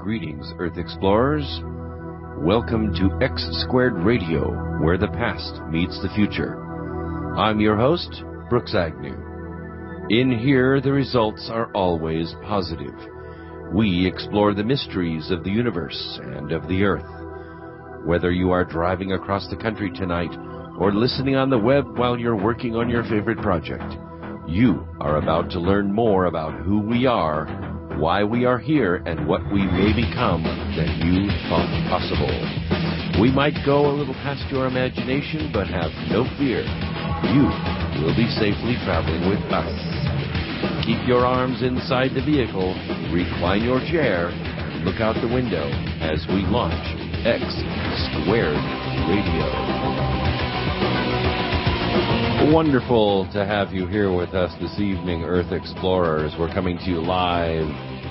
Greetings, Earth Explorers. Welcome to X Squared Radio, where the past meets the future. I'm your host, Brooks Agnew. In here, the results are always positive. We explore the mysteries of the universe and of the Earth. Whether you are driving across the country tonight or listening on the web while you're working on your favorite project, you are about to learn more about who we are, why we are here, and what we may become than you thought possible. We might go a little past your imagination, but have no fear. You will be safely traveling with us. Keep your arms inside the vehicle, recline your chair, and look out the window as we launch X Squared Radio. Wonderful to have you here with us this evening, Earth Explorers. We're coming to you live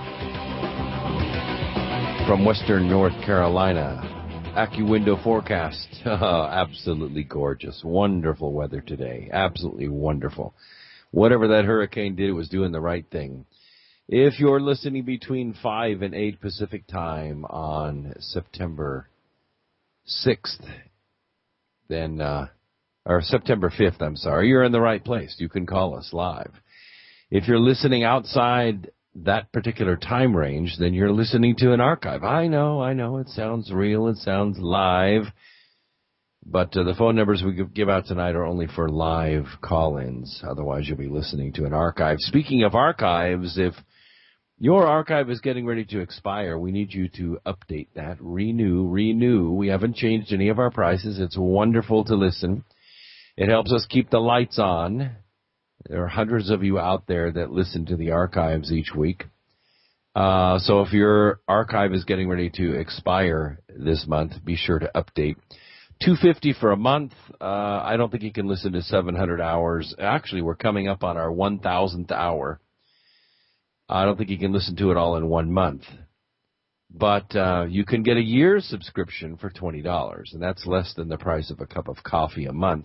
from Western North Carolina. AccuWindow forecast. Absolutely gorgeous. Wonderful weather today. Absolutely wonderful. Whatever that hurricane did, it was doing the right thing. If you're listening between 5 and 8 Pacific time on September 6th, then, or September 5th, I'm sorry, you're in the right place. You can call us live. If you're listening outside that particular time range, then you're listening to an archive. I know, it sounds real, it sounds live, but the phone numbers we give out tonight are only for live call-ins. Otherwise, you'll be listening to an archive. Speaking of archives, if your archive is getting ready to expire, we need you to update that, renew. We haven't changed any of our prices. It's wonderful to listen. It helps us keep the lights on. There are hundreds of you out there that listen to the archives each week. So if your archive is getting ready to expire this month, be sure to update. $250 for a month. I don't think you can listen to 700 hours. Actually, we're coming up on our 1,000th hour. I don't think you can listen to it all in 1 month. But you can get a year's subscription for $20, and that's less than the price of a cup of coffee a month.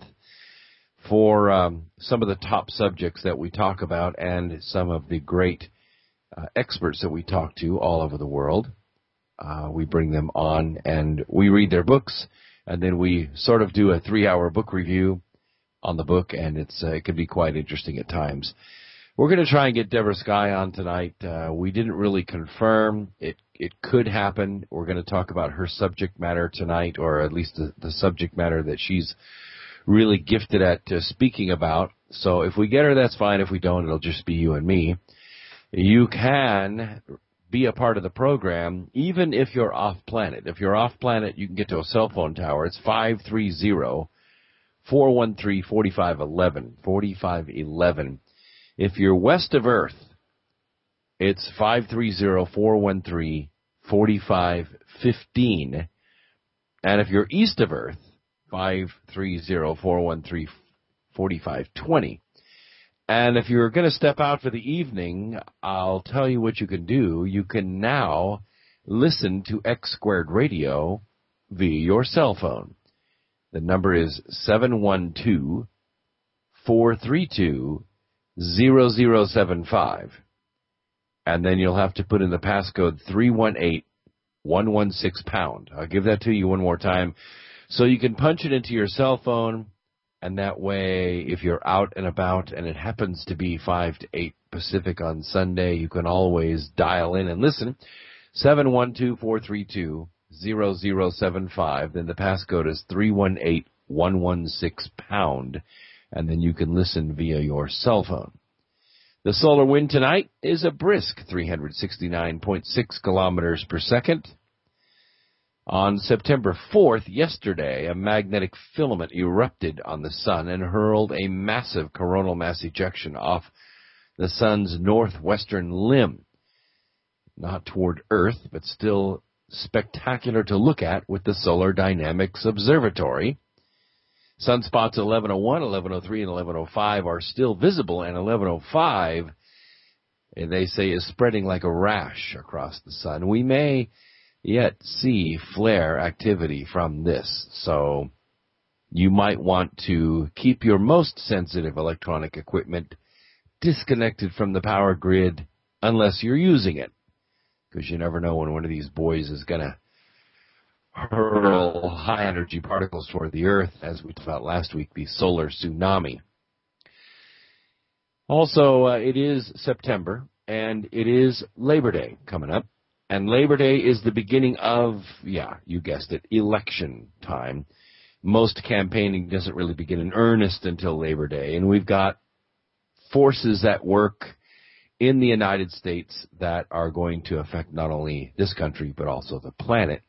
For some of the top subjects that we talk about and some of the great experts that we talk to all over the world, we bring them on and we read their books, and then we sort of do a 3-hour book review on the book, and it can be quite interesting at times. We're going to try and get Deborah Skye on tonight. We didn't really confirm. It could happen. We're going to talk about her subject matter tonight, or at least the subject matter that she's really gifted at speaking about. So if we get her, that's fine. If we don't, it'll just be you and me. You can be a part of the program even if you're off planet. If you're off planet, you can get to a cell phone tower. It's 530-413-4511. If you're west of Earth, it's 530-413-4515. And if you're east of Earth, 530-413-4520. And if you're going to step out for the evening, I'll tell you what you can do. You can now listen to X Squared Radio via your cell phone. The number is 712-432-0075. And then you'll have to put in the passcode 318116#. I'll give that to you one more time. So you can punch it into your cell phone, and that way, if you're out and about and it happens to be 5 to 8 Pacific on Sunday, you can always dial in and listen. 712-432-0075. Then the passcode is 318116#, and then you can listen via your cell phone. The solar wind tonight is a brisk 369.6 kilometers per second. On September 4th, yesterday, a magnetic filament erupted on the sun and hurled a massive coronal mass ejection off the sun's northwestern limb. Not toward Earth, but still spectacular to look at with the Solar Dynamics Observatory. Sunspots 1101, 1103, and 1105 are still visible, and 1105, they say, is spreading like a rash across the sun. We may yet see flare activity from this, so you might want to keep your most sensitive electronic equipment disconnected from the power grid unless you're using it. because you never know when one of these boys is going to hurl high-energy particles toward the Earth, as we talked about last week, the solar tsunami. Also, it is September, and it is Labor Day coming up. And Labor Day is the beginning of, yeah, you guessed it, election time. Most campaigning doesn't really begin in earnest until Labor Day. And we've got forces at work in the United States that are going to affect not only this country, but also the planet.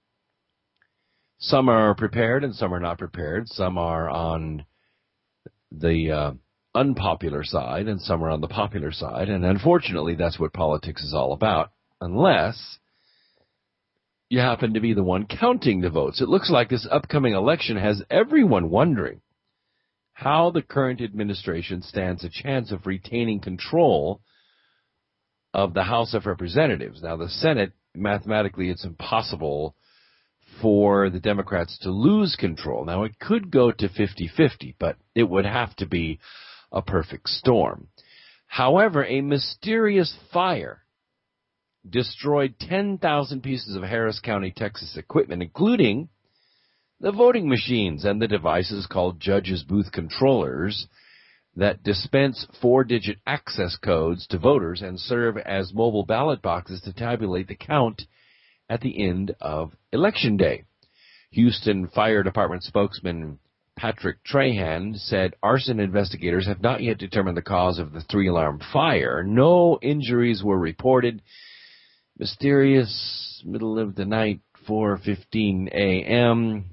Some are prepared and some are not prepared. Some are on the unpopular side and some are on the popular side. And unfortunately, that's what politics is all about, unless you happen to be the one counting the votes. It looks like this upcoming election has everyone wondering how the current administration stands a chance of retaining control of the House of Representatives. Now, the Senate, mathematically, it's impossible for the Democrats to lose control. Now, it could go to 50-50, but it would have to be a perfect storm. However, a mysterious fire destroyed 10,000 pieces of Harris County, Texas equipment, including the voting machines and the devices called judges' booth controllers that dispense 4-digit access codes to voters and serve as mobile ballot boxes to tabulate the count at the end of Election Day. Houston Fire Department spokesman Patrick Trahan said arson investigators have not yet determined the cause of the 3-alarm fire. No injuries were reported. Mysterious middle of the night, 4:15 a.m.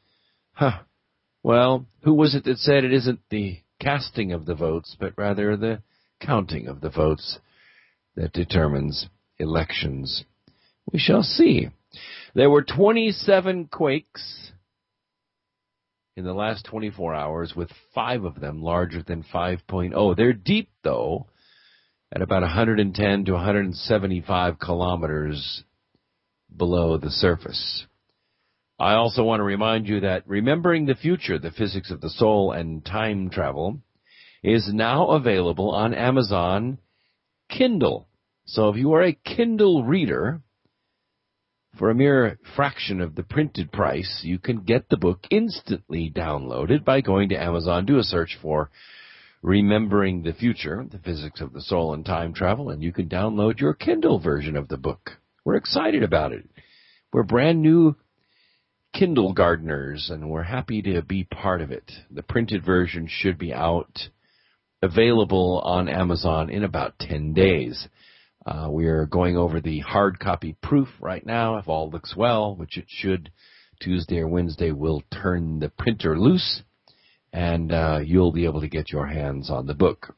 Well, who was it that said it isn't the casting of the votes, but rather the counting of the votes that determines elections? We shall see. There were 27 quakes in the last 24 hours, with 5 of them larger than 5.0. They're deep, though, at about 110 to 175 kilometers below the surface. I also want to remind you that Remembering the Future, the Physics of the Soul and Time Travel, is now available on Amazon Kindle. So if you are a Kindle reader, for a mere fraction of the printed price, you can get the book instantly downloaded by going to Amazon. Do a search for Remembering the Future, the Physics of the Soul and Time Travel, and you can download your Kindle version of the book. We're excited about it. We're brand new Kindle gardeners, and we're happy to be part of it. The printed version should be out, available on Amazon in about 10 days. We are going over the hard copy proof right now. If all looks well, which it should, Tuesday or Wednesday, we'll turn the printer loose, and you'll be able to get your hands on the book.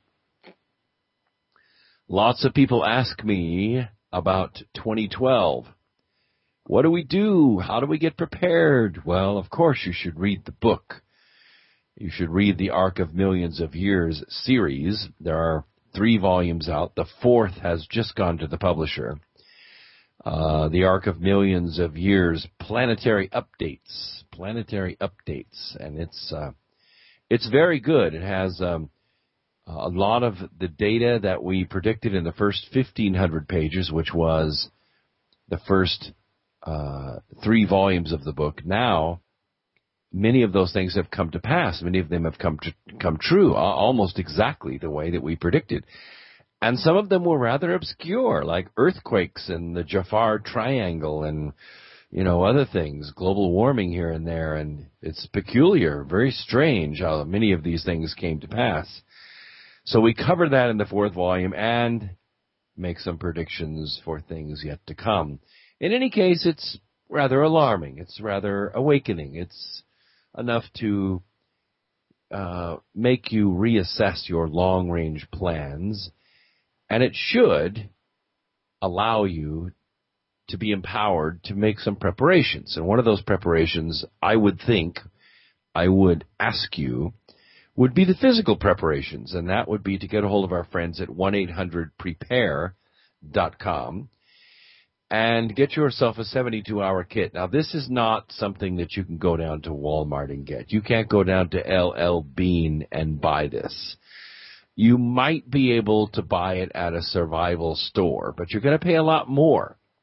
Lots of people ask me about 2012. What do we do? How do we get prepared? Well, of course, you should read the book. You should read the Arc of Millions of Years series. There are 3 volumes out. The 4th has just gone to the publisher. The Arc of Millions of Years Planetary Updates, and it's very good. It has a lot of the data that we predicted in the first 1,500 pages, which was the first 3 volumes of the book. Now, many of those things have come to pass. Many of them have come true, almost exactly the way that we predicted. And some of them were rather obscure, like earthquakes and the Jafar Triangle and, other things, global warming here and there. And it's peculiar, very strange how many of these things came to pass. So we cover that in the 4th volume and make some predictions for things yet to come. In any case, it's rather alarming. It's rather awakening. It's enough to make you reassess your long-range plans, and it should allow you to be empowered to make some preparations. And one of those preparations, I would ask you, would be the physical preparations, and that would be to get a hold of our friends at 1-800-PREPARE.com. and get yourself a 72-hour kit. Now, this is not something that you can go down to Walmart and get. You can't go down to LL Bean and buy this. You might be able to buy it at a survival store, but you're going to pay a lot more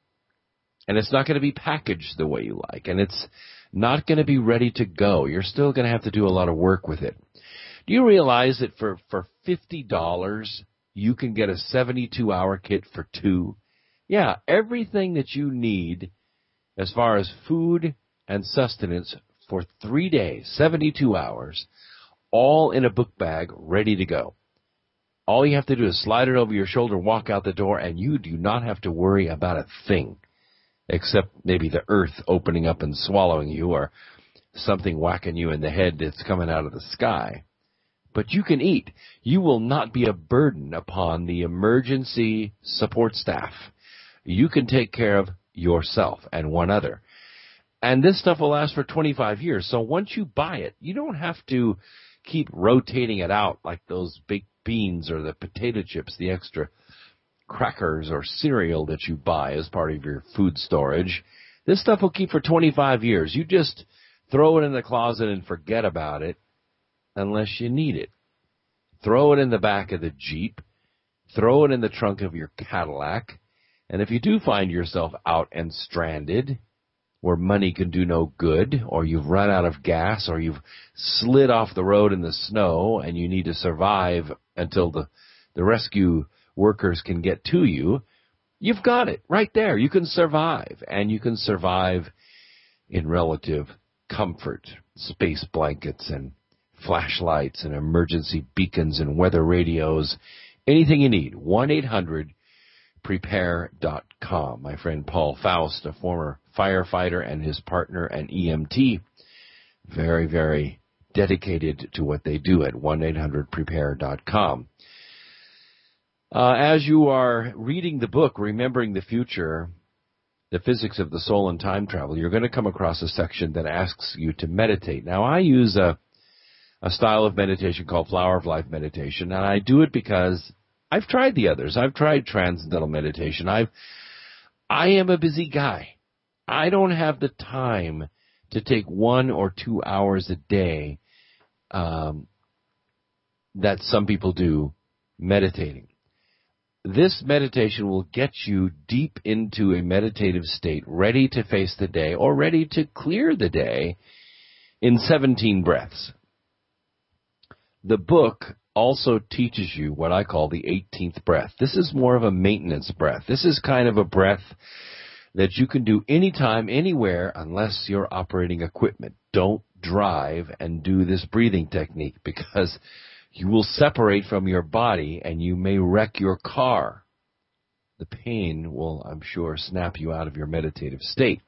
And it's not going to be packaged the way you like. And it's not going to be ready to go. You're still going to have to do a lot of work with it. Do you realize that for $50, you can get a 72-hour kit for $2? Yeah, everything that you need as far as food and sustenance for 3 days, 72 hours, all in a book bag, ready to go. All you have to do is slide it over your shoulder, walk out the door, and you do not have to worry about a thing, except maybe the earth opening up and swallowing you, or something whacking you in the head that's coming out of the sky. But you can eat. You will not be a burden upon the emergency support staff. You can take care of yourself and one other. And this stuff will last for 25 years. So once you buy it, you don't have to keep rotating it out like those baked beans or the potato chips, the extra crackers or cereal that you buy as part of your food storage. This stuff will keep for 25 years. You just throw it in the closet and forget about it unless you need it. Throw it in the back of the Jeep. Throw it in the trunk of your Cadillac. And if you do find yourself out and stranded, where money can do no good, or you've run out of gas, or you've slid off the road in the snow and you need to survive until the rescue workers can get to you, you've got it right there. You can survive, and you can survive in relative comfort. Space blankets and flashlights and emergency beacons and weather radios, anything you need. 1-800-PREPARE.com. My friend Paul Faust, a former firefighter, and his partner, an EMT, very, very dedicated to what they do at 1-800-PREPARE.com. As you are reading the book, Remembering the Future, The Physics of the Soul and Time Travel, you're going to come across a section that asks you to meditate. Now, I use a style of meditation called Flower of Life meditation, and I do it because I've tried the others. I've tried Transcendental Meditation. I am a busy guy. I don't have the time to take 1 or 2 hours a day that some people do meditating. This meditation will get you deep into a meditative state, ready to face the day or ready to clear the day in 17 breaths. The book also teaches you what I call the 18th breath. This is more of a maintenance breath. This is kind of a breath that you can do anytime, anywhere, unless you're operating equipment. Don't drive and do this breathing technique, because you will separate from your body and you may wreck your car. The pain will, I'm sure, snap you out of your meditative state.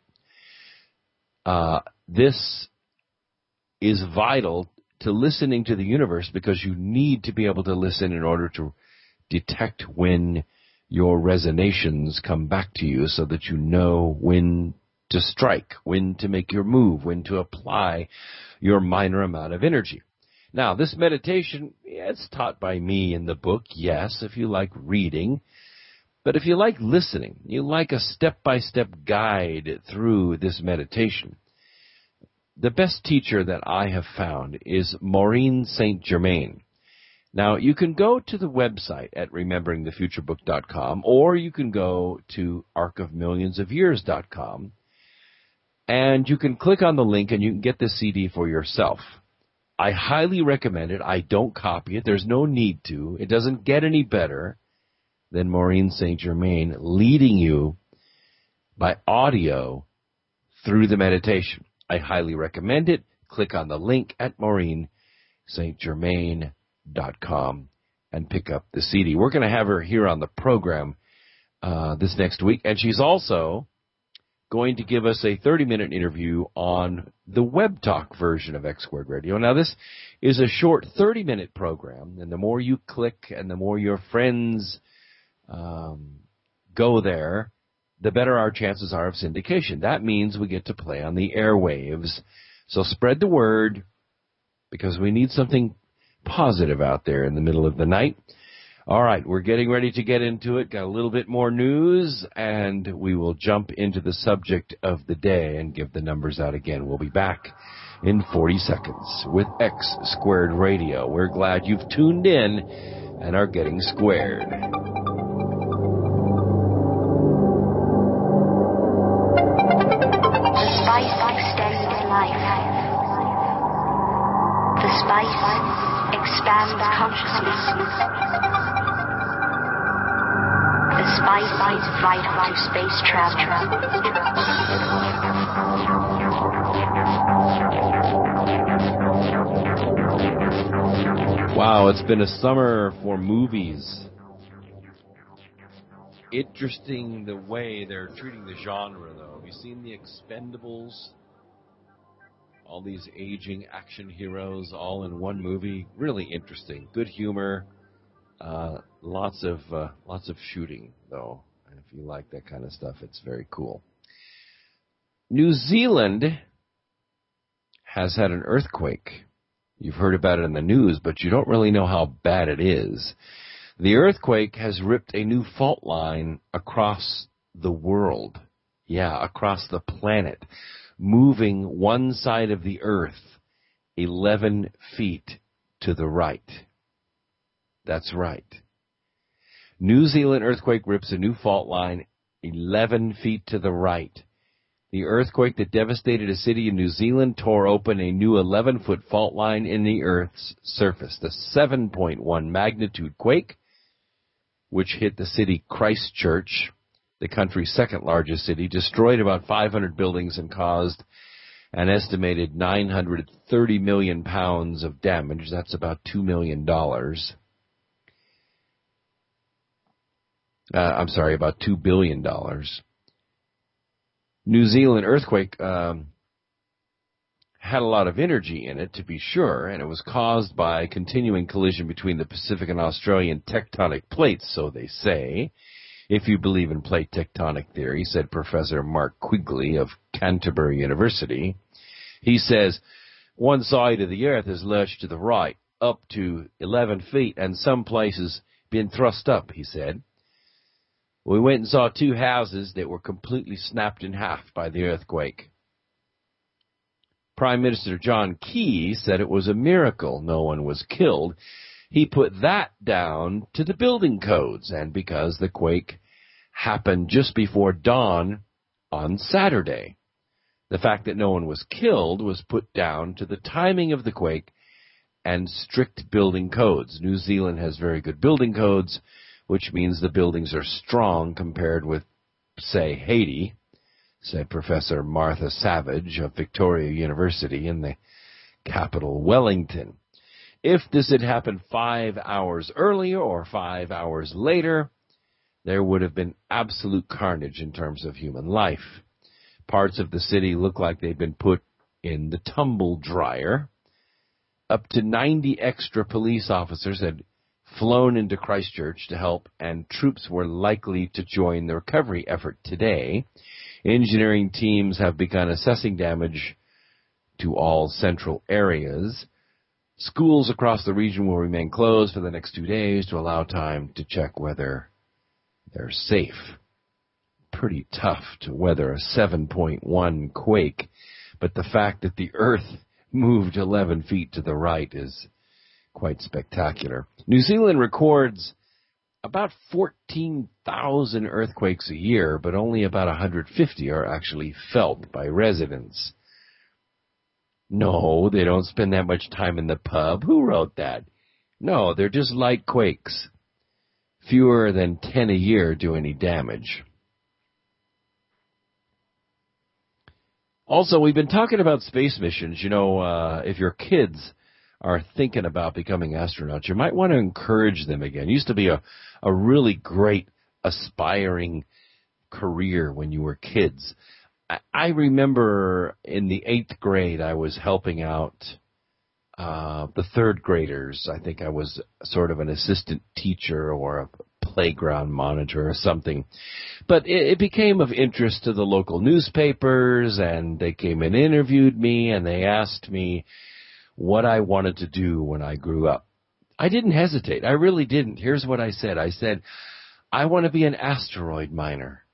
This is vital to listening to the universe, because you need to be able to listen in order to detect when your resonations come back to you, so that you know when to strike, when to make your move, when to apply your minor amount of energy. Now, this meditation, it's taught by me in the book, yes, if you like reading. But if you like listening, you like a step-by-step guide through this meditation, the best teacher that I have found is Maureen St. Germain. Now, you can go to the website at rememberingthefuturebook.com, or you can go to arcofmillionsofyears.com, and you can click on the link and you can get the CD for yourself. I highly recommend it. I don't copy it. There's no need to. It doesn't get any better than Maureen St. Germain leading you by audio through the meditation. I highly recommend it. Click on the link at MaureenSt.Germain.com and pick up the CD. We're going to have her here on the program this next week, and she's also going to give us a 30-minute interview on the Web Talk version of X Squared Radio. Now, this is a short 30-minute program, and the more you click and the more your friends go there, the better our chances are of syndication. That means we get to play on the airwaves. So spread the word, because we need something positive out there in the middle of the night. All right, we're getting ready to get into it. Got a little bit more news, and we will jump into the subject of the day and give the numbers out again. We'll be back in 40 seconds with X Squared Radio. We're glad you've tuned in and are getting squared. Spice expands consciousness. The spice is vital to space travel. Wow, it's been a summer for movies. Interesting the way they're treating the genre, though. Have you seen The Expendables? All these aging action heroes all in one movie. Really interesting. Good humor. Lots of shooting, though. And if you like that kind of stuff, it's very cool. New Zealand has had an earthquake. You've heard about it in the news, but you don't really know how bad it is. The earthquake has ripped a new fault line across the world. Yeah, across the planet, moving one side of the earth 11 feet to the right. That's right. New Zealand earthquake rips a new fault line 11 feet to the right. The earthquake that devastated a city in New Zealand tore open a new 11-foot fault line in the Earth's surface. The 7.1 magnitude quake, which hit the city Christchurch, the country's second largest city, destroyed about 500 buildings and caused an estimated 930 million pounds of damage. That's about $2 million. About $2 billion. New Zealand earthquake had a lot of energy in it, to be sure, and it was caused by a continuing collision between the Pacific and Australian tectonic plates, so they say. If you believe in plate tectonic theory, said Professor Mark Quigley of Canterbury University. He says, one side of the Earth has lurched to the right, up to 11 feet, and some places been thrust up, he said. We went and saw two houses that were completely snapped in half by the earthquake. Prime Minister John Key said it was a miracle no one was killed. He put that down to the building codes, and because the quake happened just before dawn on Saturday. The fact that no one was killed was put down to the timing of the quake and strict building codes. New Zealand has very good building codes, which means the buildings are strong compared with, say, Haiti, said Professor Martha Savage of Victoria University in the capital, Wellington. If this had happened 5 hours earlier or 5 hours later, there would have been absolute carnage in terms of human life. Parts of the city look like they've been put in the tumble dryer. Up to 90 extra police officers had flown into Christchurch to help, and troops were likely to join the recovery effort today. Engineering teams have begun assessing damage to all central areas. Schools across the region will remain closed for the next 2 days to allow time to check whether they're safe. Pretty tough to weather a 7.1 quake, but the fact that the Earth moved 11 feet to the right is quite spectacular. New Zealand records about 14,000 earthquakes a year, but only about 150 are actually felt by residents. No, they don't spend that much time in the pub. Who wrote that? No, they're just light quakes. Fewer than 10 a year do any damage. Also, we've been talking about space missions. You know, if your kids are thinking about becoming astronauts, you might want to encourage them again. It used to be a really great, aspiring career when you were kids. I remember in the 8th grade, I was helping out the 3rd graders. I think I was sort of an assistant teacher or a playground monitor or something. But it became of interest to the local newspapers, and they came and interviewed me, and they asked me what I wanted to do when I grew up. I didn't hesitate. I really didn't. Here's what I said. I said, I want to be an asteroid miner.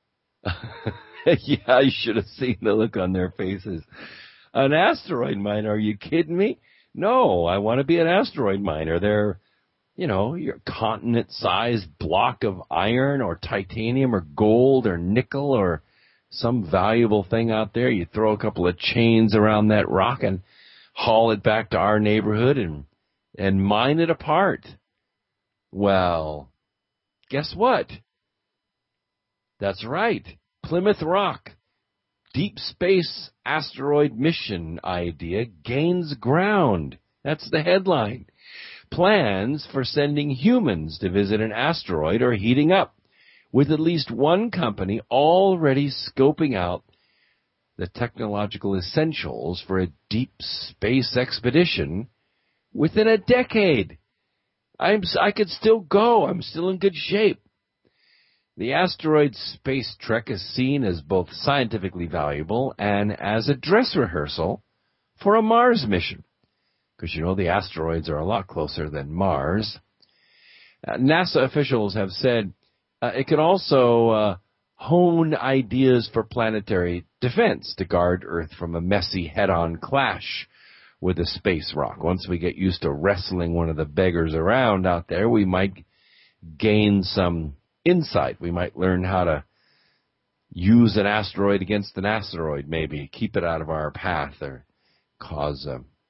Yeah, you should have seen the look on their faces. An asteroid miner? Are you kidding me? No, I want to be an asteroid miner. They're, you know, your continent-sized block of iron or titanium or gold or nickel or some valuable thing out there. You throw a couple of chains around that rock and haul it back to our neighborhood and mine it apart. Well, guess what? That's right. Plymouth Rock. Deep space asteroid mission idea gains ground. That's the headline. Plans for sending humans to visit an asteroid are heating up, with at least one company already scoping out the technological essentials for a deep space expedition within a decade. I could still go. I'm still in good shape. The asteroid space trek is seen as both scientifically valuable and as a dress rehearsal for a Mars mission. Because, the asteroids are a lot closer than Mars. NASA officials have said it could also hone ideas for planetary defense to guard Earth from a messy head-on clash with a space rock. Once we get used to wrestling one of the beggars around out there, we might gain some insight. We might learn how to use an asteroid against an asteroid, maybe keep it out of our path or cause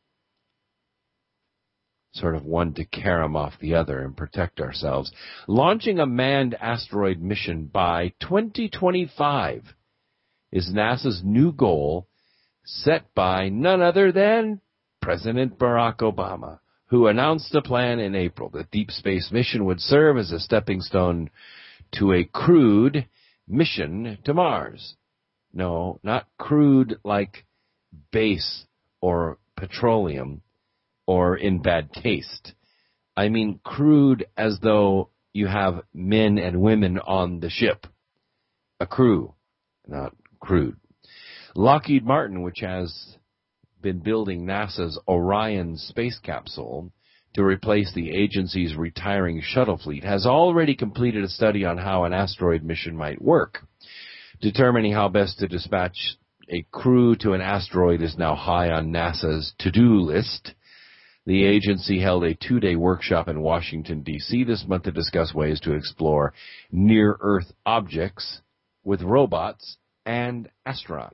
sort of one to carom off the other and protect ourselves. Launching a manned asteroid mission by 2025 is NASA's new goal, set by none other than President Barack Obama, who announced the plan in April. The deep space mission would serve as a stepping stone to a crewed mission to Mars. No, not crude like base or petroleum or in bad taste. I mean crude as though you have men and women on the ship. A crew, not crude. Lockheed Martin, which has been building NASA's Orion space capsule to replace the agency's retiring shuttle fleet, has already completed a study on how an asteroid mission might work. Determining how best to dispatch a crew to an asteroid is now high on NASA's to-do list. The agency held a 2-day workshop in Washington, D.C. this month to discuss ways to explore near-Earth objects with robots and astronauts.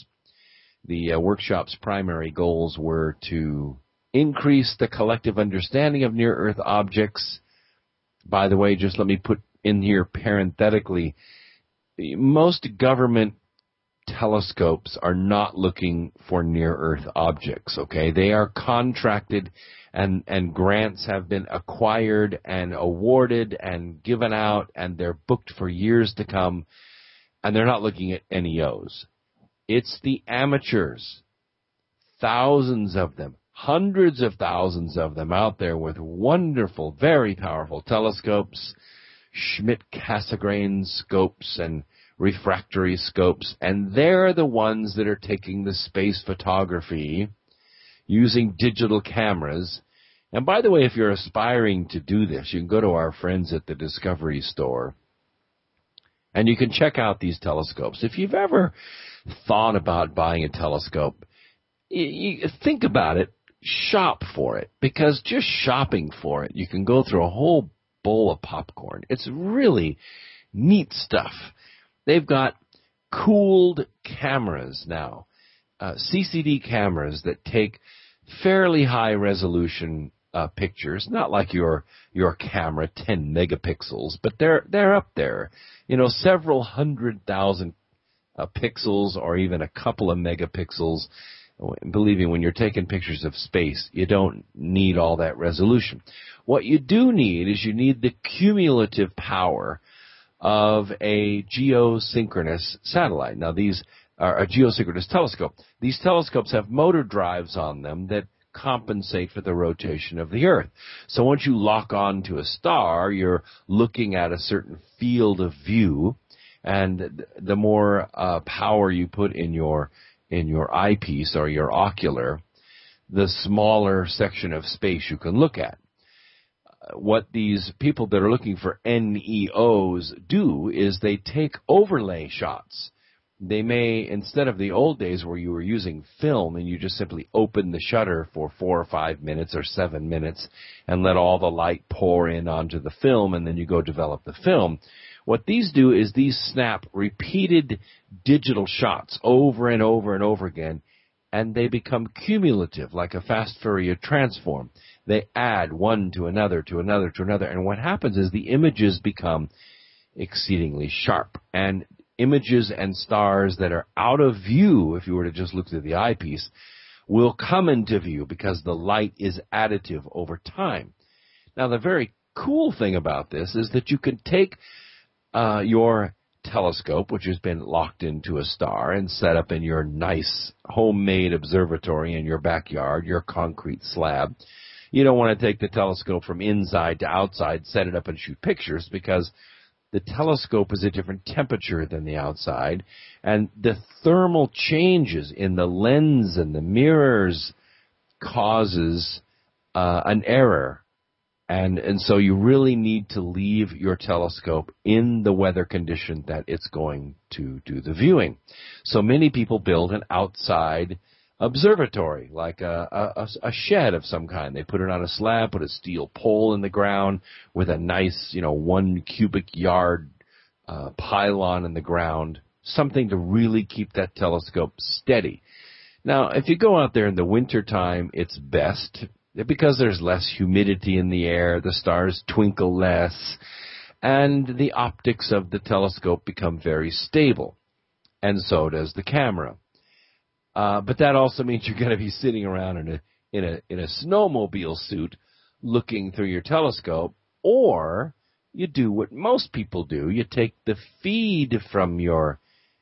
The workshop's primary goals were to increase the collective understanding of near-Earth objects. By the way, just let me put in here parenthetically, most government telescopes are not looking for near-Earth objects, okay? They are contracted and grants have been acquired and awarded and given out, and they're booked for years to come, and they're not looking at NEOs. It's the amateurs, thousands of them, hundreds of thousands of them out there with wonderful, very powerful telescopes, Schmidt-Cassegrain scopes and refractory scopes, and they're the ones that are taking the space photography using digital cameras. And by the way, if you're aspiring to do this, you can go to our friends at the Discovery Store, and you can check out these telescopes. If you've ever thought about buying a telescope, you think about it, shop for it, because just shopping for it, you can go through a whole bowl of popcorn. It's really neat stuff. They've got cooled cameras now, CCD cameras that take fairly high resolution pictures, not like your camera, 10 megapixels, but they're up there, several 100,000 pixels or even a couple of megapixels. Believe me, when you're taking pictures of space, you don't need all that resolution. What you do need is you need the cumulative power of a geosynchronous satellite. Now, these are a geosynchronous telescope. These telescopes have motor drives on them that compensate for the rotation of the Earth. So once you lock on to a star, you're looking at a certain field of view, and the more power you put in your eyepiece or your ocular, the smaller section of space you can look at. What these people that are looking for NEOs do is they take overlay shots. They may, instead of the old days where you were using film and you just simply open the shutter for 4 or 5 minutes or 7 minutes and let all the light pour in onto the film and then you go develop the film. What these do is these snap repeated digital shots over and over and over again and they become cumulative, like a fast Fourier transform. They add one to another, to another, to another, and what happens is the images become exceedingly sharp. And images and stars that are out of view, if you were to just look through the eyepiece, will come into view because the light is additive over time. Now, the very cool thing about this is that you can take your telescope, which has been locked into a star, and set up in your nice homemade observatory in your backyard, your concrete slab. You don't want to take the telescope from inside to outside, set it up and shoot pictures, because the telescope is a different temperature than the outside, and the thermal changes in the lens and the mirrors causes an error. And so you really need to leave your telescope in the weather condition that it's going to do the viewing. So many people build an outside observatory, like a shed of some kind. They put it on a slab, put a steel pole in the ground with a nice, 1 cubic yard pylon in the ground, something to really keep that telescope steady. Now, if you go out there in the wintertime, it's best, because there's less humidity in the air, the stars twinkle less, and the optics of the telescope become very stable, and so does the camera. But that also means you're going to be sitting around in a snowmobile suit looking through your telescope, or you do what most people do. You take the feed from your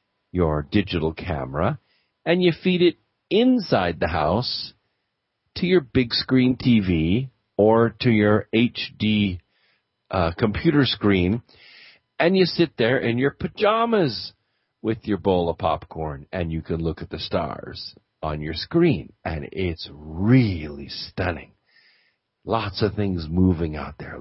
digital camera and you feed it inside the house to your big screen TV or to your HD computer screen, and you sit there in your pajamas with your bowl of popcorn, and you can look at the stars on your screen, and it's really stunning. Lots of things moving out there,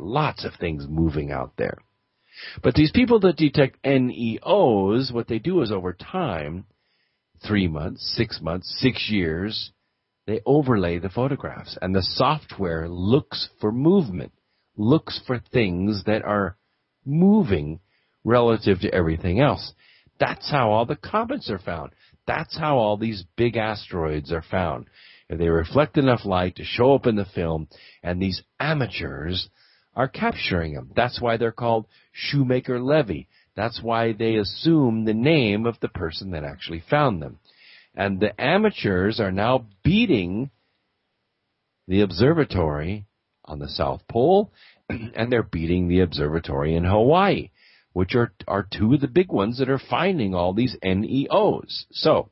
But these people that detect NEOs, what they do is over time, 3 months, 6 months, 6 years, they overlay the photographs, and the software looks for movement, looks for things that are moving relative to everything else. That's how all the comets are found. That's how all these big asteroids are found. And they reflect enough light to show up in the film, and these amateurs are capturing them. That's why they're called Shoemaker-Levy. That's why they assume the name of the person that actually found them. And the amateurs are now beating the observatory on the South Pole, and they're beating the observatory in Hawaii, which are two of the big ones that are finding all these NEOs. So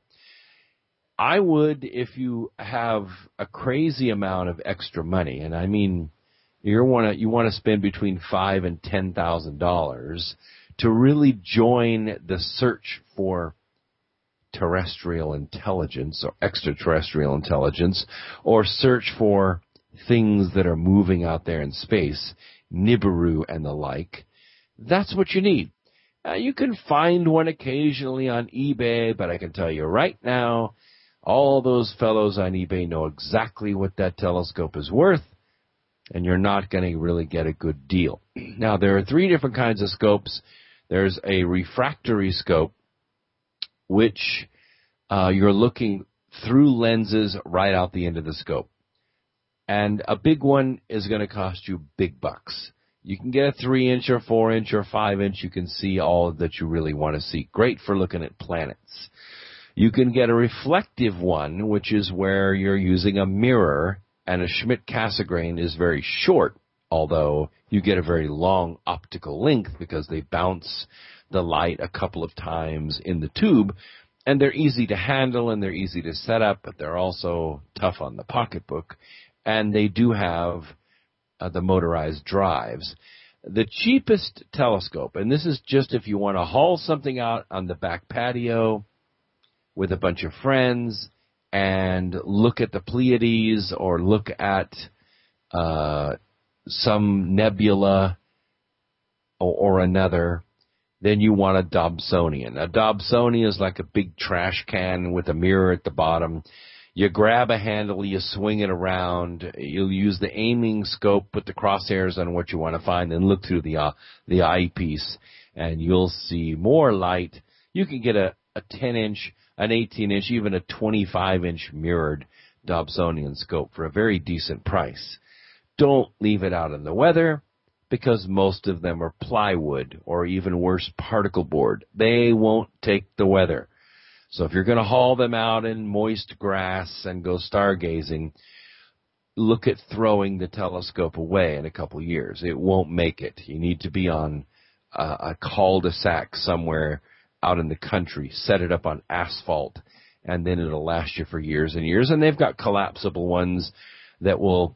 I would, if you have a crazy amount of extra money, and I mean you want to spend between $5,000 and $10,000 to really join the search for terrestrial intelligence or extraterrestrial intelligence, or search for things that are moving out there in space, Nibiru and the like, that's what you need. You can find one occasionally on eBay, but I can tell you right now, all those fellows on eBay know exactly what that telescope is worth, and you're not going to really get a good deal. Now, there are 3 different kinds of scopes. There's a refractory scope, which you're looking through lenses right out the end of the scope. And a big one is going to cost you big bucks. You can get a 3-inch or 4-inch or 5-inch. You can see all that you really want to see. Great for looking at planets. You can get a reflective one, which is where you're using a mirror, and a Schmidt-Cassegrain is very short, although you get a very long optical length because they bounce the light a couple of times in the tube, and they're easy to handle and they're easy to set up, but they're also tough on the pocketbook, and they do have the motorized drives. The cheapest telescope, and this is just if you want to haul something out on the back patio with a bunch of friends and look at the Pleiades or look at some nebula or another, then you want a Dobsonian. A Dobsonian is like a big trash can with a mirror at the bottom. You grab a handle, you swing it around, you'll use the aiming scope, put the crosshairs on what you want to find, and look through the eyepiece, and you'll see more light. You can get a 10-inch, an 18-inch, even a 25-inch mirrored Dobsonian scope for a very decent price. Don't leave it out in the weather, because most of them are plywood or even worse, particle board. They won't take the weather. So if you're going to haul them out in moist grass and go stargazing, look at throwing the telescope away in a couple years. It won't make it. You need to be on a cul-de-sac somewhere out in the country, set it up on asphalt, and then it'll last you for years and years. And they've got collapsible ones that will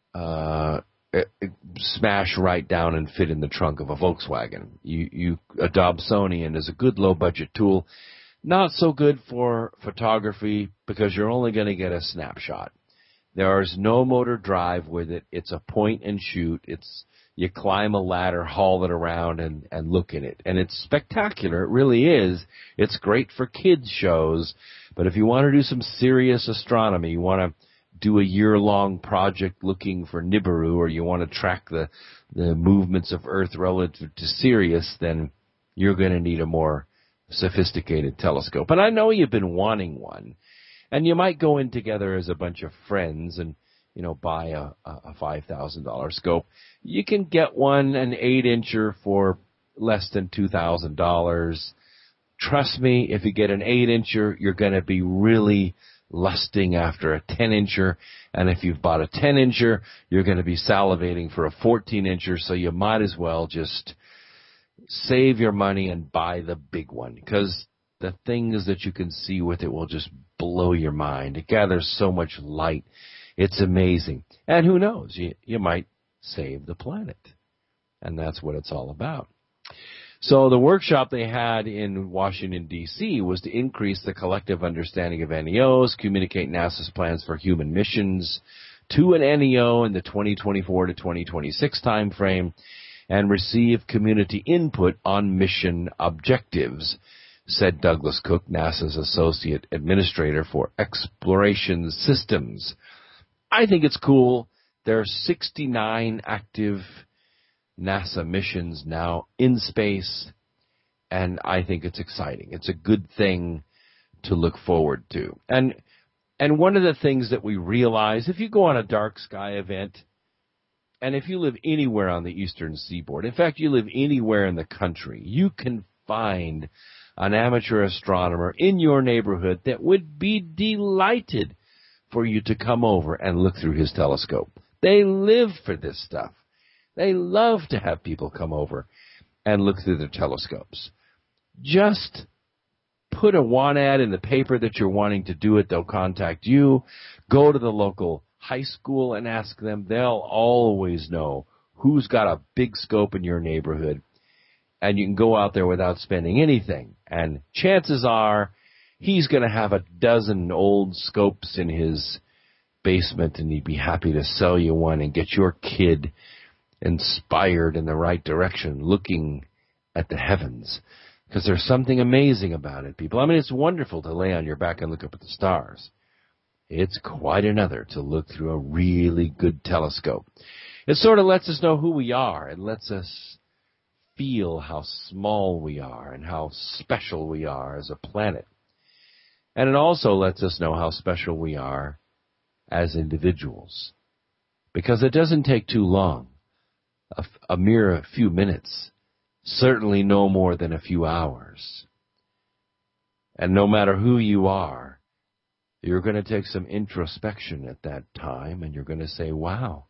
smash right down and fit in the trunk of a Volkswagen. A Dobsonian is a good low-budget tool. Not so good for photography because you're only going to get a snapshot. There's no motor drive with it. It's a point and shoot. You climb a ladder, haul it around, and look at it. And it's spectacular. It really is. It's great for kids' shows. But if you want to do some serious astronomy, you want to do a year-long project looking for Nibiru, or you want to track the movements of Earth relative to Sirius, then you're going to need a more sophisticated telescope. And I know you've been wanting one. And you might go in together as a bunch of friends and, buy a $5,000 scope. You can get one, an 8-incher, for less than $2,000. Trust me, if you get an 8-incher, you're going to be really lusting after a 10-incher. And if you've bought a 10-incher, you're going to be salivating for a 14-incher. So you might as well just save your money and buy the big one, because the things that you can see with it will just blow your mind. It gathers so much light. It's amazing. And who knows, you might save the planet. And that's what it's all about. So the workshop they had in Washington, D.C. was to increase the collective understanding of NEOs, communicate NASA's plans for human missions to an NEO in the 2024 to 2026 time frame, and receive community input on mission objectives, said Douglas Cook, NASA's Associate Administrator for Exploration Systems. I think it's cool. There are 69 active NASA missions now in space, and I think it's exciting. It's a good thing to look forward to. And one of the things that we realize, if you go on a dark sky event, and if you live anywhere on the eastern seaboard, in fact, you live anywhere in the country, you can find an amateur astronomer in your neighborhood that would be delighted for you to come over and look through his telescope. They live for this stuff. They love to have people come over and look through their telescopes. Just put a want ad in the paper that you're wanting to do it. They'll contact you. Go to the local high school and ask them. They'll always know who's got a big scope in your neighborhood. And you can go out there without spending anything. And chances are he's going to have a dozen old scopes in his basement, and he'd be happy to sell you one and get your kid inspired in the right direction, looking at the heavens. Because there's something amazing about it, people. I mean, it's wonderful to lay on your back and look up at the stars. It's quite another to look through a really good telescope. It sort of lets us know who we are. It lets us feel how small we are and how special we are as a planet. And it also lets us know how special we are as individuals. Because it doesn't take too long. A mere few minutes. Certainly no more than a few hours. And no matter who you are, you're going to take some introspection at that time, and you're going to say, wow,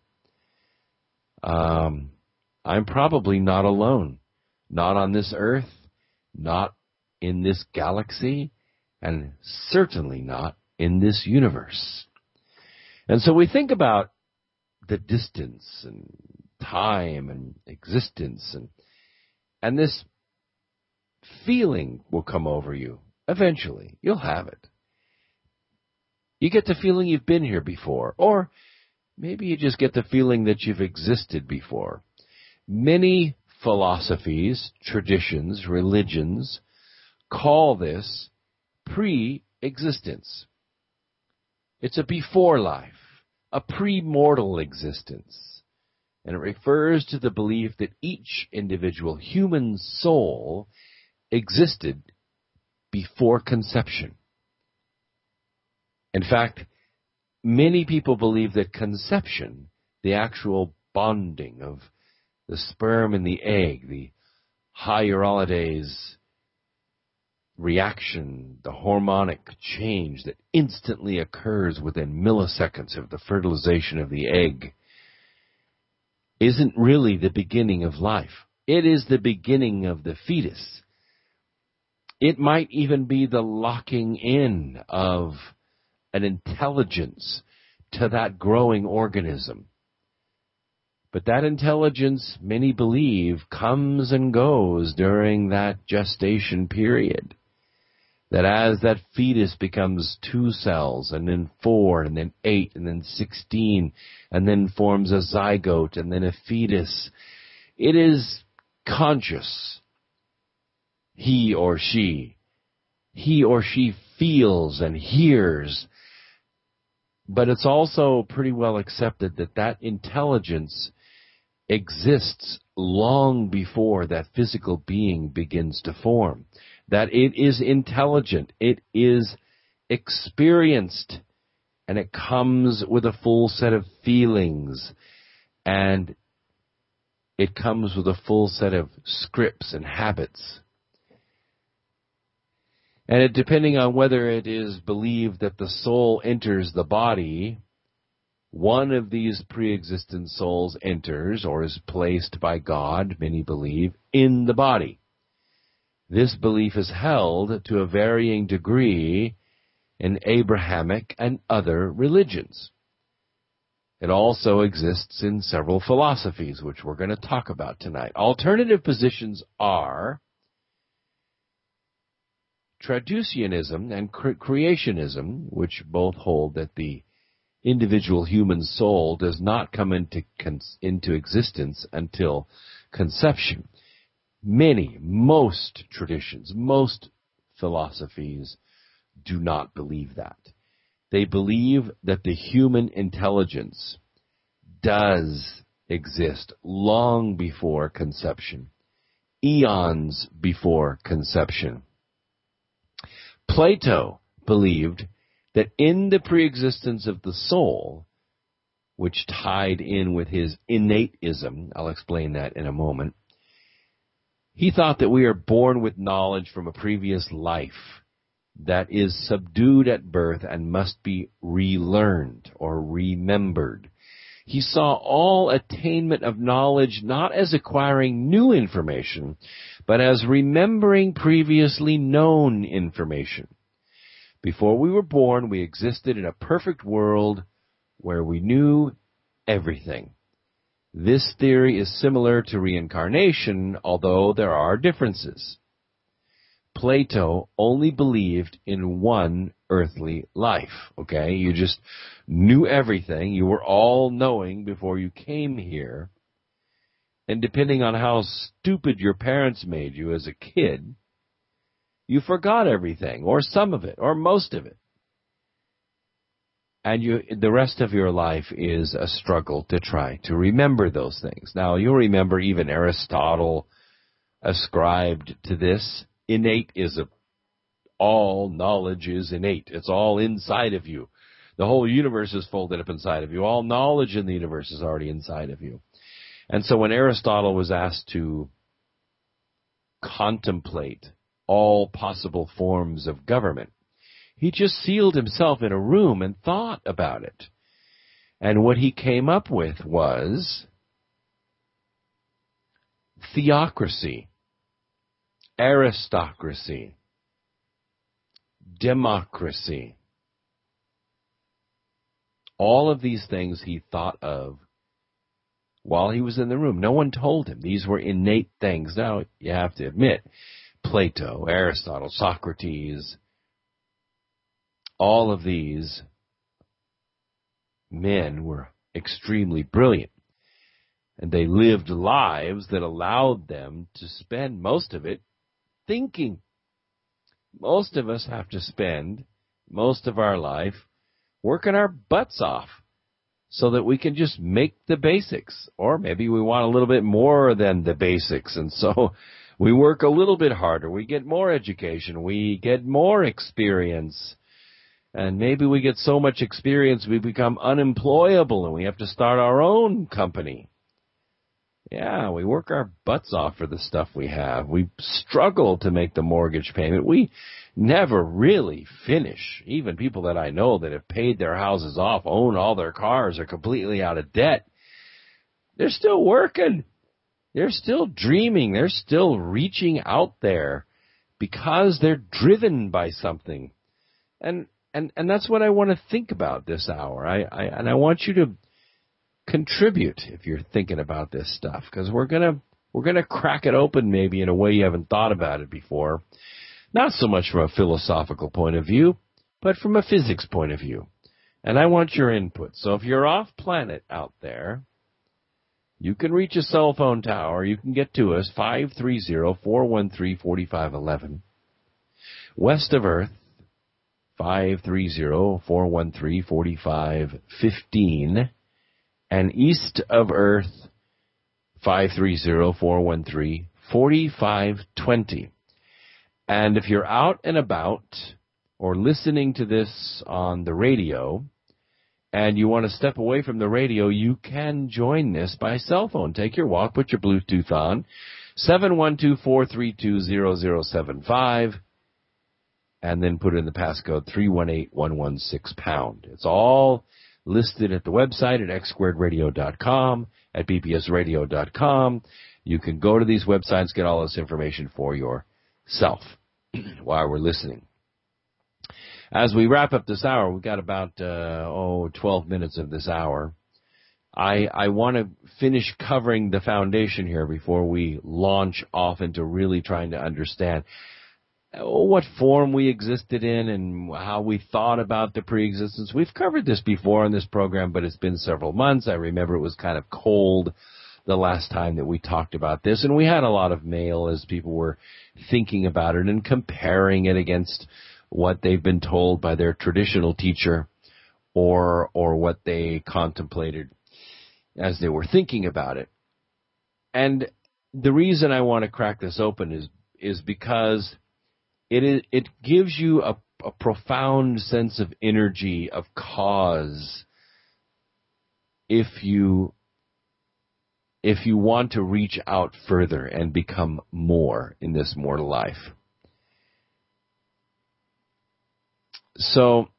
I'm probably not alone. Not on this earth, not in this galaxy, and certainly not in this universe. And so we think about the distance and time and existence, and this feeling will come over you. Eventually, you'll have it. You get the feeling you've been here before, or maybe you just get the feeling that you've existed before. Many philosophies, traditions, religions call this pre-existence. It's a before life, a pre-mortal existence. And it refers to the belief that each individual human soul existed before conception. In fact, many people believe that conception, the actual bonding of the sperm and the egg, the hyaluronidase reaction, the hormonic change that instantly occurs within milliseconds of the fertilization of the egg, isn't really the beginning of life. It is the beginning of the fetus. It might even be the locking in of an intelligence to that growing organism. But that intelligence, many believe, comes and goes during that gestation period. That as that fetus becomes 2 cells, and then 4, and then 8, and then 16, and then forms a zygote, and then a fetus, it is conscious. He or she feels and hears. But it's also pretty well accepted that that intelligence exists long before that physical being begins to form. That it is intelligent, it is experienced, and it comes with a full set of feelings, and it comes with a full set of scripts and habits. And depending on whether it is believed that the soul enters the body, one of these pre-existent souls enters or is placed by God, many believe, in the body. This belief is held to a varying degree in Abrahamic and other religions. It also exists in several philosophies, which we're going to talk about tonight. Alternative positions are Traducianism and creationism, which both hold that the individual human soul does not come into existence until conception. Most traditions, most philosophies do not believe that. They believe that the human intelligence does exist long before conception, eons before conception. Plato believed that in the preexistence of the soul, which tied in with his innateism, I'll explain that in a moment, he thought that we are born with knowledge from a previous life that is subdued at birth and must be relearned or remembered. He saw all attainment of knowledge not as acquiring new information, but as remembering previously known information. Before we were born, we existed in a perfect world where we knew everything. This theory is similar to reincarnation, although there are differences. Plato only believed in one earthly life, okay? You just knew everything. You were all-knowing before you came here. And depending on how stupid your parents made you as a kid, you forgot everything, or some of it, or most of it. And the rest of your life is a struggle to try to remember those things. Now, you'll remember even Aristotle ascribed to this innateism. All knowledge is innate. It's all inside of you. The whole universe is folded up inside of you. All knowledge in the universe is already inside of you. And so when Aristotle was asked to contemplate all possible forms of government, he just sealed himself in a room and thought about it. And what he came up with was theocracy, aristocracy, democracy. All of these things he thought of while he was in the room. No one told him. These were innate things. Now, you have to admit, Plato, Aristotle, Socrates, all of these men were extremely brilliant. And they lived lives that allowed them to spend most of it thinking. Most of us have to spend most of our life working our butts off so that we can just make the basics. Or maybe we want a little bit more than the basics, and so we work a little bit harder. We get more education. We get more experience. And maybe we get so much experience we become unemployable and we have to start our own company. Yeah, we work our butts off for the stuff we have. We struggle to make the mortgage payment. We never really finish. Even people that I know that have paid their houses off, own all their cars, are completely out of debt. They're still working. They're still dreaming. They're still reaching out there because they're driven by something. And that's what I want to think about this hour. I want you to contribute if you're thinking about this stuff, because we're gonna crack it open maybe in a way you haven't thought about it before. Not so much from a philosophical point of view, but from a physics point of view. And I want your input. So if you're off planet out there, you can reach a cell phone tower. You can get to us, 530-413-4511. West of Earth, 530-413-4515. And east of Earth, 530-413-4520. And if you're out and about or listening to this on the radio and you want to step away from the radio, you can join this by cell phone. Take your walk, put your Bluetooth on, 712-432-0075, and then put in the passcode 318116#. It's all listed at the website at xsquaredradio.com, at bpsradio.com. You can go to these websites, get all this information for yourself while we're listening. As we wrap up this hour, we've got about 12 minutes of this hour. I want to finish covering the foundation here before we launch off into really trying to understand what form we existed in and how we thought about the preexistence. We've covered this before on this program, but it's been several months. I remember it was kind of cold the last time that we talked about this, and we had a lot of mail as people were thinking about it and comparing it against what they've been told by their traditional teacher or what they contemplated as they were thinking about it. And the reason I want to crack this open is because it gives you a profound sense of energy, of cause, if you want to reach out further and become more in this mortal life. So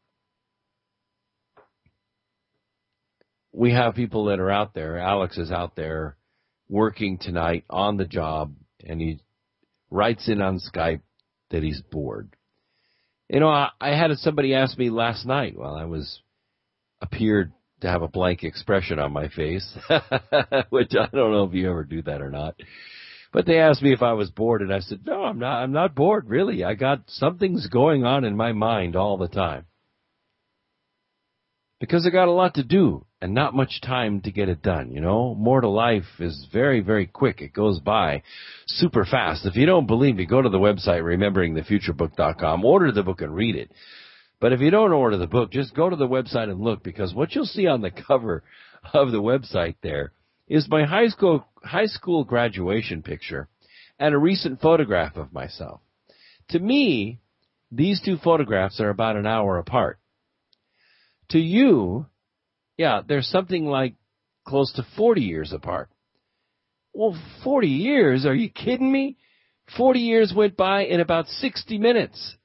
we have people that are out there. Alex is out there working tonight on the job, and he writes in on Skype that he's bored. You know, I had somebody ask me last night while I appeared to have a blank expression on my face, which I don't know if you ever do that or not. But they asked me if I was bored, and I said, no, I'm not bored, really. I got something's going on in my mind all the time. Because I got a lot to do and not much time to get it done, you know. Mortal life is very, very quick. It goes by super fast. If you don't believe me, go to the website, rememberingthefuturebook.com, order the book and read it. But if you don't order the book, just go to the website and look, because what you'll see on the cover of the website there is my high school graduation picture and a recent photograph of myself. To me, these two photographs are about an hour apart. To you, yeah, there's something like close to 40 years apart. Well, 40 years? Are you kidding me? 40 years went by in about 60 minutes.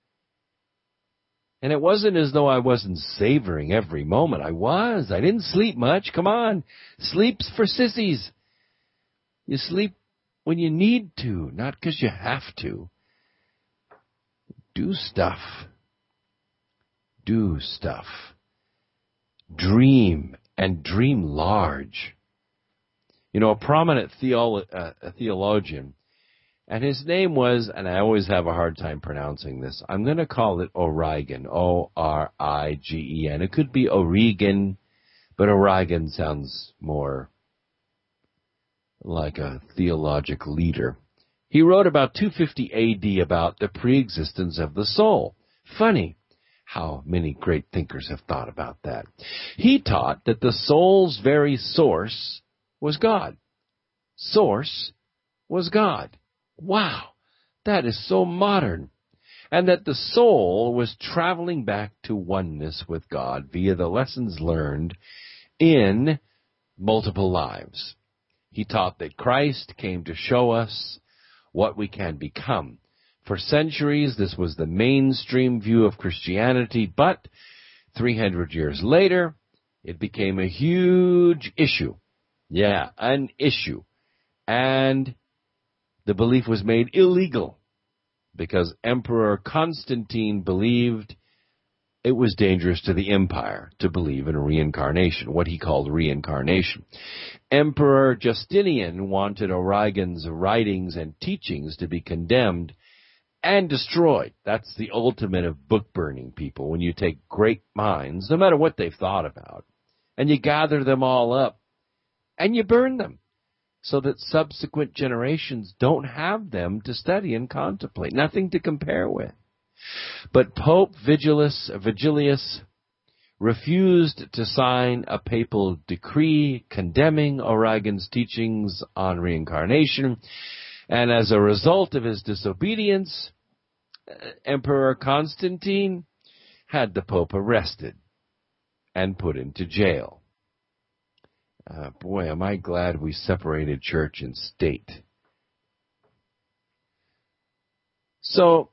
And it wasn't as though I wasn't savoring every moment. I was. I didn't sleep much. Come on. Sleep's for sissies. You sleep when you need to, not because you have to. Do stuff. Do stuff. Dream, and dream large. You know, a prominent theologian, and his name was, and I always have a hard time pronouncing this, I'm going to call it Origen, O-R-I-G-E-N. It could be Origen, but Origen sounds more like a theologic leader. He wrote about 250 A.D. about the preexistence of the soul. Funny how many great thinkers have thought about that. He taught that the soul's very source was God. Source was God. Wow, that is so modern. and that the soul was traveling back to oneness with God via the lessons learned in multiple lives. He taught that Christ came to show us what we can become. For centuries, this was the mainstream view of Christianity, but 300 years later, it became a huge issue. Yeah, an issue. And the belief was made illegal because Emperor Constantine believed it was dangerous to the empire to believe in reincarnation, what he called reincarnation. Emperor Justinian wanted Origen's writings and teachings to be condemned and destroyed. That's the ultimate of book burning, people, when you take great minds, no matter what they've thought about, and you gather them all up and you burn them so that subsequent generations don't have them to study and contemplate, nothing to compare with. But Pope Vigilius refused to sign a papal decree condemning Origen's teachings on reincarnation, and as a result of his disobedience, Emperor Constantine had the Pope arrested and put into jail. Boy, am I glad we separated church and state. So,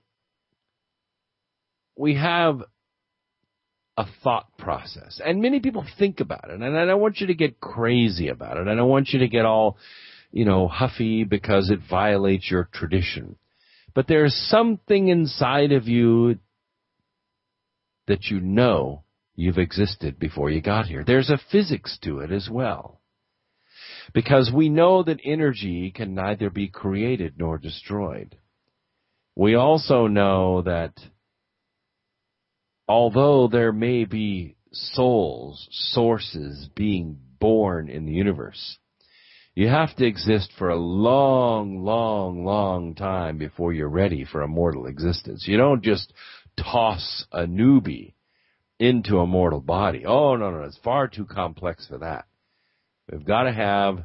we have a thought process, and many people think about it, and I don't want you to get crazy about it. I don't want you to get all, huffy because it violates your tradition. But there's something inside of you that you know you've existed before you got here. There's a physics to it as well. Because we know that energy can neither be created nor destroyed. We also know that although there may be souls, sources being born in the universe, you have to exist for a long, long, long time before you're ready for a mortal existence. You don't just toss a newbie into a mortal body. Oh, no, it's far too complex for that. We've got to have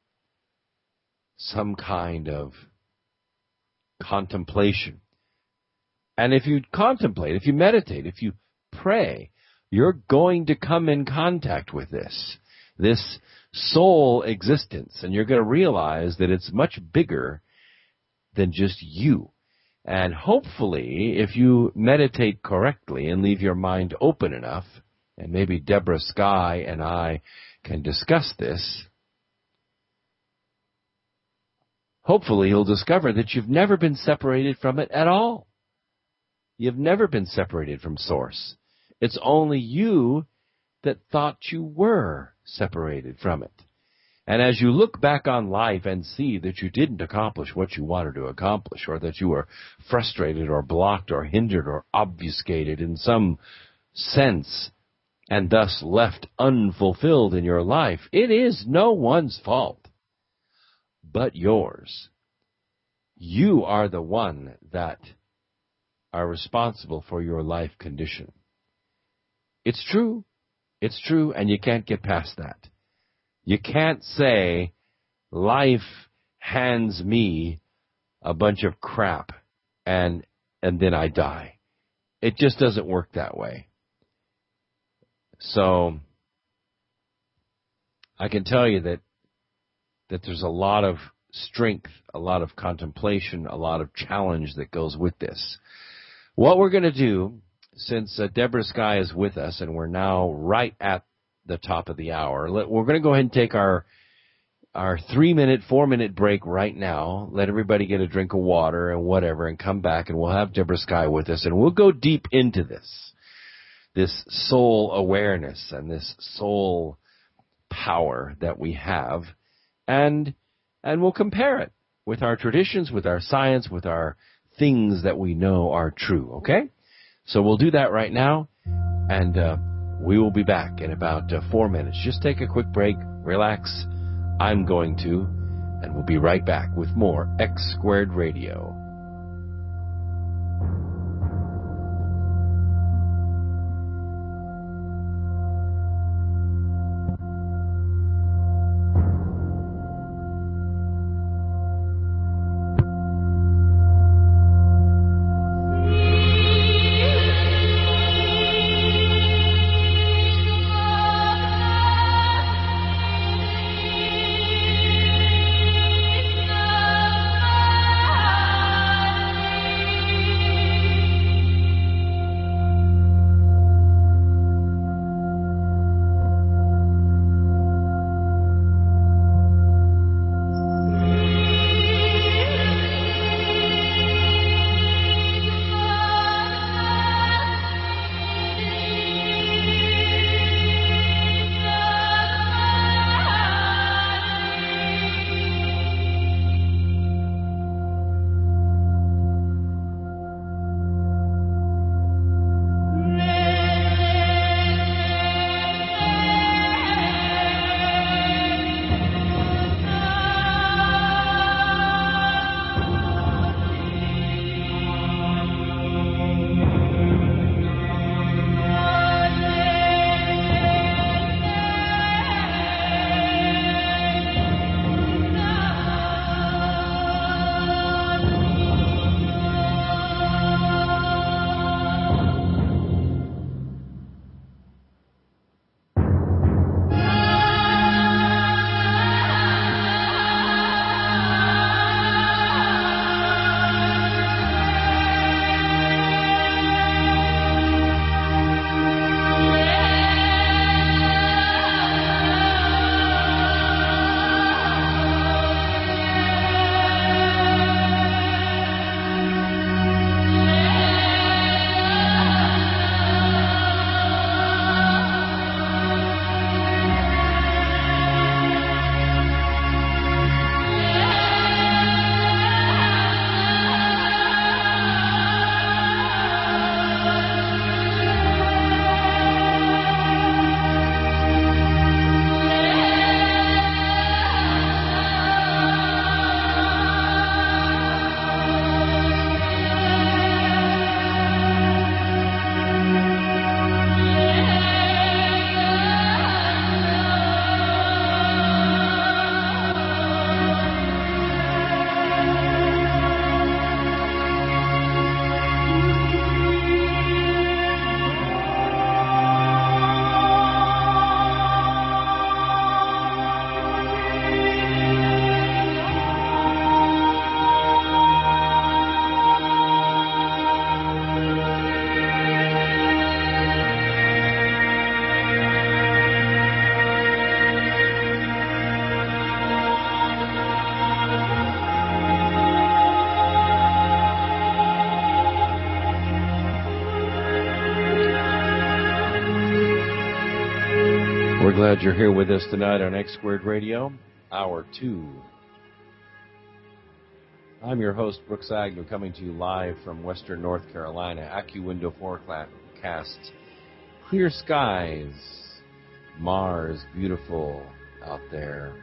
some kind of contemplation. And if you contemplate, if you meditate, if you pray, you're going to come in contact with this soul existence, and you're going to realize that it's much bigger than just you. And hopefully, if you meditate correctly and leave your mind open enough, and maybe Deborah Sky and I can discuss this, hopefully you'll discover that you've never been separated from it at all. You've never been separated from Source. It's only you that thought you were separated from it. And as you look back on life and see that you didn't accomplish what you wanted to accomplish, or that you were frustrated or blocked or hindered or obfuscated in some sense, and thus left unfulfilled in your life, it is no one's fault but yours. You are the one that are responsible for your life condition. It's true, and you can't get past that. You can't say, life hands me a bunch of crap and then I die. It just doesn't work that way. So, I can tell you that there's a lot of strength, a lot of contemplation, a lot of challenge that goes with this. What we're going to do, since Deborah Sky is with us and we're now right at the top of the hour, we're going to go ahead and take our 3-minute, 4-minute break right now. Let everybody get a drink of water and whatever and come back, and we'll have Deborah Sky with us, and we'll go deep into this soul awareness and this soul power that we have, and we'll compare it with our traditions, with our science, with our things that we know are true, okay? So we'll do that right now, and we will be back in about 4 minutes. Just take a quick break, relax. I'm going to, and we'll be right back with more X Squared Radio. Glad you're here with us tonight on X Squared Radio, Hour 2. I'm your host, Brooks Agnew, coming to you live from Western North Carolina. AccuWindow forecast. Clear skies. Mars, beautiful out there.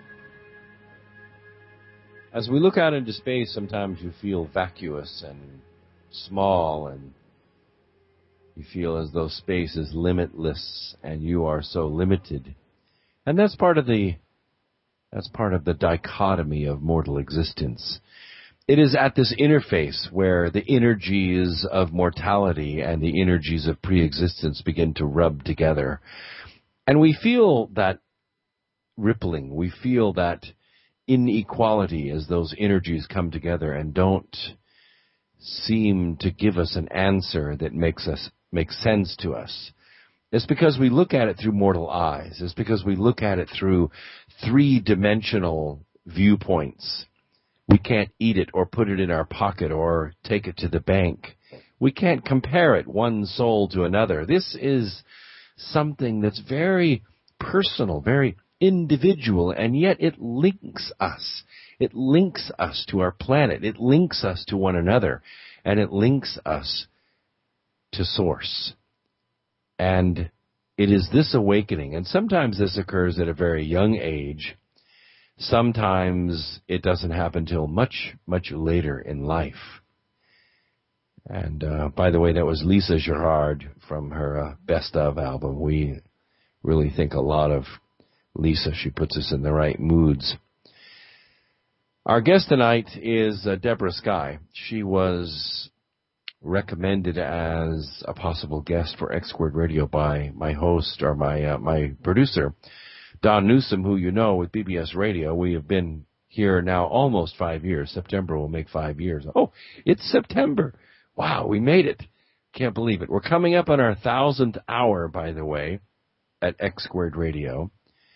As we look out into space, sometimes you feel vacuous and small, and you feel as though space is limitless and you are so limited. And that's part of the dichotomy of mortal existence. It is at this interface where the energies of mortality and the energies of pre-existence begin to rub together. And we feel that rippling. We feel that inequality as those energies come together and don't seem to give us an answer that makes sense to us. It's because we look at it through mortal eyes. It's because we look at it through three-dimensional viewpoints. We can't eat it or put it in our pocket or take it to the bank. We can't compare it, one soul to another. This is something that's very personal, very individual, and yet it links us. It links us to our planet. It links us to one another, and it links us to Source. And it is this awakening, and sometimes this occurs at a very young age. Sometimes it doesn't happen till much, much later in life. And by the way, that was Lisa Gerard from her Best Of album. We really think a lot of Lisa. She puts us in the right moods. Our guest tonight is Deborah Skye. She was recommended as a possible guest for X Squared Radio by my host, or my producer, Don Newsom, who you know with BBS Radio. We have been here now almost 5 years. September will make 5 years. Oh, it's September. Wow, we made it. Can't believe it. We're coming up on our 1,000th hour, by the way, at X Squared Radio.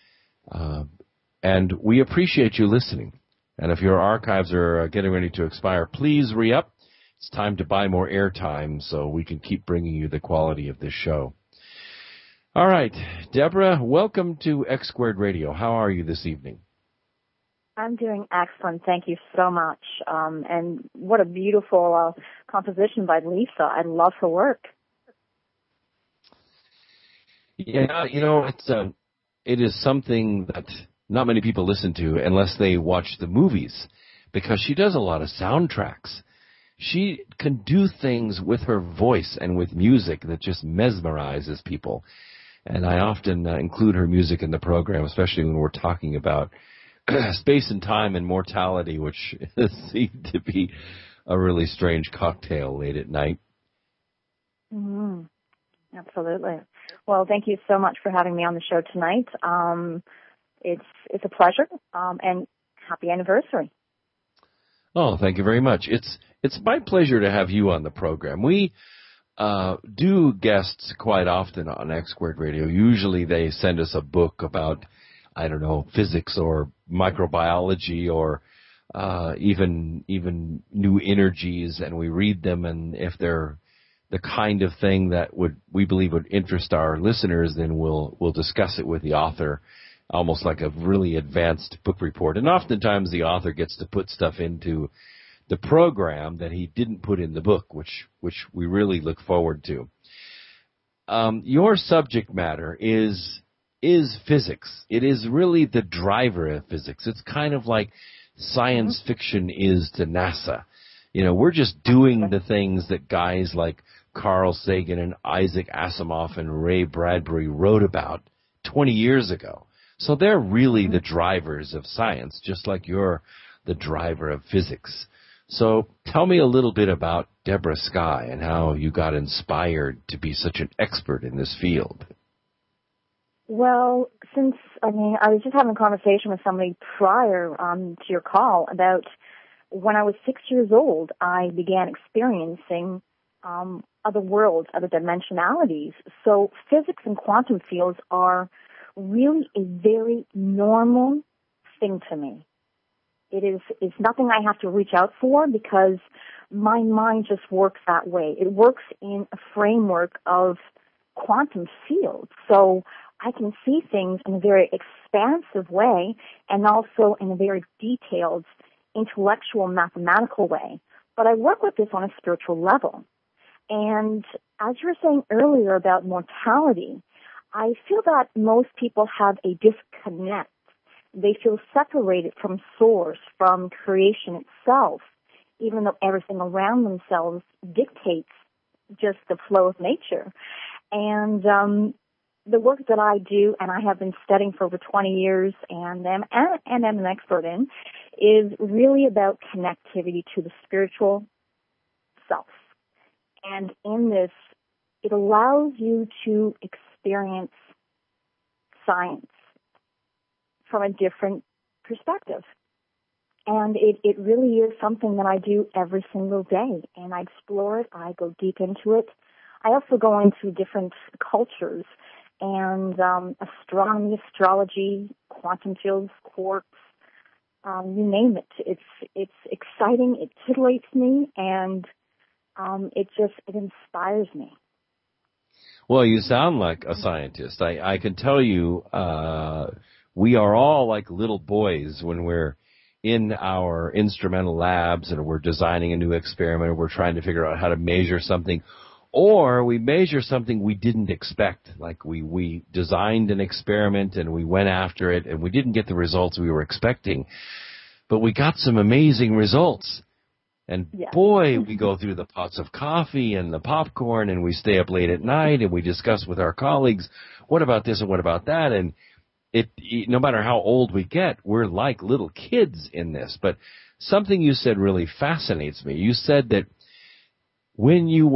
And we appreciate you listening. And if your archives are getting ready to expire, please re-up. It's time to buy more airtime so we can keep bringing you the quality of this show. All right, Deborah, welcome to X Squared Radio. How are you this evening? I'm doing excellent. Thank you so much. And what a beautiful composition by Lisa. I love her work. Yeah, you know, it is something that not many people listen to unless they watch the movies, because she does a lot of soundtracks. She can do things with her voice and with music that just mesmerizes people. And I often include her music in the program, especially when we're talking about space and time and mortality, which seemed to be a really strange cocktail late at night. Mm-hmm. Absolutely. Well, thank you so much for having me on the show tonight. It's a pleasure, and happy anniversary. Oh, thank you very much. It's my pleasure to have you on the program. We do guests quite often on X Squared Radio. Usually they send us a book about, I don't know, physics or microbiology or even new energies, and we read them, and if they're the kind of thing that we believe would interest our listeners, then we'll discuss it with the author, almost like a really advanced book report. And oftentimes the author gets to put stuff into the program that he didn't put in the book, which we really look forward to. Your subject matter is physics. It is really the driver of physics. It's kind of like science fiction is to NASA. You know, we're just doing the things that guys like Carl Sagan and Isaac Asimov and Ray Bradbury wrote about 20 years ago. So they're really the drivers of science, just like you're the driver of physics. So tell me a little bit about Deborah Skye and how you got inspired to be such an expert in this field. Well, I was just having a conversation with somebody prior to your call about when I was 6 years old, I began experiencing other worlds, other dimensionalities. So physics and quantum fields are really a very normal thing to me. It's nothing I have to reach out for because my mind just works that way. It works in a framework of quantum fields. So I can see things in a very expansive way and also in a very detailed, intellectual, mathematical way. But I work with this on a spiritual level. And as you were saying earlier about mortality, I feel that most people have a disconnect. They feel separated from source, from creation itself, even though everything around themselves dictates just the flow of nature. And the work that I do, and I have been studying for over 20 years and am an expert in, is really about connectivity to the spiritual self. And in this, it allows you to experience science from a different perspective. And it really is something that I do every single day. And I explore it. I go deep into it. I also go into different cultures and astronomy, astrology, quantum fields, quarks, you name it. It's exciting. It titillates me, and it inspires me. Well, you sound like a scientist. I can tell you, we are all like little boys when we're in our instrumental labs and we're designing a new experiment, or we're trying to figure out how to measure something, or we measure something we didn't expect. Like we designed an experiment and we went after it and we didn't get the results we were expecting, but we got some amazing results. And boy, we go through the pots of coffee and the popcorn, and we stay up late at night and we discuss with our colleagues, what about this and what about that? And no matter how old we get, we're like little kids in this. But something you said really fascinates me. You said that when you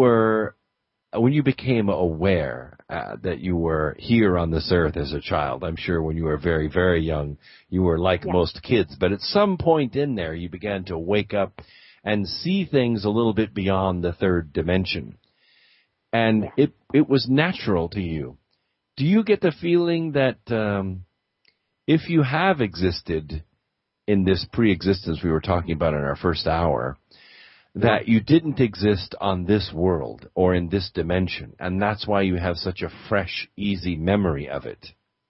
became aware that you were here on this earth as a child, I'm sure when you were very, very young, you were like most kids. But at some point in there, you began to wake up and see things a little bit beyond the third dimension. And it was natural to you. Do you get the feeling that if you have existed in this pre-existence we were talking about in our first hour, that you didn't exist on this world or in this dimension, and that's why you have such a fresh, easy memory of it?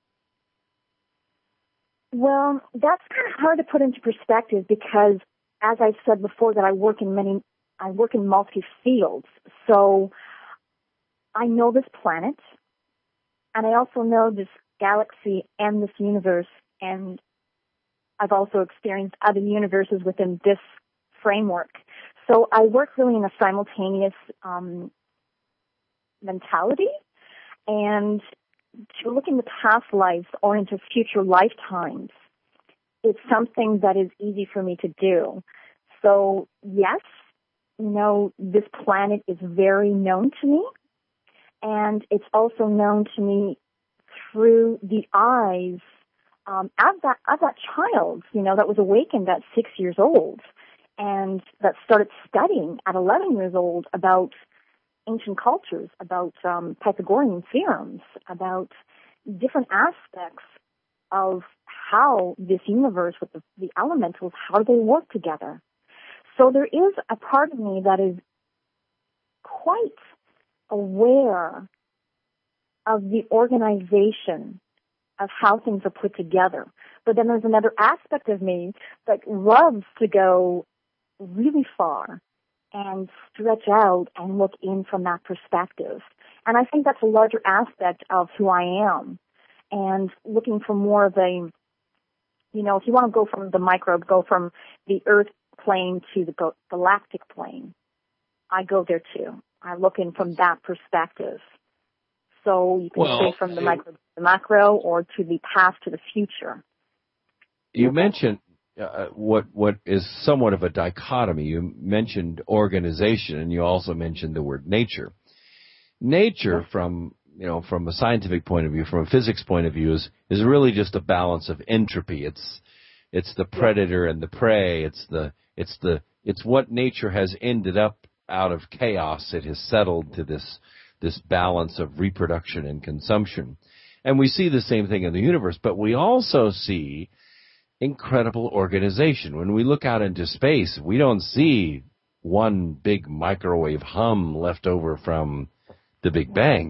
Well, that's kind of hard to put into perspective because, as I said before, that I work in multi fields. So I know this planet, and I also know this galaxy and this universe, and I've also experienced other universes within this framework. So I work really in a simultaneous mentality, and to look into past lives or into future lifetimes, it's something that is easy for me to do. So yes, this planet is very known to me, and it's also known to me through the eyes of that child, that was awakened at 6 years old and that started studying at 11 years old about ancient cultures, about Pythagorean theorems, about different aspects of how this universe with the elementals, how they work together. So there is a part of me that is quite aware of the organization of how things are put together. But then there's another aspect of me that loves to go really far and stretch out and look in from that perspective. And I think that's a larger aspect of who I am. And looking for more of a, if you want to go from the microbe, go from the earth plane to the galactic plane, I go there too. I look in from that perspective. So you can say from the micro to the macro, or to the past to the future. You mentioned what is somewhat of a dichotomy. You mentioned organization, and you also mentioned the word nature. Nature, from a scientific point of view, from a physics point of view, is really just a balance of entropy. It's the predator and the prey. It's what nature has ended up out of chaos. It has settled to this balance of reproduction and consumption. And we see the same thing in the universe, but we also see incredible organization. When we look out into space, we don't see one big microwave hum left over from the Big Bang.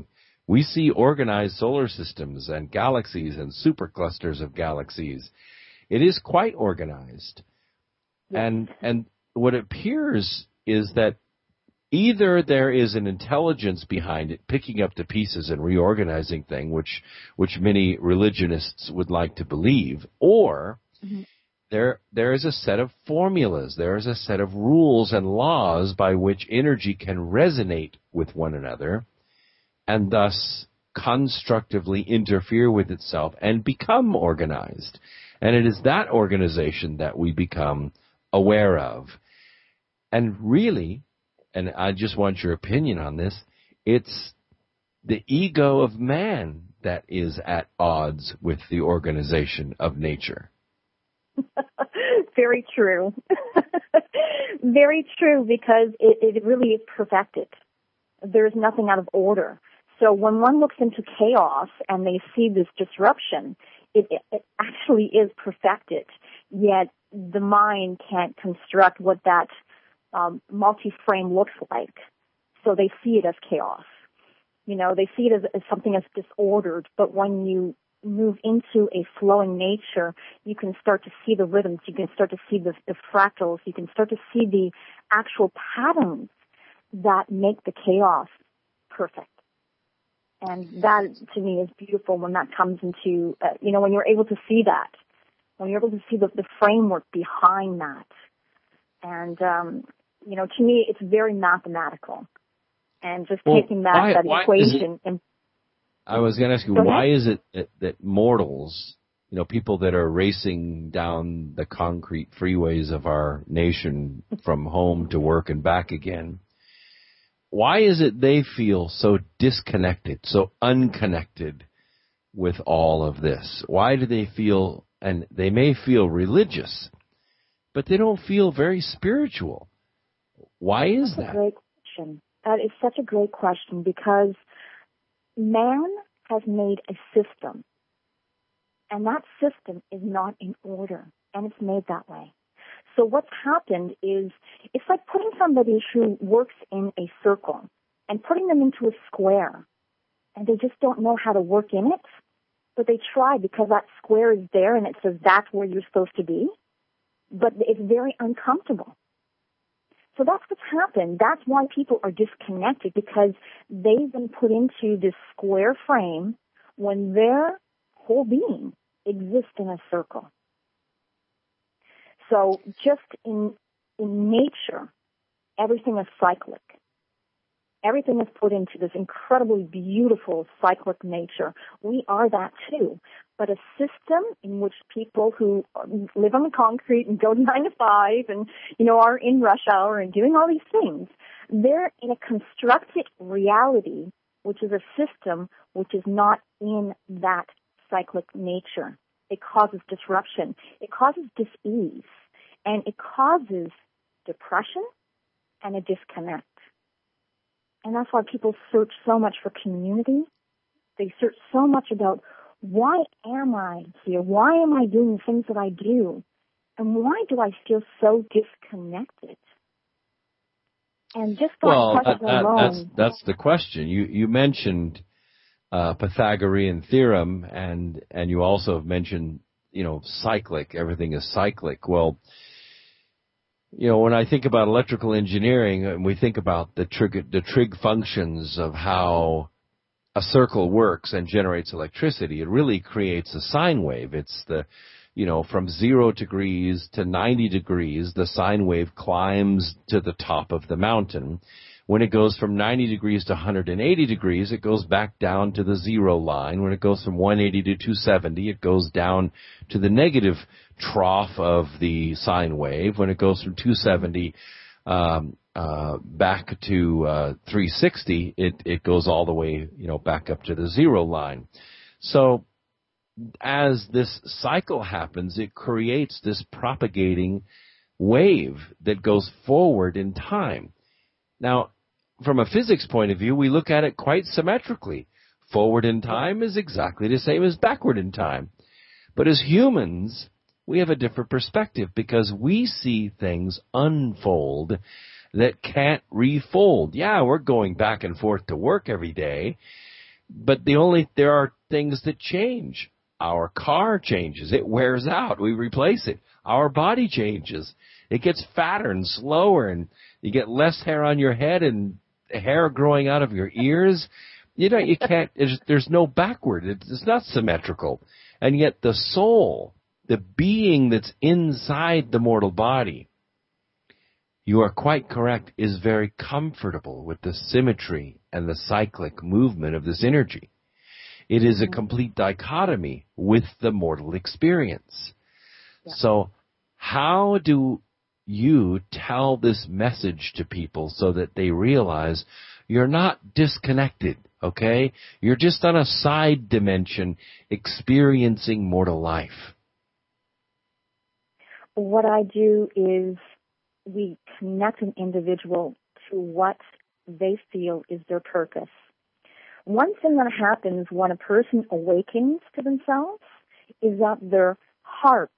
We see organized solar systems and galaxies and superclusters of galaxies. It is quite organized. Yes. And what appears is that either there is an intelligence behind it, picking up the pieces and reorganizing things, which many religionists would like to believe, or there is a set of formulas, there is a set of rules and laws by which energy can resonate with one another and thus constructively interfere with itself and become organized. And it is that organization that we become aware of. And really, and I just want your opinion on this, it's the ego of man that is at odds with the organization of nature. Very true. Very true, because it really is perfected. There's nothing out of order. So when one looks into chaos and they see this disruption, it actually is perfected, yet the mind can't construct what that multi-frame looks like. So they see it as chaos. You know, they see it as something that's disordered, but when you move into a flowing nature, you can start to see the rhythms, you can start to see the fractals, you can start to see the actual patterns that make the chaos perfect. And that, to me, is beautiful when that comes into, when you're able to see that, when you're able to see the framework behind that. And, to me, it's very mathematical. And just taking that equation. I was going to ask you, why is it that mortals, people that are racing down the concrete freeways of our nation from home to work and back again, why is it they feel so disconnected, so unconnected with all of this? Why do they feel, and they may feel religious, but they don't feel very spiritual? Why is that? That's a great question. That is such a great question, because man has made a system, and that system is not in order, and it's made that way. So what's happened is, it's like putting somebody who works in a circle and putting them into a square, and they just don't know how to work in it, but they try because that square is there and it says that's where you're supposed to be, but it's very uncomfortable. So that's what's happened. That's why people are disconnected, because they've been put into this square frame when their whole being exists in a circle. So just in nature, everything is cyclic. Everything is put into this incredibly beautiful cyclic nature. We are that too. But a system in which people who live on the concrete and go 9 to 5 and, are in rush hour and doing all these things, they're in a constructed reality, which is a system which is not in that cyclic nature. It causes disruption. It causes dis-ease. And it causes depression and a disconnect. And that's why people search so much for community. They search so much about, why am I here? Why am I doing the things that I do? And why do I feel so disconnected? And just that question alone. That's the question. You mentioned Pythagorean theorem, and you also have mentioned, cyclic. Everything is cyclic. Well, when I think about electrical engineering and we think about the trig functions of how a circle works and generates electricity, it really creates a sine wave. It's from 0 degrees to 90 degrees, the sine wave climbs to the top of the mountain. When it goes from 90 degrees to 180 degrees, it goes back down to the 0 line. When it goes from 180 to 270, it goes down to the negative trough of the sine wave. When it goes from 270 back to 360, it goes all the way, back up to the 0 line. So as this cycle happens, it creates this propagating wave that goes forward in time. Now, from a physics point of view, we look at it quite symmetrically. Forward in time is exactly the same as backward in time. But as humans, we have a different perspective, because we see things unfold that can't refold. Yeah, we're going back and forth to work every day, But there are things that change. Our car changes. It wears out. We replace it. Our body changes. It gets fatter and slower, and you get less hair on your head and hair growing out of your ears. You can't, there's no backward. It's not symmetrical. And yet the soul, the being that's inside the mortal body, you are quite correct, is very comfortable with the symmetry and the cyclic movement of this energy. It is a complete dichotomy with the mortal experience. Yeah. So how do you tell this message to people so that they realize you're not disconnected, okay? You're just on a side dimension experiencing mortal life. What I do is we connect an individual to what they feel is their purpose. One thing that happens when a person awakens to themselves is that their heart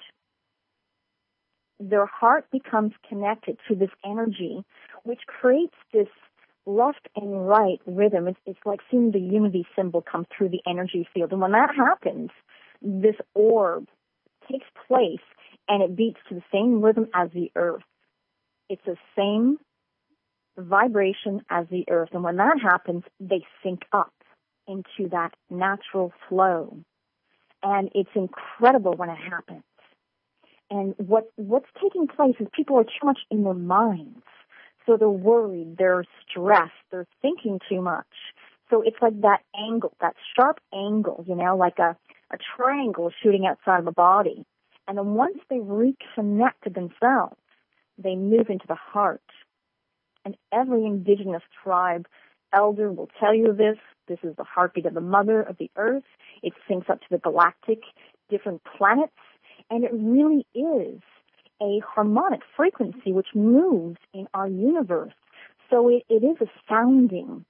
becomes connected to this energy, which creates this left and right rhythm. It's like seeing the unity symbol come through the energy field. And when that happens, this orb takes place and it beats to the same rhythm as the earth. It's the same vibration as the earth. And when that happens, they sync up into that natural flow. And it's incredible when it happens. And what's taking place is people are too much in their minds. So they're worried, they're stressed, they're thinking too much. So it's like that angle, that sharp angle, like a triangle shooting outside of the body. And then once they reconnect to themselves, they move into the heart. And every indigenous tribe elder will tell you this. This is the heartbeat of the mother of the earth. It syncs up to the galactic different planets. And it really is a harmonic frequency which moves in our universe. So it is a sounding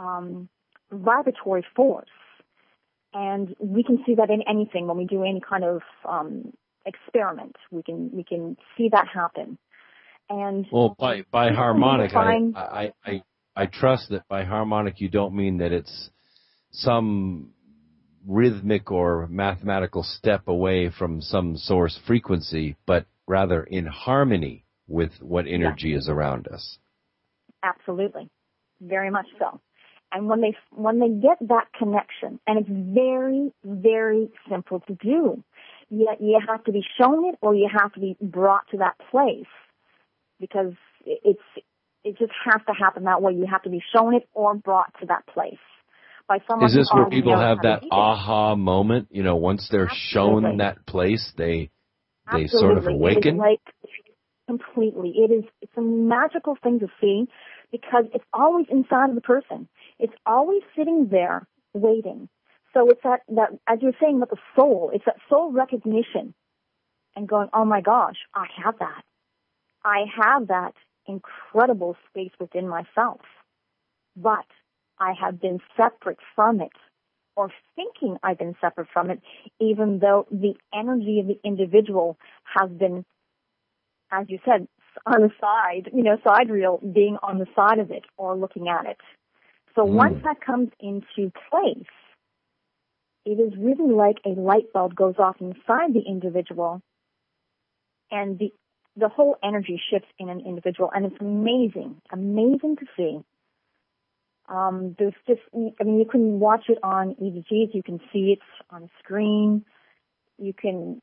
vibratory force. And we can see that in anything when we do any kind of experiment. We can see that happen. And well, by harmonic, I trust that by harmonic you don't mean that it's some rhythmic or mathematical step away from some source frequency, but rather in harmony with what energy is around us. Absolutely. Very much so. And when they get that connection, and it's very, very simple to do, yet you have to be shown it or you have to be brought to that place, because it just has to happen that way. You have to be shown it or brought to that place. By someone. Is this where people have that aha moment? Once they're shown that place, they sort of awaken? Completely. It's a magical thing to see because it's always inside of the person. It's always sitting there waiting. So it's that as you're saying about the soul, it's that soul recognition and going, oh my gosh, I have that. I have that incredible space within myself. But I have been separate from it, or thinking I've been separate from it, even though the energy of the individual has been, as you said, on the side, side reel, being on the side of it or looking at it. So once that comes into place, it is really like a light bulb goes off inside the individual, and the whole energy shifts in an individual, and it's amazing to see. There's just, you can watch it on EEGs, you can see it on screen, you can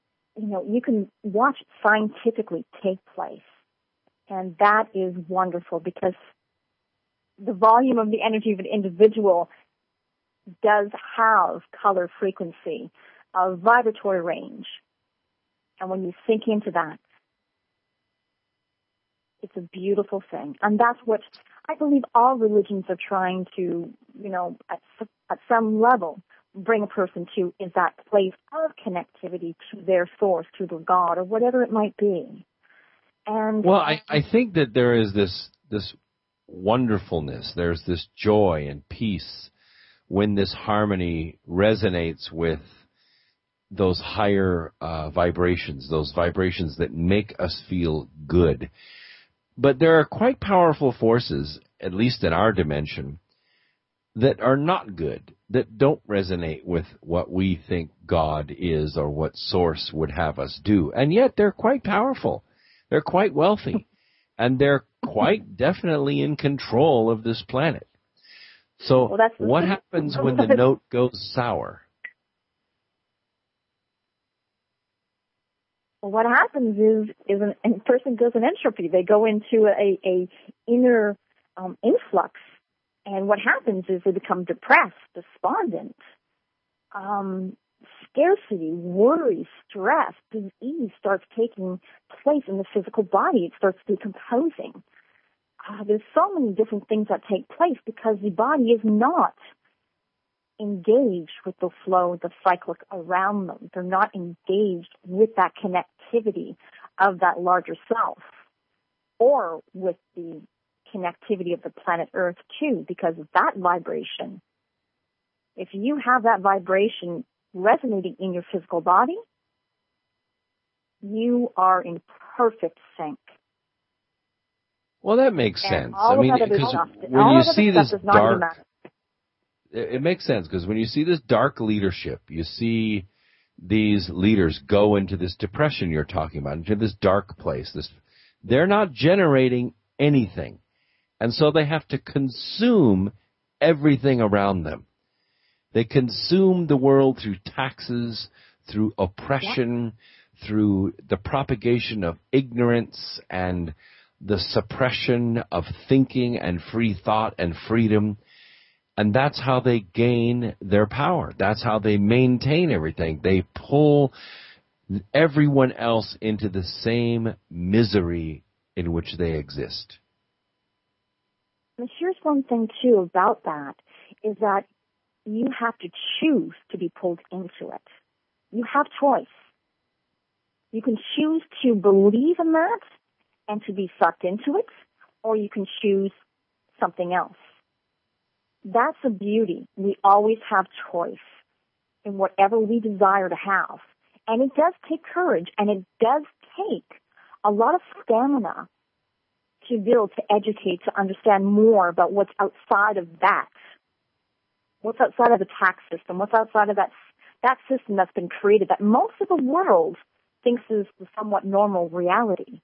watch it scientifically take place. And that is wonderful because the volume of the energy of an individual does have color frequency, a vibratory range. And when you sink into that, it's a beautiful thing. And that's what I believe all religions are trying to, at some level, bring a person to, is that place of connectivity to their source, to their God, or whatever it might be. And well, I think that there is this wonderfulness, there's this joy and peace when this harmony resonates with those higher vibrations, those vibrations that make us feel good. But there are quite powerful forces, at least in our dimension, that are not good, that don't resonate with what we think God is or what Source would have us do. And yet they're quite powerful. They're quite wealthy. And they're quite definitely in control of this planet. So what happens when the note goes sour? Well, what happens is a person goes in entropy. They go into a inner influx. And what happens is they become depressed, despondent, scarcity, worry, stress, disease starts taking place in the physical body. It starts decomposing. There's so many different things that take place because the body is not engaged with the flow, the cyclic around them. They're not engaged with that connectivity of that larger self or with the connectivity of the planet Earth too, because of that vibration. If you have that vibration resonating in your physical body, you are in perfect sync. Well, that makes sense. I mean, because when you see this dark, it makes sense because when you see this dark leadership, you see these leaders go into this depression you're talking about, into this dark place. They're not generating anything. And so they have to consume everything around them. They consume the world through taxes, through oppression, through the propagation of ignorance and the suppression of thinking and free thought and freedom. And that's how they gain their power. That's how they maintain everything. They pull everyone else into the same misery in which they exist. And here's one thing, too, about that, is that you have to choose to be pulled into it. You have choice. You can choose to believe in that and to be sucked into it, or you can choose something else. That's the beauty. We always have choice in whatever we desire to have. And it does take courage, and it does take a lot of stamina to be able to educate, to understand more about what's outside of that. What's outside of the tax system, what's outside of that system that's been created that most of the world thinks is the somewhat normal reality.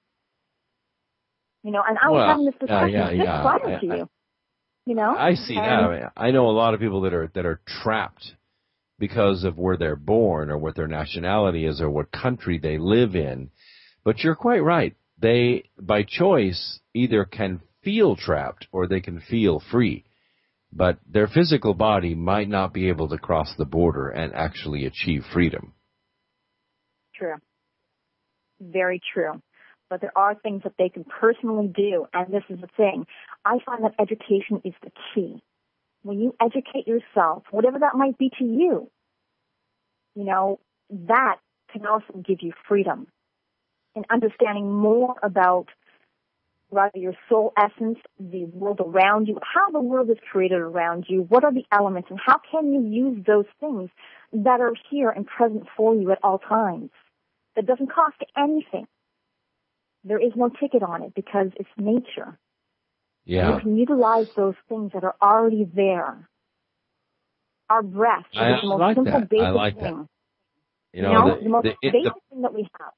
You know, and I was having this discussion just prior to you. You know? I see that. I know a lot of people that are trapped because of where they're born or what their nationality is or what country they live in. But you're quite right. They, by choice, either can feel trapped or they can feel free. But their physical body might not be able to cross the border and actually achieve freedom. True. Very true. But there are things that they can personally do, and this is the thing. I find that education is the key. When you educate yourself, whatever that might be to you, you know, that can also give you freedom. And understanding more about rather your soul essence, the world around you, how the world is created around you, what are the elements, and how can you use those things that are here and present for you at all times. That doesn't cost anything. There is no ticket on it because it's nature. Yeah. You can utilize those things that are already there. Our breath is the most simple, basic thing. You know, the most basic thing that we have.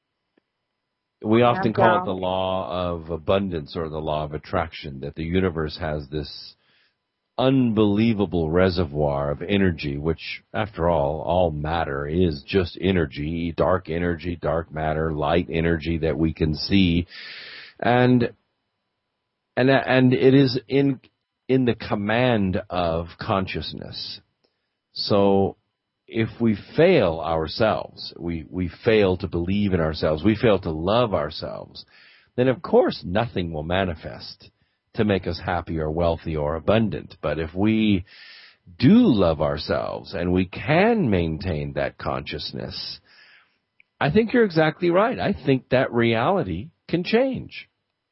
We often call it the law of abundance or the law of attraction, that the universe has this unbelievable reservoir of energy, which, after all matter is just energy, dark matter, light energy that we can see. And it is in the command of consciousness. So if we fail ourselves, we fail to believe in ourselves, we fail to love ourselves, then of course nothing will manifest to make us happy or wealthy or abundant. But if we do love ourselves and we can maintain that consciousness, I think you're exactly right. I think that reality can change.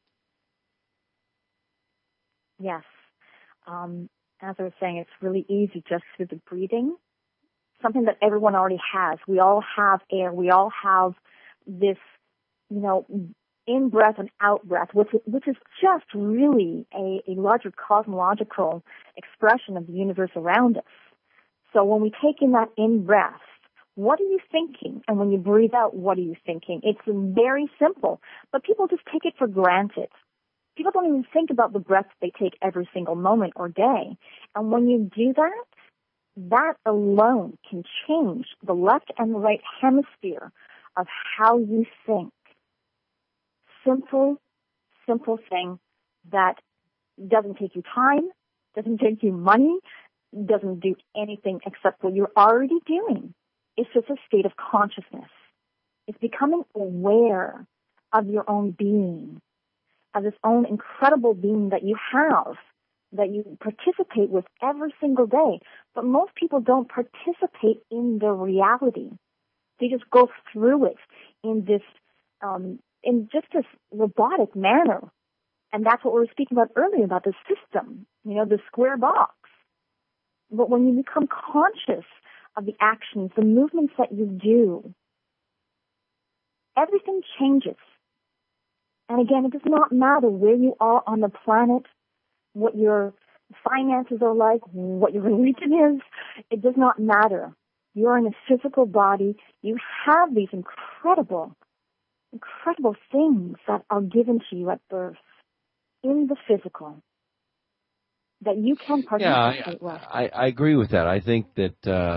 Yes. As I was saying, it's really easy just through the breathing. Something that everyone already has. We all have air. We all have this, you know, in-breath and out-breath, which is just really a larger cosmological expression of the universe around us. So when we take in that in-breath, what are you thinking? And when you breathe out, what are you thinking? It's very simple, but people just take it for granted. People don't even think about the breaths they take every single moment or day. And when you do that, that alone can change the left and the right hemisphere of how you think. Simple thing that doesn't take you time, doesn't take you money, doesn't do anything except what you're already doing. It's just a state of consciousness. It's becoming aware of your own being, of this own incredible being that you have, that you participate with every single day. But most people don't participate in the reality. They just go through it in this, in just this robotic manner. And that's what we were speaking about earlier, about the system, the square box. But when you become conscious of the actions, the movements that you do, everything changes. And again, it does not matter where you are on the planet, what your finances are like, what your religion is. It does not matter. You're in a physical body. You have these incredible things that are given to you at birth in the physical that you can participate with. I agree with that. I think that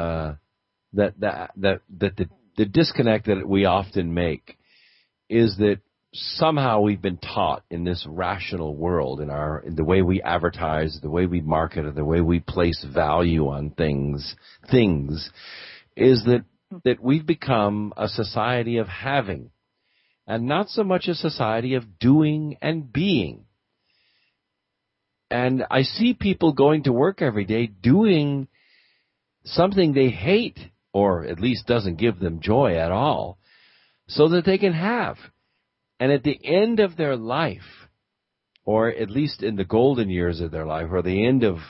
the disconnect that we often make is that somehow we've been taught in this rational world, in the way we advertise, the way we market, or the way we place value on things, is that we've become a society of having, and not so much a society of doing and being. And I see people going to work every day doing something they hate, or at least doesn't give them joy at all, so that they can have. And at the end of their life, or at least in the golden years of their life, or the end of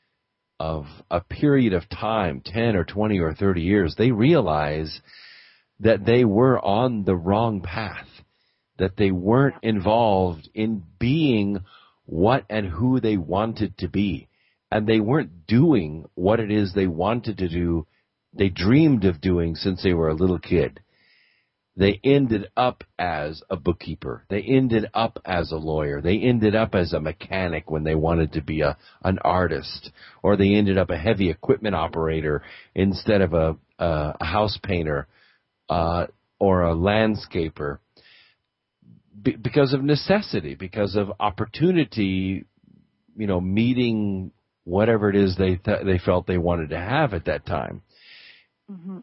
a period of time, 10 or 20 or 30 years, they realize that they were on the wrong path, that they weren't involved in being what and who they wanted to be, and they weren't doing what it is they wanted to do, they dreamed of doing since they were a little kid. They ended up as a bookkeeper. They ended up as a lawyer. They ended up as a mechanic when they wanted to be an artist. Or they ended up a heavy equipment operator instead of a house painter or a landscaper. Because of necessity, because of opportunity, meeting whatever it is they felt they wanted to have at that time. Mm-hmm.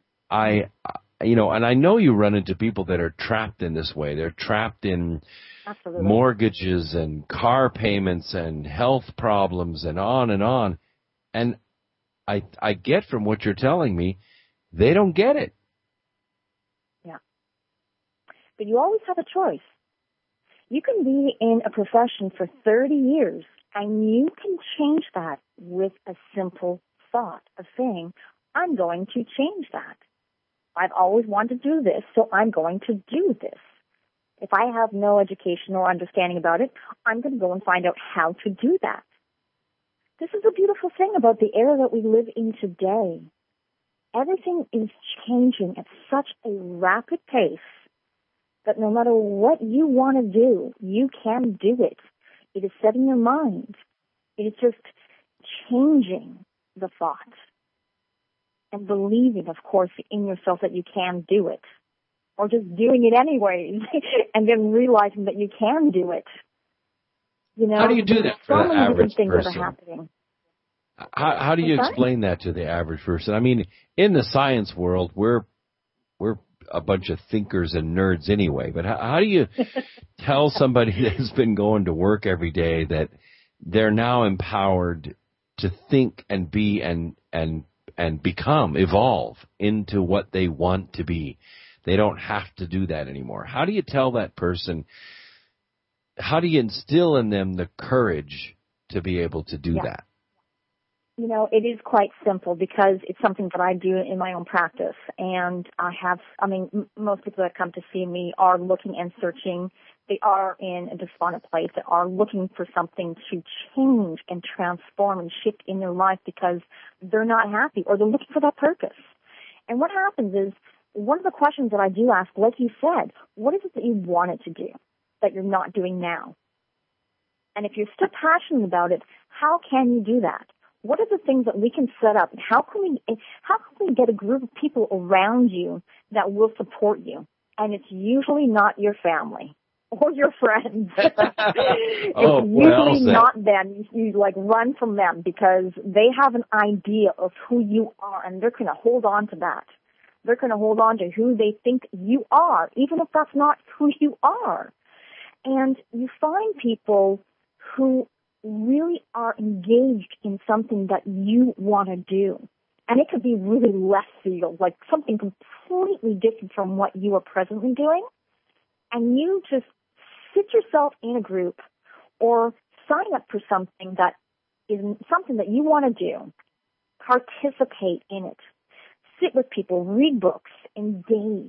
And I know you run into people that are trapped in this way. They're trapped in Absolutely. Mortgages and car payments and health problems and on and on. And I get from what you're telling me, they don't get it. Yeah. But you always have a choice. You can be in a profession for 30 years, and you can change that with a simple thought of saying, I'm going to change that. I've always wanted to do this, so I'm going to do this. If I have no education or understanding about it, I'm going to go and find out how to do that. This is a beautiful thing about the era that we live in today. Everything is changing at such a rapid pace that no matter what you want to do, you can do it. It is setting your mind. It is just changing the thought and believing, of course, in yourself that you can do it, or just doing it anyways and then realizing that you can do it. How do you do that for the average person? That are happening. How do you explain that to the average person? I mean, in the science world, we're a bunch of thinkers and nerds anyway, but how do you tell somebody that's been going to work every day that they're now empowered to think and be and become, evolve into what they want to be? They don't have to do that anymore. How do you tell that person, how do you instill in them the courage to be able to do that? You know, it is quite simple because it's something that I do in my own practice. And most people that come to see me are looking and searching. They are in a despondent place. They are looking for something to change and transform and shift in their life because they're not happy or they're looking for that purpose. And what happens is, one of the questions that I do ask, like you said, what is it that you wanted to do that you're not doing now? And if you're still passionate about it, how can you do that? What are the things that we can set up? How can we get a group of people around you that will support you? And it's usually not your family or your friends. It's usually not them. You like run from them because they have an idea of who you are, and they're going to hold on to that. They're going to hold on to who they think you are, even if that's not who you are. And you find people who really are engaged in something that you want to do. And it could be really left field, like something completely different from what you are presently doing. And you just sit yourself in a group or sign up for something that is something that you want to do. Participate in it. Sit with people, read books, engage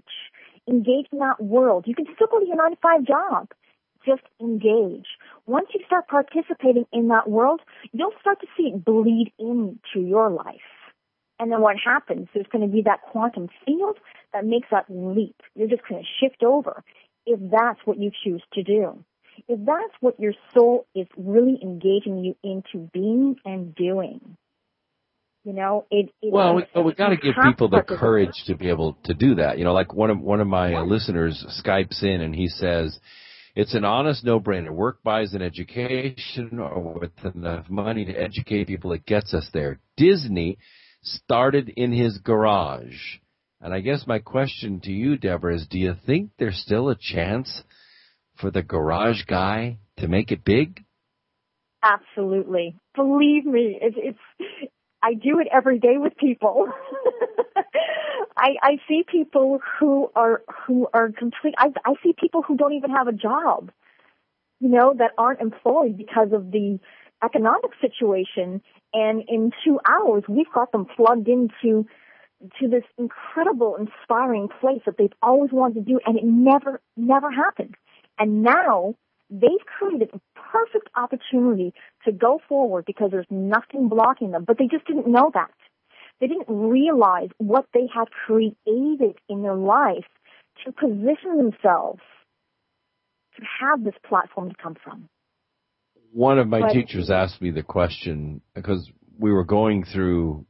in that world. You can still go to your 9-to-5 job. Just engage. Once you start participating in that world, you'll start to see it bleed into your life. And then what happens, there's going to be that quantum field that makes that leap. You're just going to shift over if that's what you choose to do. If that's what your soul is really engaging you into being and doing. You know, we got to give people the courage to be able to do that. You know, like one of my listeners Skypes in and he says, it's an honest no-brainer. Work buys an education, or with enough money to educate people, it gets us there. Disney started in his garage. And I guess my question to you, Deborah, is do you think there's still a chance for the garage guy to make it big? Absolutely. Believe me, I do it every day with people. I see people who are complete. I see people who don't even have a job, you know, that aren't employed because of the economic situation. And in 2 hours, we've got them plugged into this incredible, inspiring place that they've always wanted to do, and it never happened. And now they've created a perfect opportunity to go forward because there's nothing blocking them, but they just didn't know that. They didn't realize what they had created in their life to position themselves to have this platform to come from. One of my teachers asked me the question, because we were going through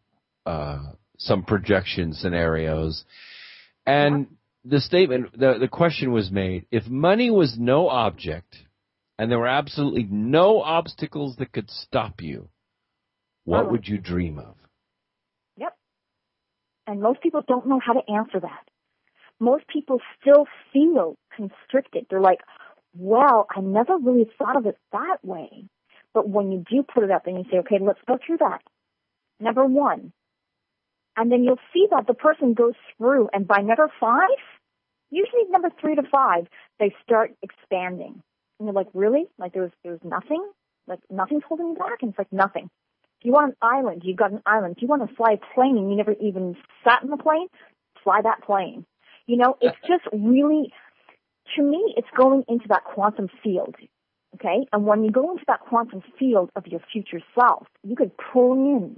some projection scenarios, and the statement, the question was made, if money was no object and there were absolutely no obstacles that could stop you, what would you dream of? Yep. And most people don't know how to answer that. Most people still feel constricted. They're like, well, I never really thought of it that way. But when you do put it up and you say, okay, let's go through that. Number one. And then you'll see that the person goes through, and by number 5, usually number 3 to 5, they start expanding. And you're like, really? Like there's nothing? Like nothing's holding you back? And it's like nothing. If you want an island, you've got an island. If you want to fly a plane and you never even sat in the plane, fly that plane. You know, it's just really, to me, it's going into that quantum field. Okay? And when you go into that quantum field of your future self, you could pull in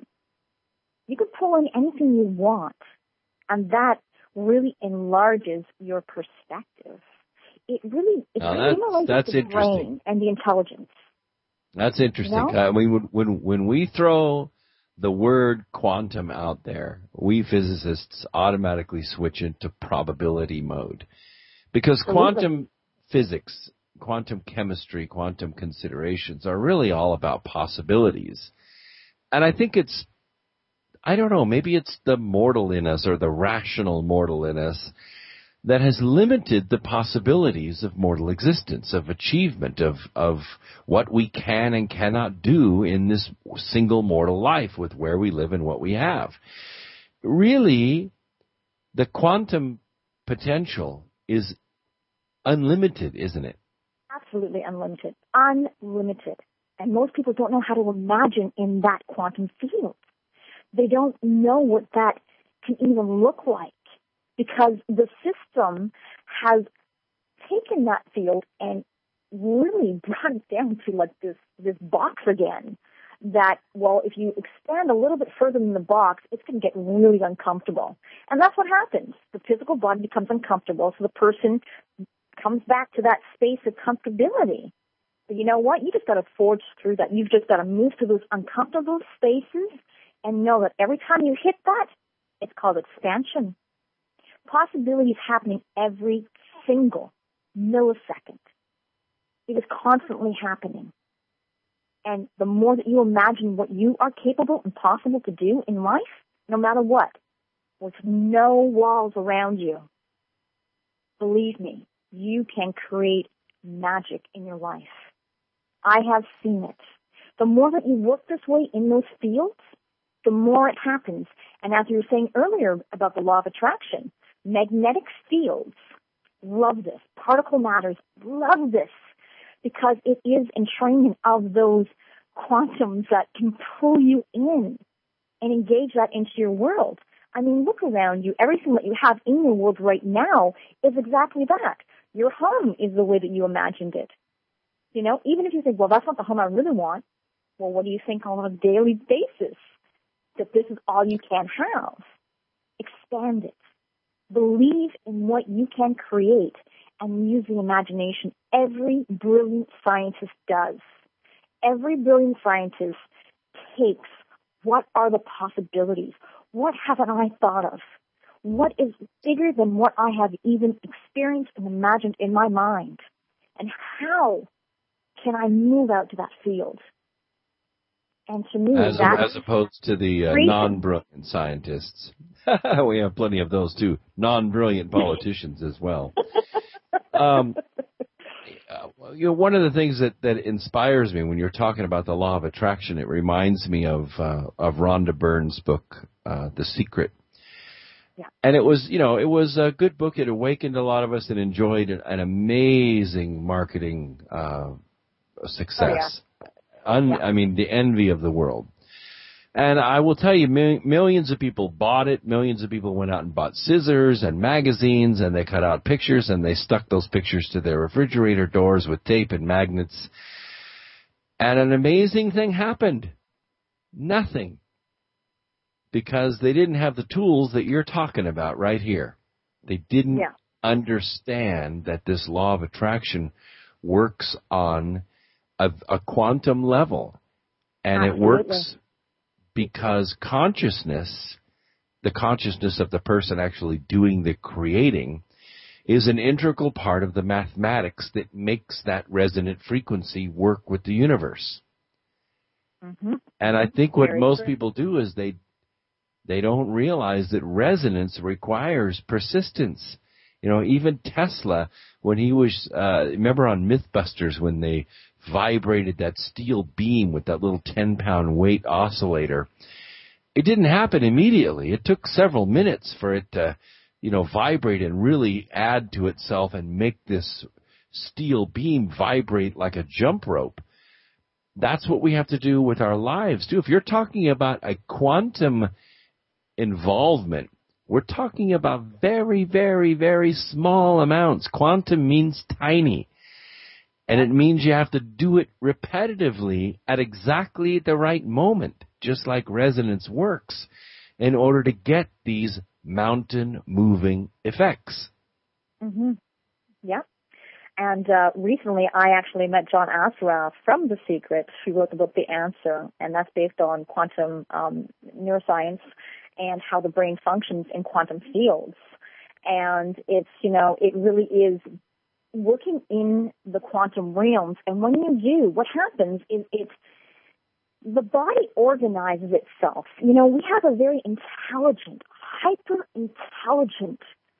anything you want. And that really enlarges your perspective. It's that's the interesting. brain and the intelligence. That's interesting. You know? I mean, when we throw the word quantum out there, we physicists automatically switch into probability mode. Because quantum physics, quantum chemistry, quantum considerations are really all about possibilities. And I think maybe it's the mortal in us or the rational mortal in us that has limited the possibilities of mortal existence, of achievement, of what we can and cannot do in this single mortal life with where we live and what we have. Really, the quantum potential is unlimited, isn't it? Absolutely unlimited. Unlimited. And most people don't know how to imagine in that quantum field. They don't know what that can even look like, because the system has taken that field and really brought it down to like this box again. That, well, if you expand a little bit further than the box, it's going to get really uncomfortable. And that's what happens. The physical body becomes uncomfortable, so the person comes back to that space of comfortability. But you know what? You just got to forge through that. You've just got to move through those uncomfortable spaces and know that every time you hit that, it's called expansion. Possibility is happening every single millisecond. It is constantly happening. And the more that you imagine what you are capable and possible to do in life, no matter what, with no walls around you, believe me, you can create magic in your life. I have seen it. The more that you work this way in those fields, the more it happens. And as you were saying earlier about the law of attraction, magnetic fields love this. Particle matters love this, because it is entrainment of those quantums that can pull you in and engage that into your world. I mean, look around you. Everything that you have in your world right now is exactly that. Your home is the way that you imagined it. You know, even if you think, well, that's not the home I really want, well, what do you think on a daily basis? That this is all you can have. Expand it. Believe in what you can create and use the imagination. Every brilliant scientist does. Every brilliant scientist takes what are the possibilities? What haven't I thought of? What is bigger than what I have even experienced and imagined in my mind? And how can I move out to that field? And to me, as opposed to the non-brilliant scientists. We have plenty of those too. Non-brilliant politicians as well. You know, one of the things that inspires me when you're talking about the law of attraction, it reminds me of Rhonda Byrne's book, The Secret. Yeah. And it was a good book. It awakened a lot of us and enjoyed an amazing marketing success. Oh, yeah. I mean, the envy of the world. And I will tell you, millions of people bought it. Millions of people went out and bought scissors and magazines, and they cut out pictures, and they stuck those pictures to their refrigerator doors with tape and magnets. And an amazing thing happened. Nothing. Because they didn't have the tools that you're talking about right here. They didn't understand that this law of attraction works on a quantum level. And Absolutely. It works because consciousness, the consciousness of the person actually doing the creating, is an integral part of the mathematics that makes that resonant frequency work with the universe. Mm-hmm. And I think what most people do is they don't realize that resonance requires persistence. You know, even Tesla, when he was, remember on Mythbusters when they vibrated that steel beam with that little 10-pound weight oscillator, it didn't happen immediately. It took several minutes for it to, vibrate and really add to itself and make this steel beam vibrate like a jump rope. That's what we have to do with our lives, too. If you're talking about a quantum involvement, we're talking about very, very, very small amounts. Quantum means tiny. And it means you have to do it repetitively at exactly the right moment, just like resonance works, in order to get these mountain-moving effects. Mm-hmm. Yeah. And recently I actually met John Assaraf from The Secret, who wrote the book The Answer, and that's based on quantum neuroscience and how the brain functions in quantum fields. And it's, it really is working in the quantum realms. And when you do, what happens is the body organizes itself. We have a very intelligent, hyper-intelligent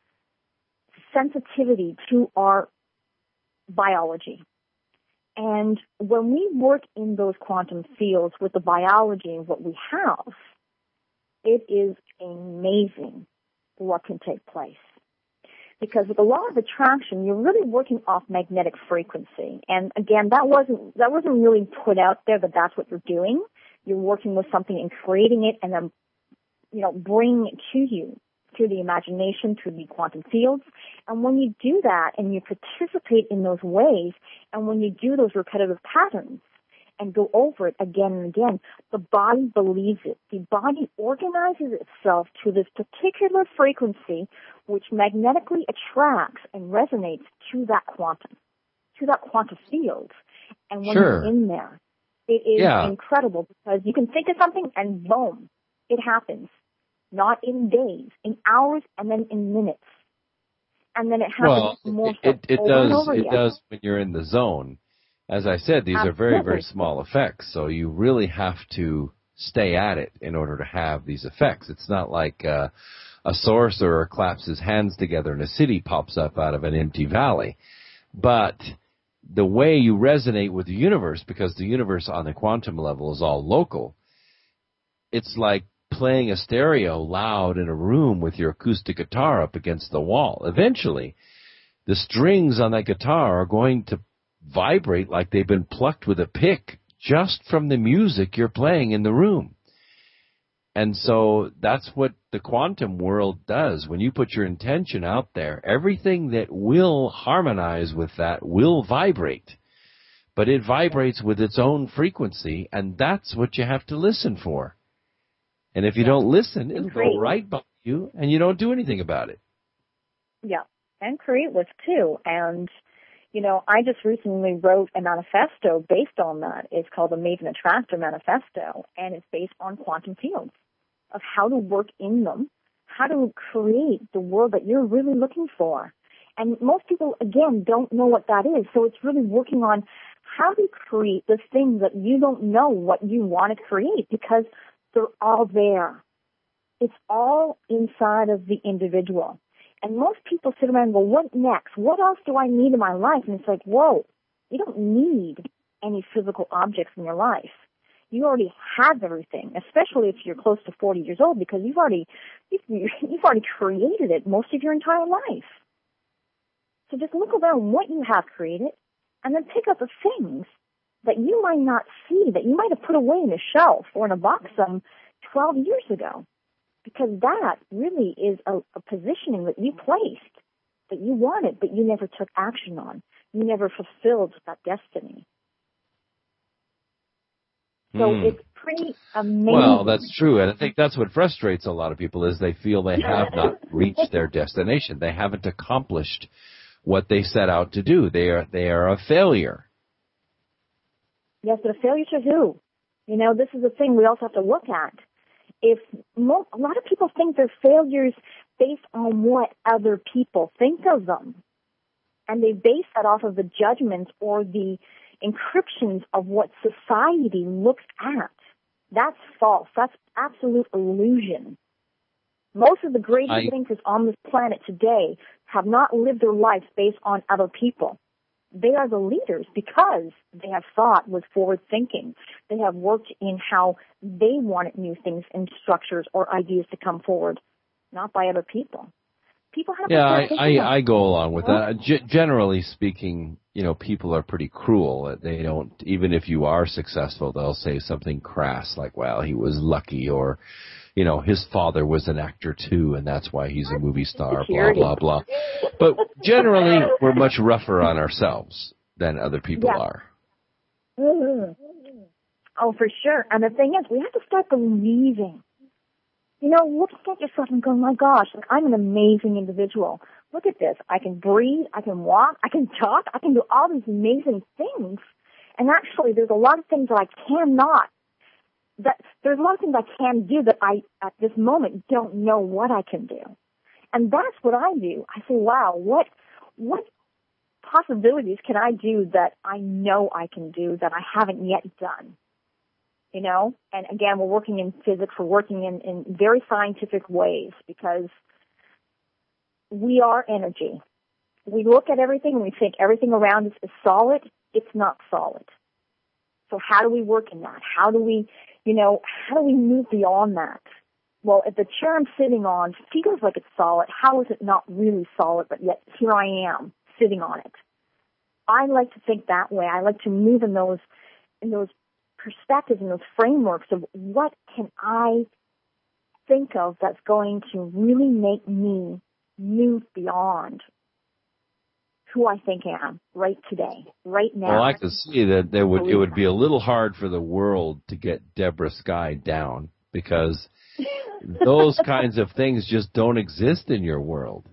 sensitivity to our biology. And when we work in those quantum fields with the biology and what we have, it is amazing what can take place. Because with the law of attraction, you're really working off magnetic frequency. And again, that wasn't really put out there that that's what you're doing. You're working with something and creating it and then bring to you through the imagination, through the quantum fields. And when you do that and you participate in those ways, and when you do those repetitive patterns and go over it again and again, the body believes it. The body organizes itself to this particular frequency which magnetically attracts and resonates to that quantum field. And when you're in there, it is incredible, because you can think of something and boom, it happens. Not in days, in hours, and then in minutes. And then it happens more so over and over again. It does when you're in the zone. As I said, these are very, very small effects, so you really have to stay at it in order to have these effects. It's not like a sorcerer claps his hands together and a city pops up out of an empty valley. But the way you resonate with the universe, because the universe on the quantum level is all local, it's like playing a stereo loud in a room with your acoustic guitar up against the wall. Eventually, the strings on that guitar are going to vibrate like they've been plucked with a pick just from the music you're playing in the room. And so that's what the quantum world does. When you put your intention out there, everything that will harmonize with that will vibrate. But it vibrates with its own frequency, and that's what you have to listen for. And if you don't listen, it'll go right by you, and you don't do anything about it. Yeah, and create with too. And, I just recently wrote a manifesto based on that. It's called the Maven Attractor Manifesto, and it's based on quantum fields, of how to work in them, how to create the world that you're really looking for. And most people, again, don't know what that is. So it's really working on how to create the things that you don't know what you want to create, because they're all there. It's all inside of the individual. And most people sit around and go, what next? What else do I need in my life? And it's like, whoa, you don't need any physical objects in your life. You already have everything, especially if you're close to 40 years old, because you've already created it most of your entire life. So just look around what you have created, and then pick up the things that you might not see, that you might have put away in a shelf or in a box some 12 years ago. Because that really is a positioning that you placed, that you wanted, but you never took action on. You never fulfilled that destiny. So it's pretty amazing. Well, that's true. And I think that's what frustrates a lot of people, is they feel they have not reached their destination. They haven't accomplished what they set out to do. They are a failure. Yes, but a failure to who? This is the thing we also have to look at. A lot of people think they're failures based on what other people think of them. And they base that off of the judgments or the encryptions of what society looks at. That's false. That's absolute illusion. Most of the greatest thinkers on this planet today have not lived their lives based on other people. They are the leaders because they have thought with forward thinking. They have worked in how they wanted new things and structures or ideas to come forward, not by other people. People have I go along with that. Generally speaking, people are pretty cruel. They don't, even if you are successful, they'll say something crass like, well, he was lucky, or, his father was an actor too, and that's why he's a movie star, blah, blah, blah. But generally, we're much rougher on ourselves than other people are. Mm-hmm. Oh, for sure. And the thing is, we have to start believing. Looking at yourself and going, my gosh, I'm an amazing individual. Look at this. I can breathe. I can walk. I can talk. I can do all these amazing things. And actually, there's a lot of things that I cannot. There's a lot of things I can do that I, at this moment, don't know what I can do. And that's what I do. I say, wow, what possibilities can I do that I know I can do that I haven't yet done? And again, we're working in physics, we're working in very scientific ways, because we are energy. We look at everything and we think everything around us is solid. It's not solid. So how do we work in that? How do we move beyond that? Well, if the chair I'm sitting on feels like it's solid, how is it not really solid, but yet here I am sitting on it? I like to think that way. I like to move in those perspectives and those frameworks of what can I think of that's going to really make me move beyond who I think I am right today, right now. Well, I could see that it would be a little hard for the world to get Deborah Sky down, because those kinds of things just don't exist in your world.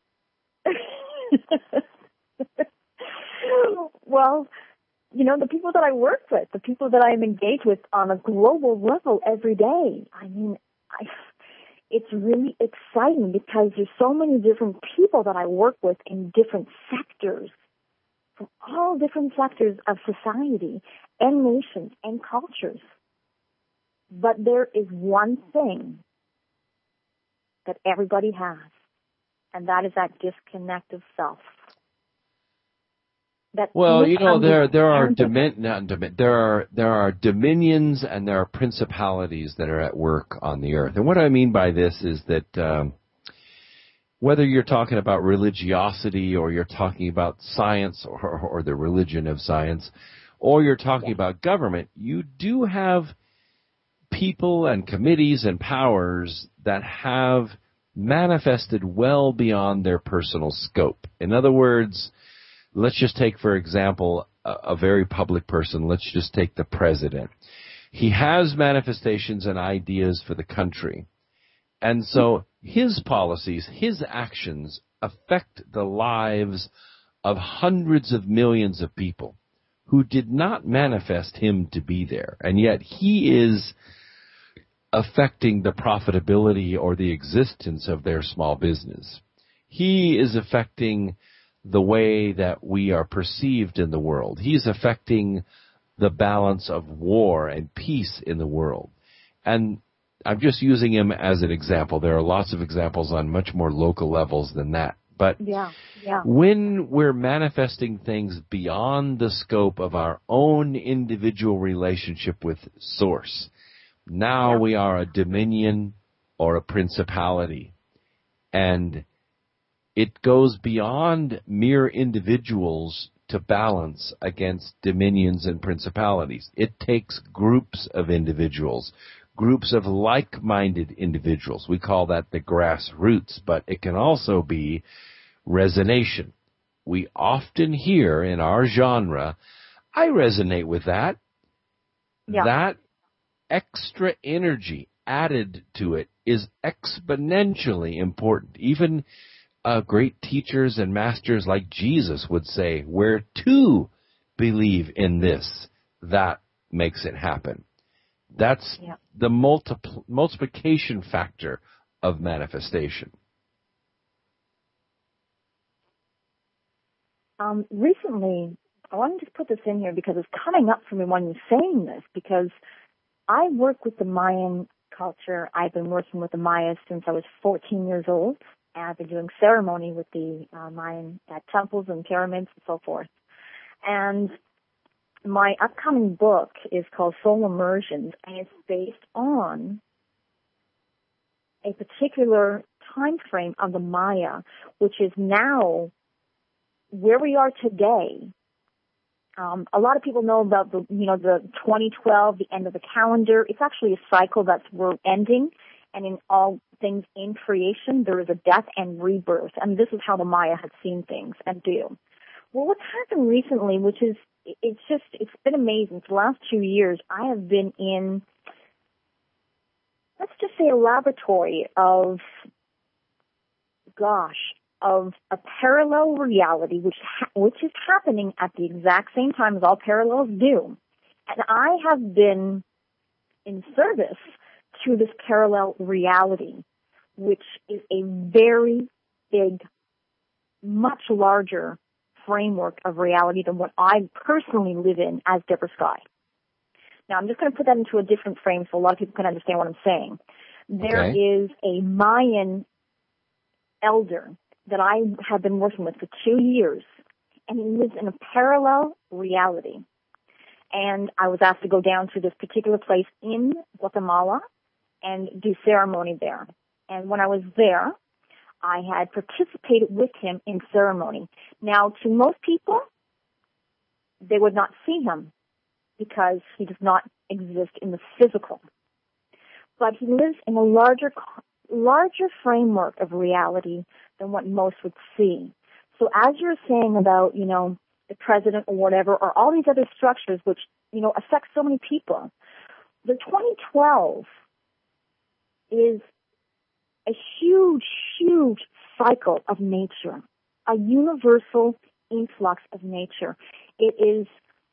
Well, you know, the people that I work with, the people that I am engaged with on a global level every day, I mean, it's really exciting because there's so many different people that I work with in different sectors, from all different sectors of society and nations and cultures. But there is one thing that everybody has, and that is that disconnect of self. Well, you know, there are dominions and there are principalities that are at work on the earth. And what I mean by this is that whether you're talking about religiosity, or you're talking about science, or the religion of science, or you're talking about government, you do have people and committees and powers that have manifested well beyond their personal scope. In other words, let's just take, for example, a very public person. Let's just take the president. He has manifestations and ideas for the country. And so his policies, his actions affect the lives of hundreds of millions of people who did not manifest him to be there. And yet he is affecting the profitability or the existence of their small business. He is affecting the way that we are perceived in the world. He's affecting the balance of war and peace in the world. And I'm just using him as an example. There are lots of examples on much more local levels than that. But when we're manifesting things beyond the scope of our own individual relationship with Source, now we are a dominion or a principality. And it goes beyond mere individuals to balance against dominions and principalities. It takes groups of individuals, groups of like-minded individuals. We call that the grassroots, but it can also be resonation. We often hear in our genre, I resonate with that. Yeah. That extra energy added to it is exponentially important. Even great teachers and masters like Jesus would say, where two believe in this, that makes it happen. That's the multiplication factor of manifestation. Recently, I want to just put this in here because it's coming up for me when you're saying this, because I work with the Mayan culture. I've been working with the Mayas since I was 14 years old. And I've been doing ceremony with the Mayan at temples and pyramids and so forth. And my upcoming book is called Soul Immersions, and it's based on a particular time frame of the Maya, which is now where we are today. A lot of people know about the 2012, the end of the calendar. It's actually a cycle that we're ending. And in all things in creation, there is a death and rebirth. And this is how the Maya had seen things and do. Well, what's happened recently, which is, it's been amazing. For the last 2 years, I have been in, let's just say, a laboratory of a parallel reality, which is happening at the exact same time as all parallels do. And I have been in service to this parallel reality, which is a very big, much larger framework of reality than what I personally live in as Deborah Sky. Now, I'm just going to put that into a different frame so a lot of people can understand what I'm saying. There is a Mayan elder that I have been working with for 2 years, and he lives in a parallel reality. And I was asked to go down to this particular place in Guatemala and do ceremony there. And when I was there, I had participated with him in ceremony. Now, to most people, they would not see him because he does not exist in the physical. but he lives in a larger framework of reality than what most would see. So as you're saying about, the president or whatever, or all these other structures which, affect so many people, the 2012 is a huge, huge cycle of nature, a universal influx of nature. It is,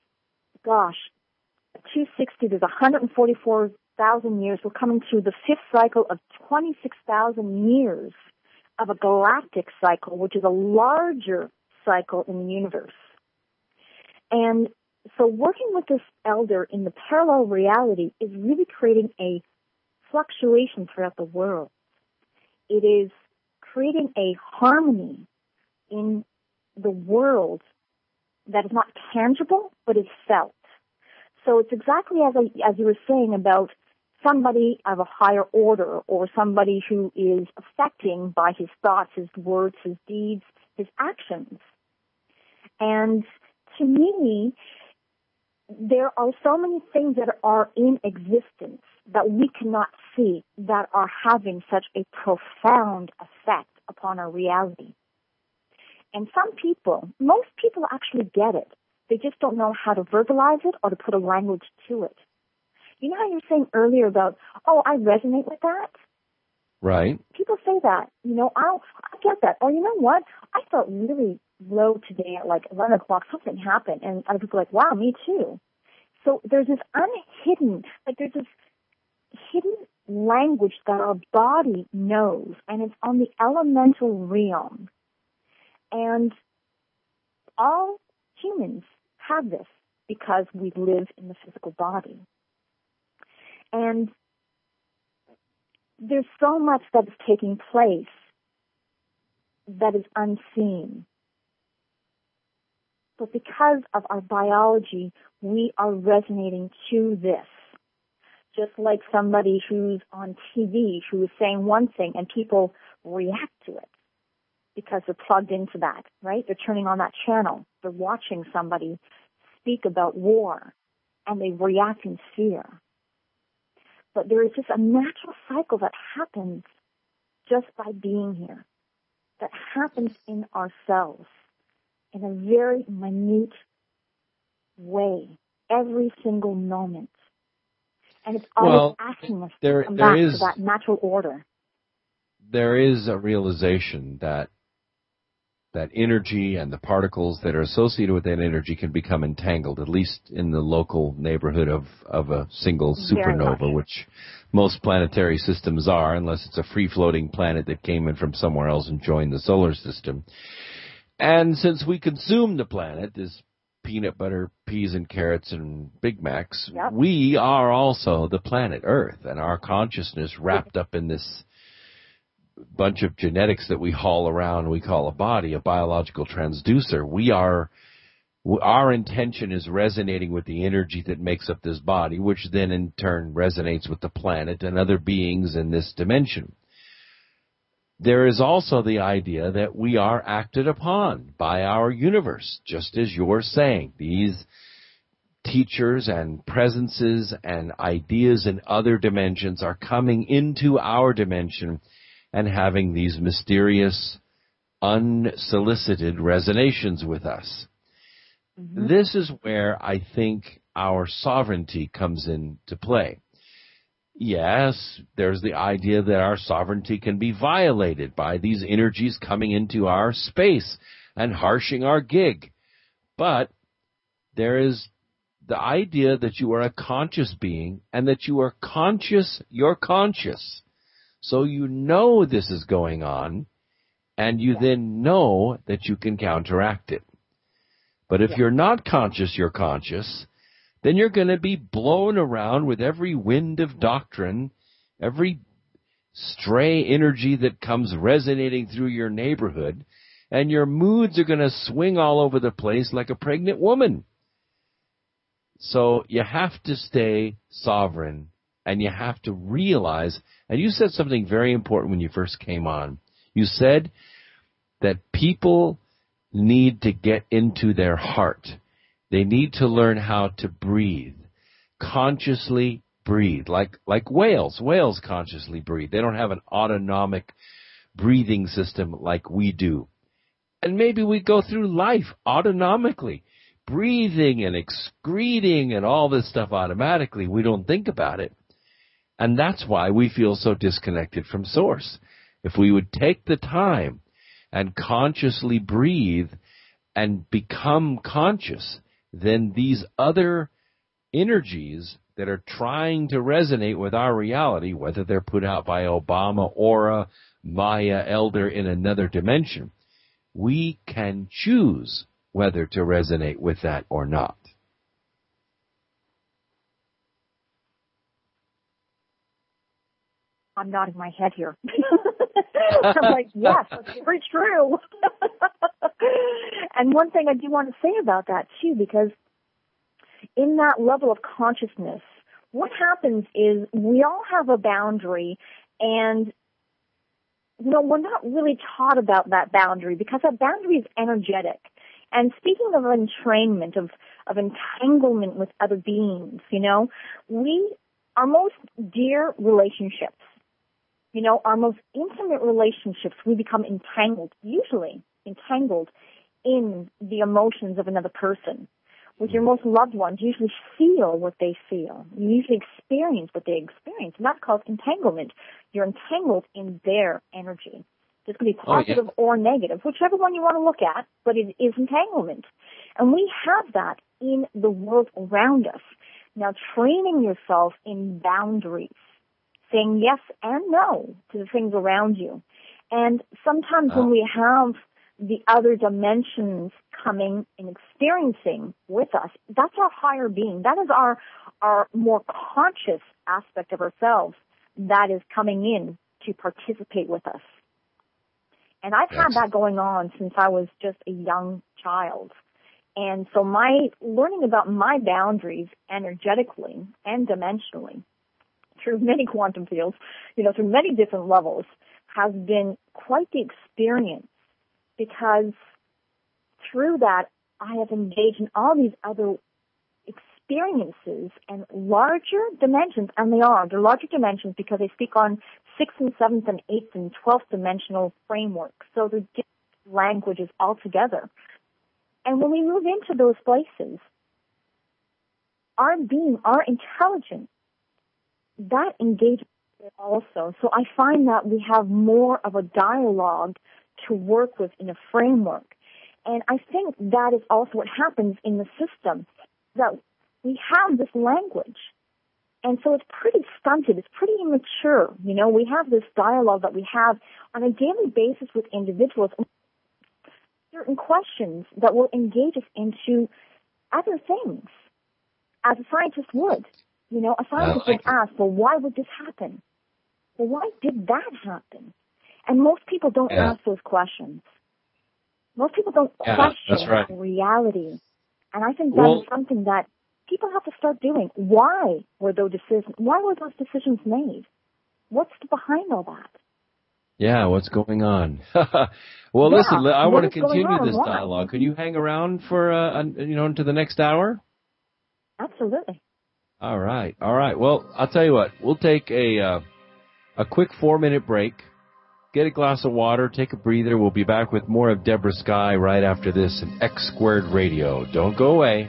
260, there's 144,000 years. We're coming through the fifth cycle of 26,000 years of a galactic cycle, which is a larger cycle in the universe. And so working with this elder in the parallel reality is really creating a fluctuation throughout the world. It is creating a harmony in the world that is not tangible, but is felt. So it's exactly as you were saying about somebody of a higher order, or somebody who is affecting by his thoughts, his words, his deeds, his actions. And to me, there are so many things that are in existence that we cannot see that are having such a profound effect upon our reality. And most people actually get it. They just don't know how to verbalize it or to put a language to it. You know how you were saying earlier about, I resonate with that? Right. People say that, I get that. Or you know what? I felt really low today at like 11 o'clock. Something happened. And other people are like, wow, me too. So there's this there's this hidden language that our body knows, and it's on the elemental realm. And all humans have this because we live in the physical body. And there's so much that is taking place that is unseen. But because of our biology, we are resonating to this. Just like somebody who's on TV who is saying one thing and people react to it because they're plugged into that, right? They're turning on that channel. They're watching somebody speak about war and they react in fear. But there is just a natural cycle that happens just by being here, that happens in ourselves in a very minute way, every single moment. And it's always asking us to come back to that natural order. There is a realization that energy and the particles that are associated with that energy can become entangled, at least in the local neighborhood of a single supernova, which most planetary systems are, unless it's a free-floating planet that came in from somewhere else and joined the solar system. And since we consume the planet as peanut butter, peas and carrots, and Big Macs, we are also the planet Earth, and our consciousness wrapped up in this bunch of genetics that we haul around, we call a body, a biological transducer. Our intention is resonating with the energy that makes up this body, which then in turn resonates with the planet and other beings in this dimension. There is also the idea that we are acted upon by our universe, just as you're saying. These teachers and presences and ideas in other dimensions are coming into our dimension and having these mysterious, unsolicited resonations with us. Mm-hmm. This is where I think our sovereignty comes into play. Yes, there's the idea that our sovereignty can be violated by these energies coming into our space and harshing our gig. But there is the idea that you are a conscious being and that you are conscious, you're conscious. So you know this is going on, and you then know that you can counteract it. But if you're not conscious, you're conscious, then you're going to be blown around with every wind of doctrine, every stray energy that comes resonating through your neighborhood, and your moods are going to swing all over the place like a pregnant woman. So you have to stay sovereign, and you have to realize, and you said something very important when you first came on. You said that people need to get into their heart. They need to learn how to breathe consciously, breathe, like whales. Whales consciously breathe. They don't have an autonomic breathing system like we do. And maybe we go through life autonomically, breathing and excreting and all this stuff automatically. We don't think about it. And that's why we feel so disconnected from Source. If we would take the time and consciously breathe and become conscious, then these other energies that are trying to resonate with our reality, whether they're put out by Obama, Aura, Maya, Elder in another dimension, we can choose whether to resonate with that or not. I'm nodding my head here. I'm like, yes, that's very true. And one thing I do want to say about that, too, because in that level of consciousness, what happens is we all have a boundary, and, we're not really taught about that boundary because that boundary is energetic. And speaking of entrainment, of entanglement with other beings, our most dear relationships, our most intimate relationships, we become usually entangled in the emotions of another person. With your most loved ones, you usually feel what they feel. You usually experience what they experience. And that's called entanglement. You're entangled in their energy. This can be positive or negative, whichever one you want to look at, but it is entanglement. And we have that in the world around us. Now, training yourself in boundaries, saying yes and no to the things around you. And sometimes when we have the other dimensions coming and experiencing with us, that's our higher being. That is our more conscious aspect of ourselves that is coming in to participate with us. And I've had that going on since I was just a young child. And so my learning about my boundaries energetically and dimensionally through many quantum fields, through many different levels, has been quite the experience, because through that I have engaged in all these other experiences and larger dimensions, and they're larger dimensions because they speak on 6th and 7th and 8th and 12th dimensional frameworks. So they're different languages altogether. And when we move into those places, our being, our intelligence, that engages also. So I find that we have more of a dialogue to work with in a framework. And I think that is also what happens in the system, that we have this language. And so it's pretty stunted. It's pretty immature. We have this dialogue that we have on a daily basis with individuals. Certain questions that will engage us into other things, as a scientist would. A scientist would ask, well, why would this happen? Well, why did that happen? And most people don't ask those questions. Most people don't question reality. And I think that is something that people have to start doing. Why were those decisions made? What's behind all that? Yeah, what's going on? Well, listen, I want to continue this dialogue. Can you hang around for, into the next hour? Absolutely. All right. Well, I'll tell you what. We'll take a quick 4-minute break, get a glass of water, take a breather. We'll be back with more of Deborah Sky right after this in X Squared Radio. Don't go away.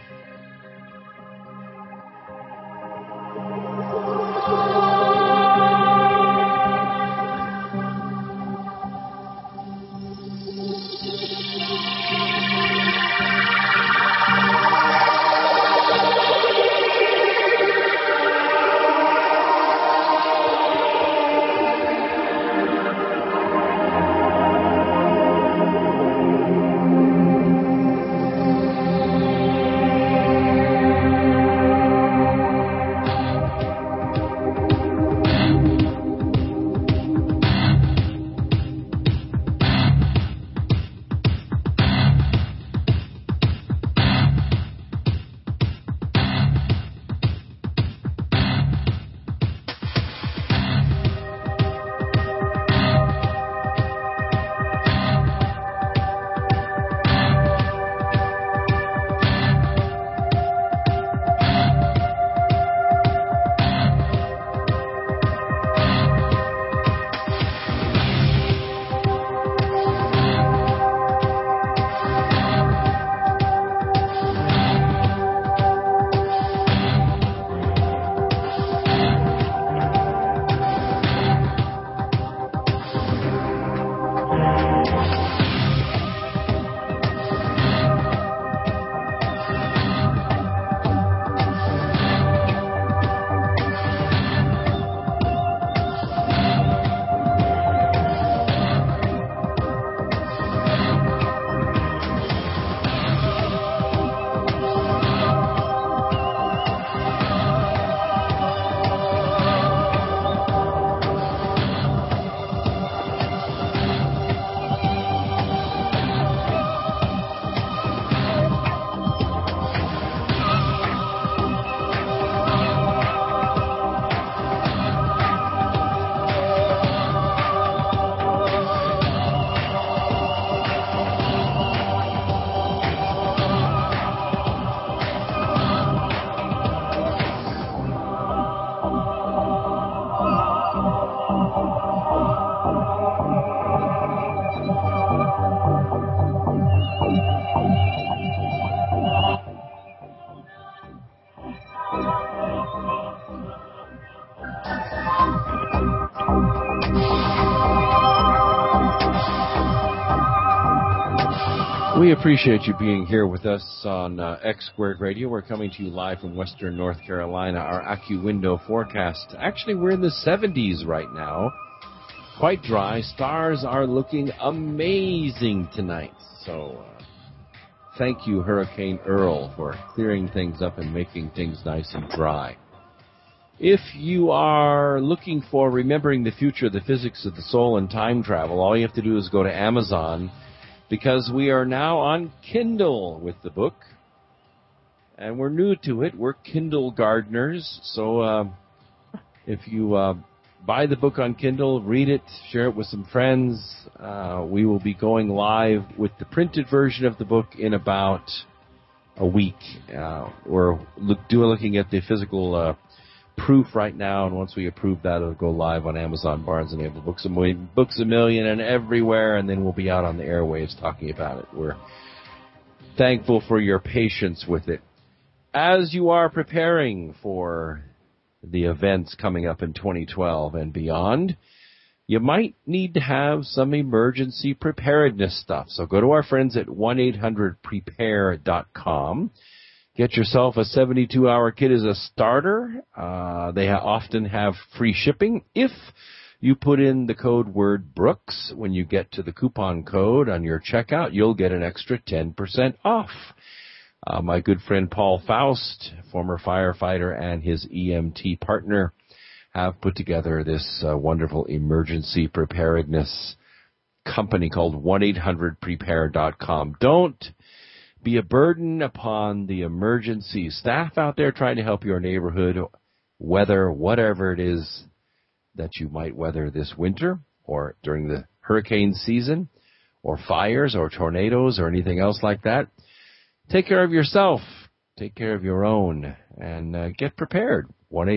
We appreciate you being here with us on X Squared Radio. We're coming to you live from Western North Carolina. Our AccuWindow forecast. Actually, we're in the 70s right now. Quite dry. Stars are looking amazing tonight. So, thank you, Hurricane Earl, for clearing things up and making things nice and dry. If you are looking for Remembering the Future, the Physics of the Soul and Time Travel, all you have to do is go to Amazon, because we are now on Kindle with the book, and we're new to it. We're Kindle gardeners, so if you buy the book on Kindle, read it, share it with some friends. We will be going live with the printed version of the book in about a week. We're looking at the physical proof right now, and once we approve that, it'll go live on Amazon, Barnes & Noble, Books A Million, and everywhere, and then we'll be out on the airwaves talking about it. We're thankful for your patience with it. As you are preparing for the events coming up in 2012 and beyond, you might need to have some emergency preparedness stuff. So go to our friends at 1-800-PREPARE.com. Get yourself a 72-hour kit as a starter. They often have free shipping. If you put in the code word Brooks when you get to the coupon code on your checkout, you'll get an extra 10% off. My good friend Paul Faust, former firefighter, and his EMT partner have put together this wonderful emergency preparedness company called 1-800-PREPARE.com. Don't be a burden upon the emergency staff out there trying to help your neighborhood weather whatever it is that you might weather this winter or during the hurricane season or fires or tornadoes or anything else like that. Take care of yourself. Take care of your own and get prepared.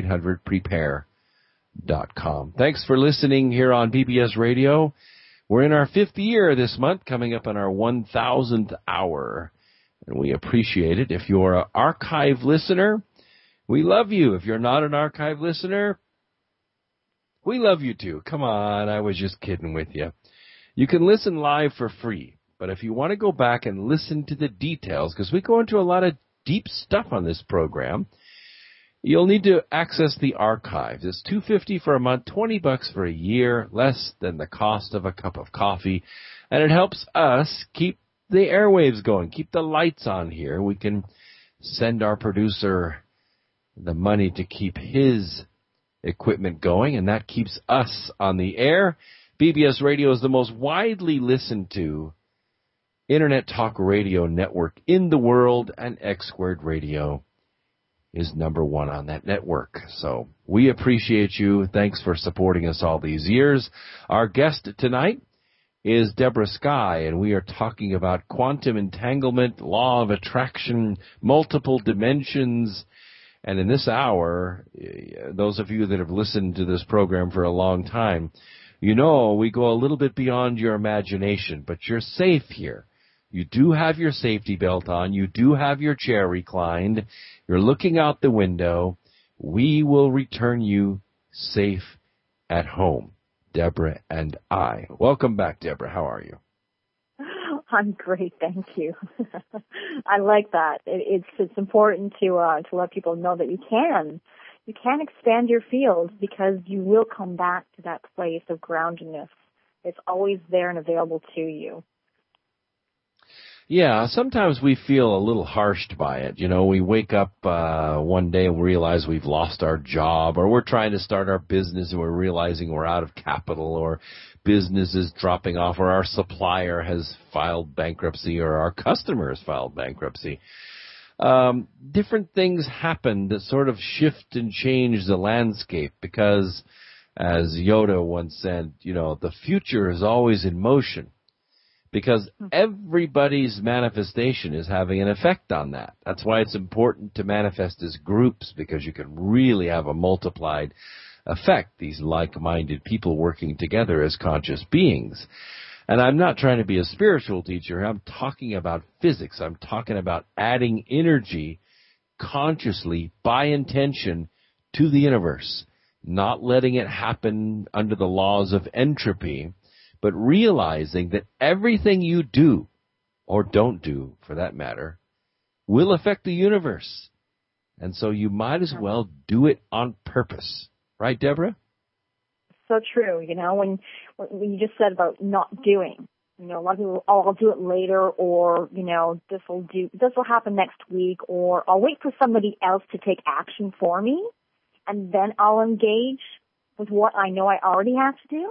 1-800-PREPARE.com. Thanks for listening here on BBS Radio. We're in our 5th year this month, coming up on our 1,000th hour. And we appreciate it. If you're an archive listener, we love you. If you're not an archive listener, we love you too. Come on, I was just kidding with you. You can listen live for free. But if you want to go back and listen to the details, because we go into a lot of deep stuff on this program, you'll need to access the archives. It's $2.50 for a month, $20 for a year, less than the cost of a cup of coffee. And it helps us keep the airwaves going, keep the lights on here. We can send our producer the money to keep his equipment going, and that keeps us on the air. BBS Radio is the most widely listened to Internet talk radio network in the world, and X Squared Radio is number 1 on that network. So we appreciate you. Thanks for supporting us all these years. Our guest tonight is Deborah Sky, and we are talking about quantum entanglement, law of attraction, multiple dimensions. And in this hour, those of you that have listened to this program for a long time, you know we go a little bit beyond your imagination, but you're safe here. You do have your safety belt on. You do have your chair reclined. You're looking out the window. We will return you safe at home. Deborah and I. Welcome back, Deborah. How are you? I'm great, thank you. I like that. It's important to let people know that you can expand your field, because you will come back to that place of groundedness. It's always there and available to you. Yeah, sometimes we feel a little harshed by it. You know, we wake up one day and realize we've lost our job, or we're trying to start our business and we're realizing we're out of capital, or business is dropping off, or our supplier has filed bankruptcy, or our customer has filed bankruptcy. Different things happen that sort of shift and change the landscape, because, as Yoda once said, you know, the future is always in motion. Because everybody's manifestation is having an effect on that. That's why it's important to manifest as groups, because you can really have a multiplied effect, these like-minded people working together as conscious beings. And I'm not trying to be a spiritual teacher. I'm talking about physics. I'm talking about adding energy consciously by intention to the universe, not letting it happen under the laws of entropy, but realizing that everything you do or don't do for that matter, will affect the universe. And so you might as well do it on purpose. Right, Deborah? So true. When you just said about not doing, a lot of people, I'll do it later, or, this will happen next week, or I'll wait for somebody else to take action for me, and then I'll engage with what I know I already have to do.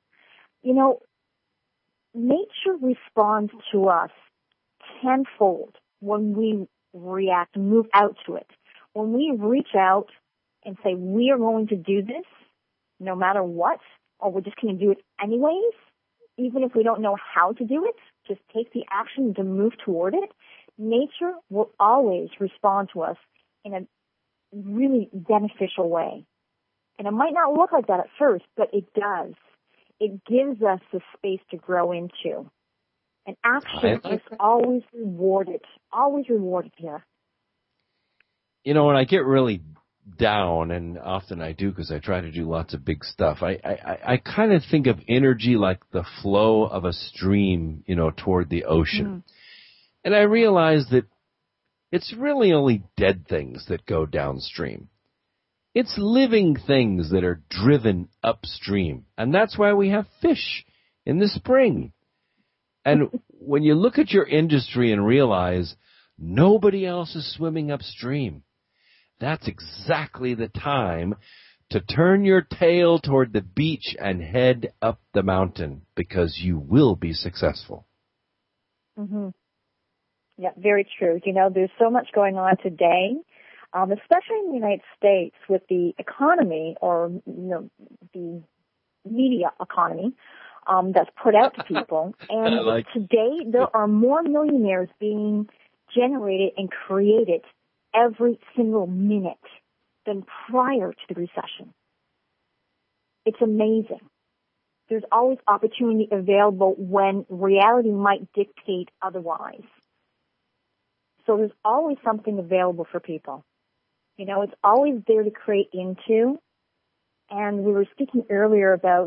Nature responds to us tenfold when we react and move out to it. When we reach out and say, we are going to do this no matter what, or we're just going to do it anyways, even if we don't know how to do it, just take the action to move toward it, nature will always respond to us in a really beneficial way. And it might not look like that at first, but it does. It gives us the space to grow into. And action is always rewarded here. When I get really down, and often I do because I try to do lots of big stuff, I kind of think of energy like the flow of a stream, toward the ocean. Mm. And I realize that it's really only dead things that go downstream. It's living things that are driven upstream. And that's why we have fish in the spring. And when you look at your industry and realize nobody else is swimming upstream, that's exactly the time to turn your tail toward the beach and head up the mountain, because you will be successful. Mm-hmm. Yeah, very true. There's so much going on today, especially in the United States with the economy, or the media economy that's put out to people. And today there are more millionaires being generated and created every single minute than prior to the recession. It's amazing. There's always opportunity available when reality might dictate otherwise. So there's always something available for people. It's always there to create into. And we were speaking earlier about,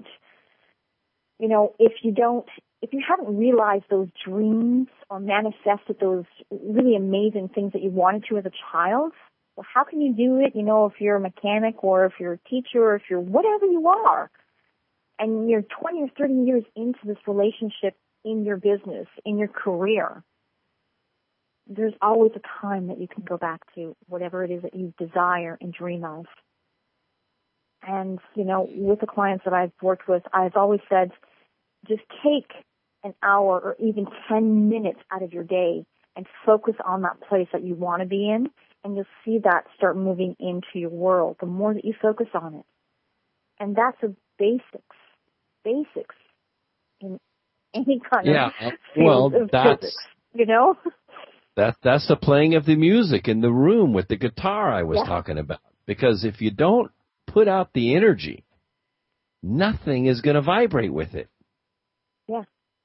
if you haven't realized those dreams or manifested those really amazing things that you wanted to as a child, well, how can you do it, if you're a mechanic, or if you're a teacher, or if you're whatever you are, and you're 20 or 30 years into this relationship in your business, in your career? There's always a time that you can go back to whatever it is that you desire and dream of. And, with the clients that I've worked with, I've always said, just take an hour or even 10 minutes out of your day and focus on that place that you want to be in, and you'll see that start moving into your world the more that you focus on it. And that's the basics in any kind of field of physics, That's the playing of the music in the room with the guitar I was talking about. Because if you don't put out the energy, nothing is going to vibrate with it. Yeah.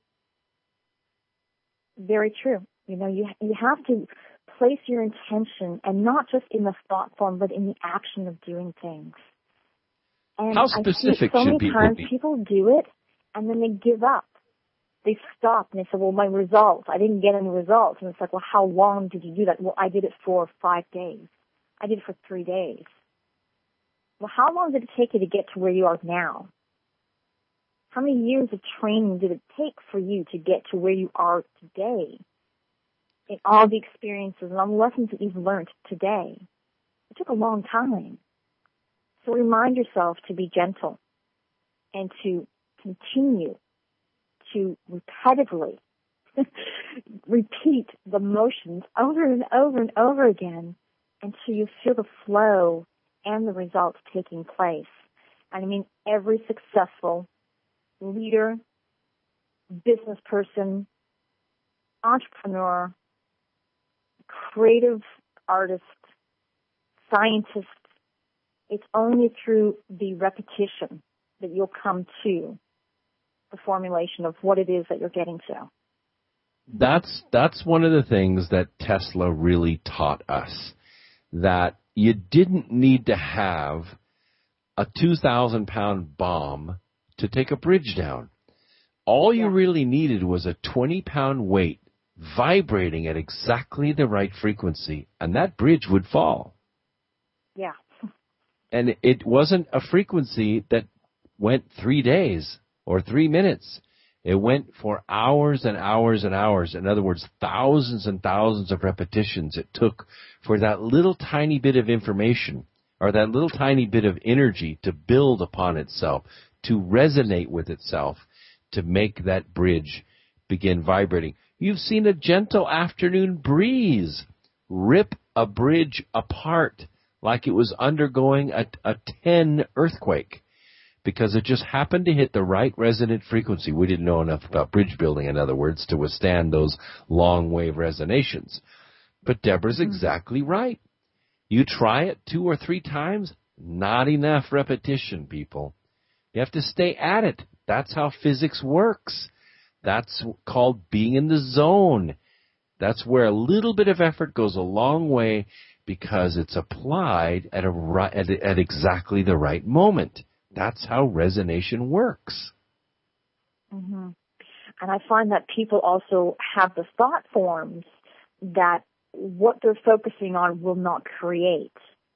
Very true. You have to place your intention, and not just in the thought form, but in the action of doing things. And how specific so should people be? People do it, and then they give up. They stop, and they say, well, my results, I didn't get any results. And it's like, well, how long did you do that? Well, I did it for 5 days. I did it for 3 days. Well, how long did it take you to get to where you are now? How many years of training did it take for you to get to where you are today? In all the experiences and all the lessons that you've learned today. It took a long time. So remind yourself to be gentle and to continue to repetitively repeat the motions over and over and over again until you feel the flow and the results taking place. And I mean, every successful leader, business person, entrepreneur, creative artist, scientist, it's only through the repetition that you'll come to the formulation of what it is that you're getting to. That's one of the things that Tesla really taught us, that you didn't need to have a 2,000-pound bomb to take a bridge down. All you really needed was a 20-pound weight vibrating at exactly the right frequency, and that bridge would fall. Yeah. And it wasn't a frequency that went 3 days or 3 minutes. It went for hours and hours and hours. In other words, thousands and thousands of repetitions it took for that little tiny bit of information or that little tiny bit of energy to build upon itself, to resonate with itself, to make that bridge begin vibrating. You've seen a gentle afternoon breeze rip a bridge apart like it was undergoing a 10 earthquake, because it just happened to hit the right resonant frequency. We didn't know enough about bridge building, in other words, to withstand those long wave resonations. But Deborah's exactly right. You try it 2 or 3 times, not enough repetition, people. You have to stay at it. That's how physics works. That's called being in the zone. That's where a little bit of effort goes a long way, because it's applied at exactly the right moment. That's how resonation works. Mm-hmm. And I find that people also have the thought forms that what they're focusing on will not create.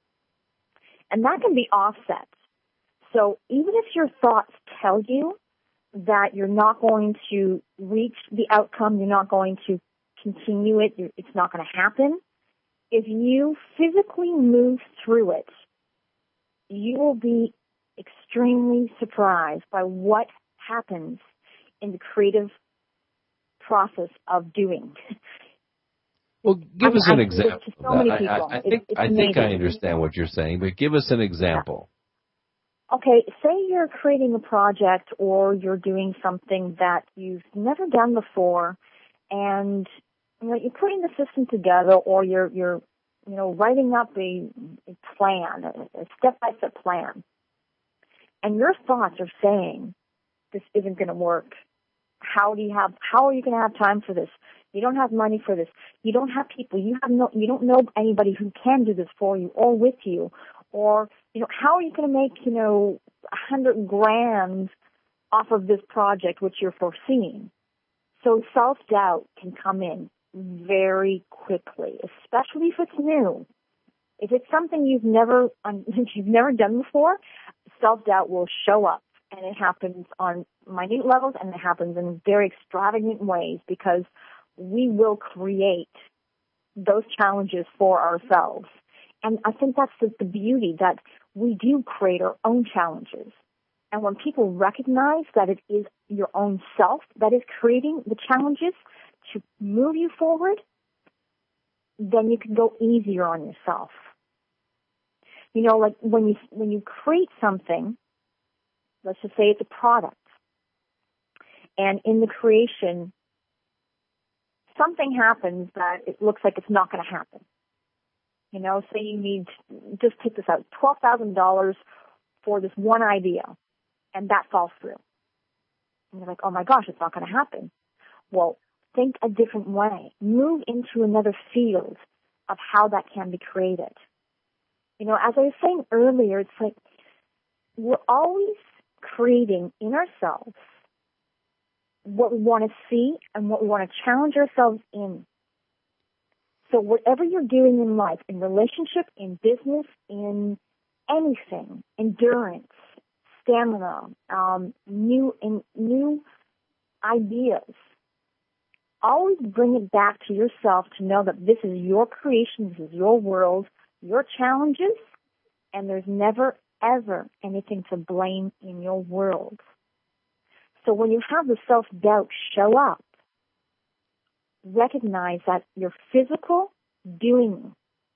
And that can be offset. So even if your thoughts tell you that you're not going to reach the outcome, you're not going to continue it, it's not going to happen, if you physically move through it, you will be extremely surprised by what happens in the creative process of doing. Well, give us an example. So many people. I think I understand what you're saying, but give us an example. Yeah. Okay, say you're creating a project or you're doing something that you've never done before, and you're putting the system together, or you're writing up a plan, a step-by-step plan, and your thoughts are saying, "This isn't going to work. How are you going to have time for this? You don't have money for this. You don't have people. You don't know anybody who can do this for you or with you, or how are you going to make $100,000 off of this project which you're foreseeing?" So self-doubt can come in very quickly, especially if it's new. If it's something you've never done before, self-doubt will show up, and it happens on minute levels, and it happens in very extravagant ways, because we will create those challenges for ourselves. And I think that's the beauty, that we do create our own challenges. And when people recognize that it is your own self that is creating the challenges to move you forward, then you can go easier on yourself. Like when you create something, let's just say it's a product, and in the creation, something happens that it looks like it's not going to happen. Say you need, just take this out, $12,000 for this one idea, and that falls through. And you're like, oh my gosh, it's not going to happen. Well, think a different way. Move into another field of how that can be created. As I was saying earlier, it's like we're always creating in ourselves what we want to see and what we want to challenge ourselves in. So whatever you're doing in life, in relationship, in business, in anything, endurance, stamina, new ideas, always bring it back to yourself to know that this is your creation, this is your world, your challenges, and there's never, ever anything to blame in your world. So when you have the self-doubt show up, recognize that your physical doing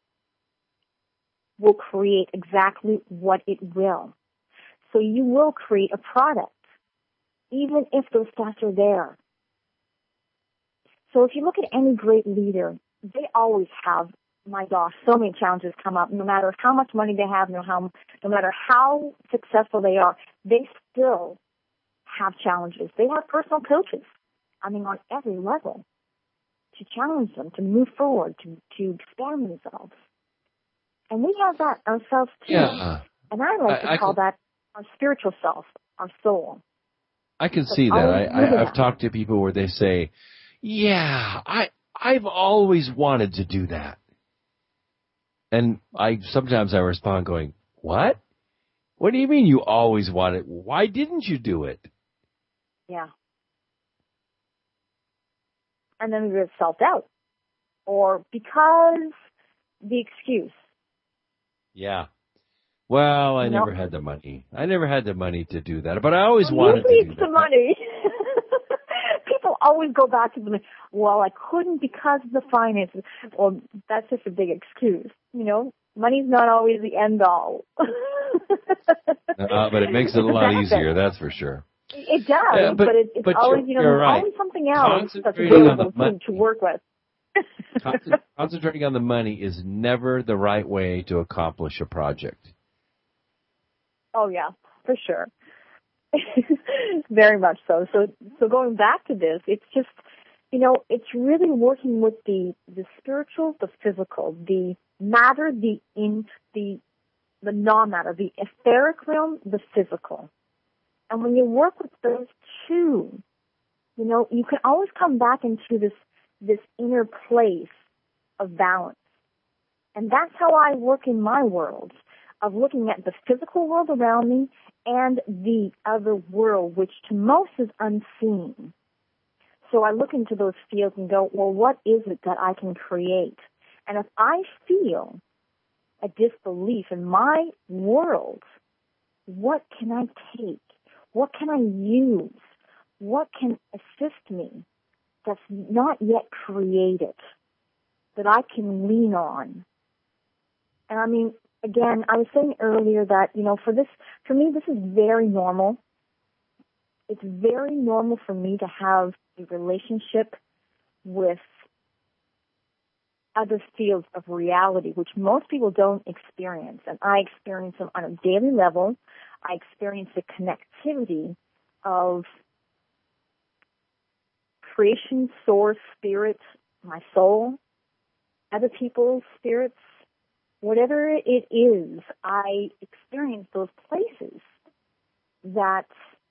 will create exactly what it will. So you will create a product, even if those thoughts are there. So if you look at any great leader, they always have, my gosh, so many challenges come up. No matter how much money they have, no matter how successful they are, they still have challenges. They have personal coaches, on every level, to challenge them, to move forward, to expand themselves. And we have that ourselves too. Yeah. And I like to call that our spiritual self, our soul. I can see that. I've talked to people where they say, yeah, I've always wanted to do that. And sometimes I respond going, what? What do you mean you always wanted? Why didn't you do it? Yeah. And then there's self-doubt. Or because the excuse. Yeah. Well, I never had the money. I never had the money to do that, but I always wanted to do that. Usually it's the money. People always go back to the, well, I couldn't because of the finances. Well, that's just a big excuse. Money's not always the end all. But it makes it a lot easier, that's for sure. It does, yeah, but it's always, you're right. always something else that's available to work with. Concentrating on the money is never the right way to accomplish a project. Oh, yeah, for sure. Very much so. So going back to this, it's just, it's really working with the spiritual, the physical, the matter, the non-matter, the etheric realm, the physical. And when you work with those two, you can always come back into this inner place of balance. And that's how I work in my world, of looking at the physical world around me and the other world, which to most is unseen. So I look into those fields and go, well, what is it that I can create? And if I feel a disbelief in my world, what can I take? What can I use? What can assist me that's not yet created, that I can lean on? And I mean, again, I was saying earlier that, for me, this is very normal. It's very normal for me to have a relationship with other fields of reality, which most people don't experience. And I experience them on a daily level. I experience the connectivity of creation, source, spirit, my soul, other people's spirits, whatever it is, I experience those places that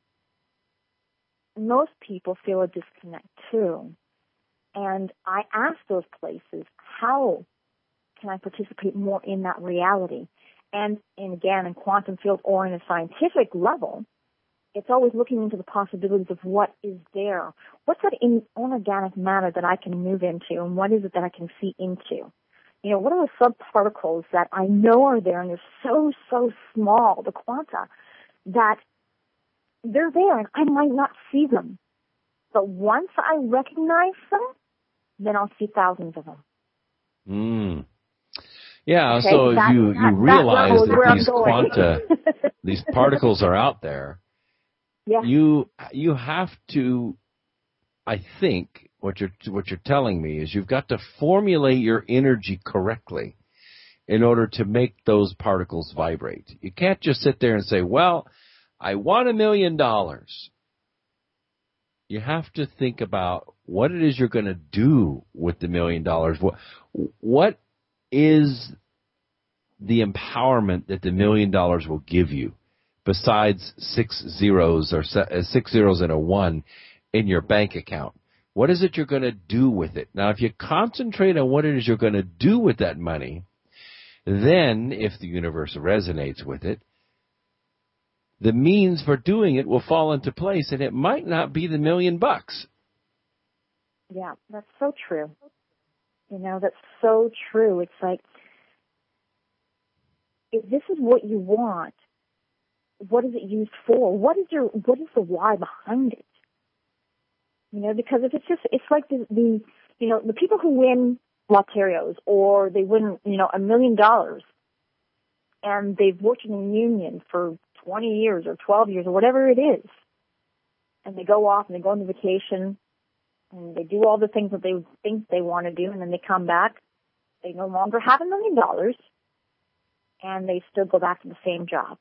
most people feel a disconnect to. And I ask those places, how can I participate more in that reality? And again, in quantum field or in a scientific level, it's always looking into the possibilities of what is there. What's that inorganic matter that I can move into, and what is it that I can see into? What are the subparticles that I know are there, and they're so, so small, the quanta, that they're there, and I might not see them. But once I recognize them, then I'll see thousands of them. Yeah, okay, so if you realize that these quanta, these particles are out there, yeah. you have to, I think, what you're telling me is you've got to formulate your energy correctly in order to make those particles vibrate. You can't just sit there and say, well, I want $1 million. You have to think about what it is you're going to do with the $1 million. What is the empowerment that the $1 million will give you besides 6 zeros or 6 zeros and a 1 in your bank account? What is it you're going to do with it? Now, if you concentrate on what it is you're going to do with that money, then if the universe resonates with it, the means for doing it will fall into place, and it might not be the $1 million. Yeah, that's so true. That's so true. It's like, if this is what you want, what is it used for? What is the why behind it? Because if it's like the people who win lotterios, or they win, $1 million, and they've worked in a union for 20 years or 12 years or whatever it is, and they go off and they go on vacation and they do all the things that they think they want to do, and then they come back, they no longer have $1 million, and they still go back to the same job.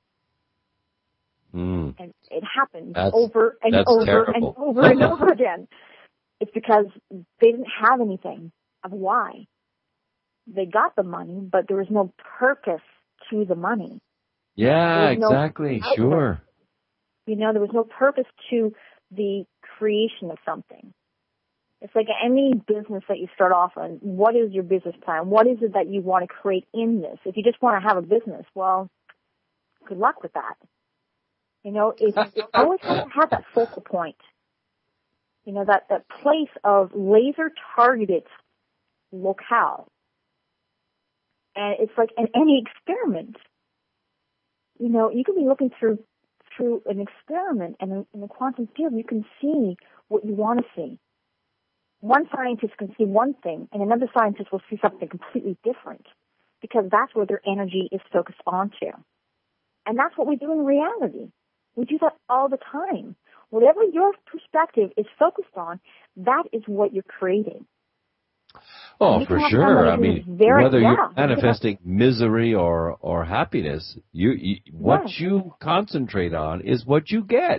And it happens over and over terrible. and over and over again. It's because they didn't have anything of why. They got the money, but there was no purpose to the money. Yeah, exactly. Sure. There was no purpose to the creation of something. It's like any business that you start off on. What is your business plan? What is it that you want to create in this? If you just want to have a business, well, good luck with that. You know, it's always have to have that focal point. You know, that place of laser targeted locale. And it's like in any experiment. You know, you can be looking through an experiment, and in the quantum field, you can see what you want to see. One scientist can see one thing, and another scientist will see something completely different, because that's where their energy is focused onto. And that's what we do in reality. We do that all the time. Whatever your perspective is focused on, that is what you're creating. Oh, for sure. I mean, whether you're manifesting misery or happiness, what you concentrate on is what you get.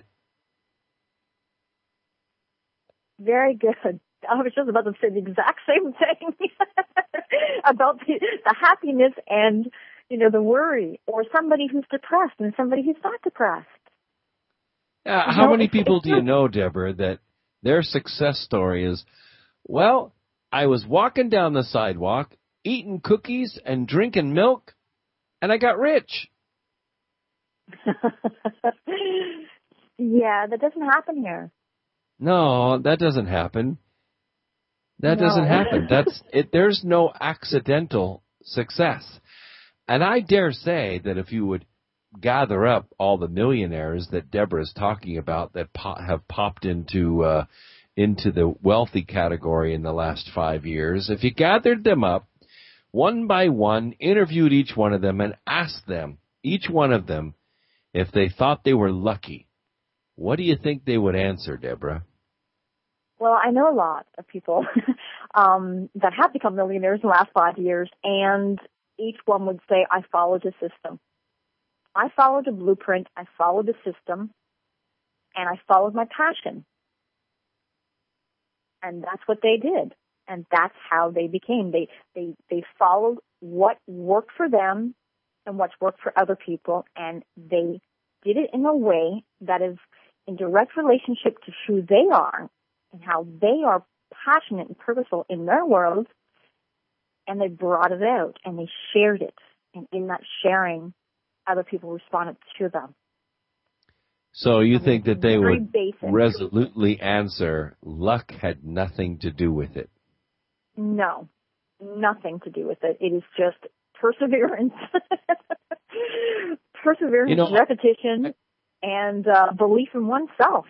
Very good. I was just about to say the exact same thing about the happiness and, you know, the worry, or somebody who's depressed and somebody who's not depressed. How many people do you know, Deborah, that their success story is, well, I was walking down the sidewalk, eating cookies and drinking milk, and I got rich. Yeah, that doesn't happen here. No, that doesn't happen. That doesn't happen. That's it. There's no accidental success. And I dare say that if you would gather up all the millionaires that Deborah is talking about that have popped into the wealthy category in the last 5 years, if you gathered them up one by one, interviewed each one of them, and asked them, each one of them, if they thought they were lucky, what do you think they would answer, Deborah? Well, I know a lot of people that have become millionaires in the last 5 years, and each one would say, I followed a system. I followed a blueprint, I followed a system, and I followed my passion. And that's what they did. And that's how they became. They followed what worked for them and what's worked for other people, and they did it in a way that is in direct relationship to who they are and how they are passionate and purposeful in their world, and they brought it out and they shared it. And in that sharing, other people responded to them. So you think that they would resolutely answer, luck had nothing to do with it? No, nothing to do with it. It is just perseverance. Perseverance, repetition, and belief in oneself.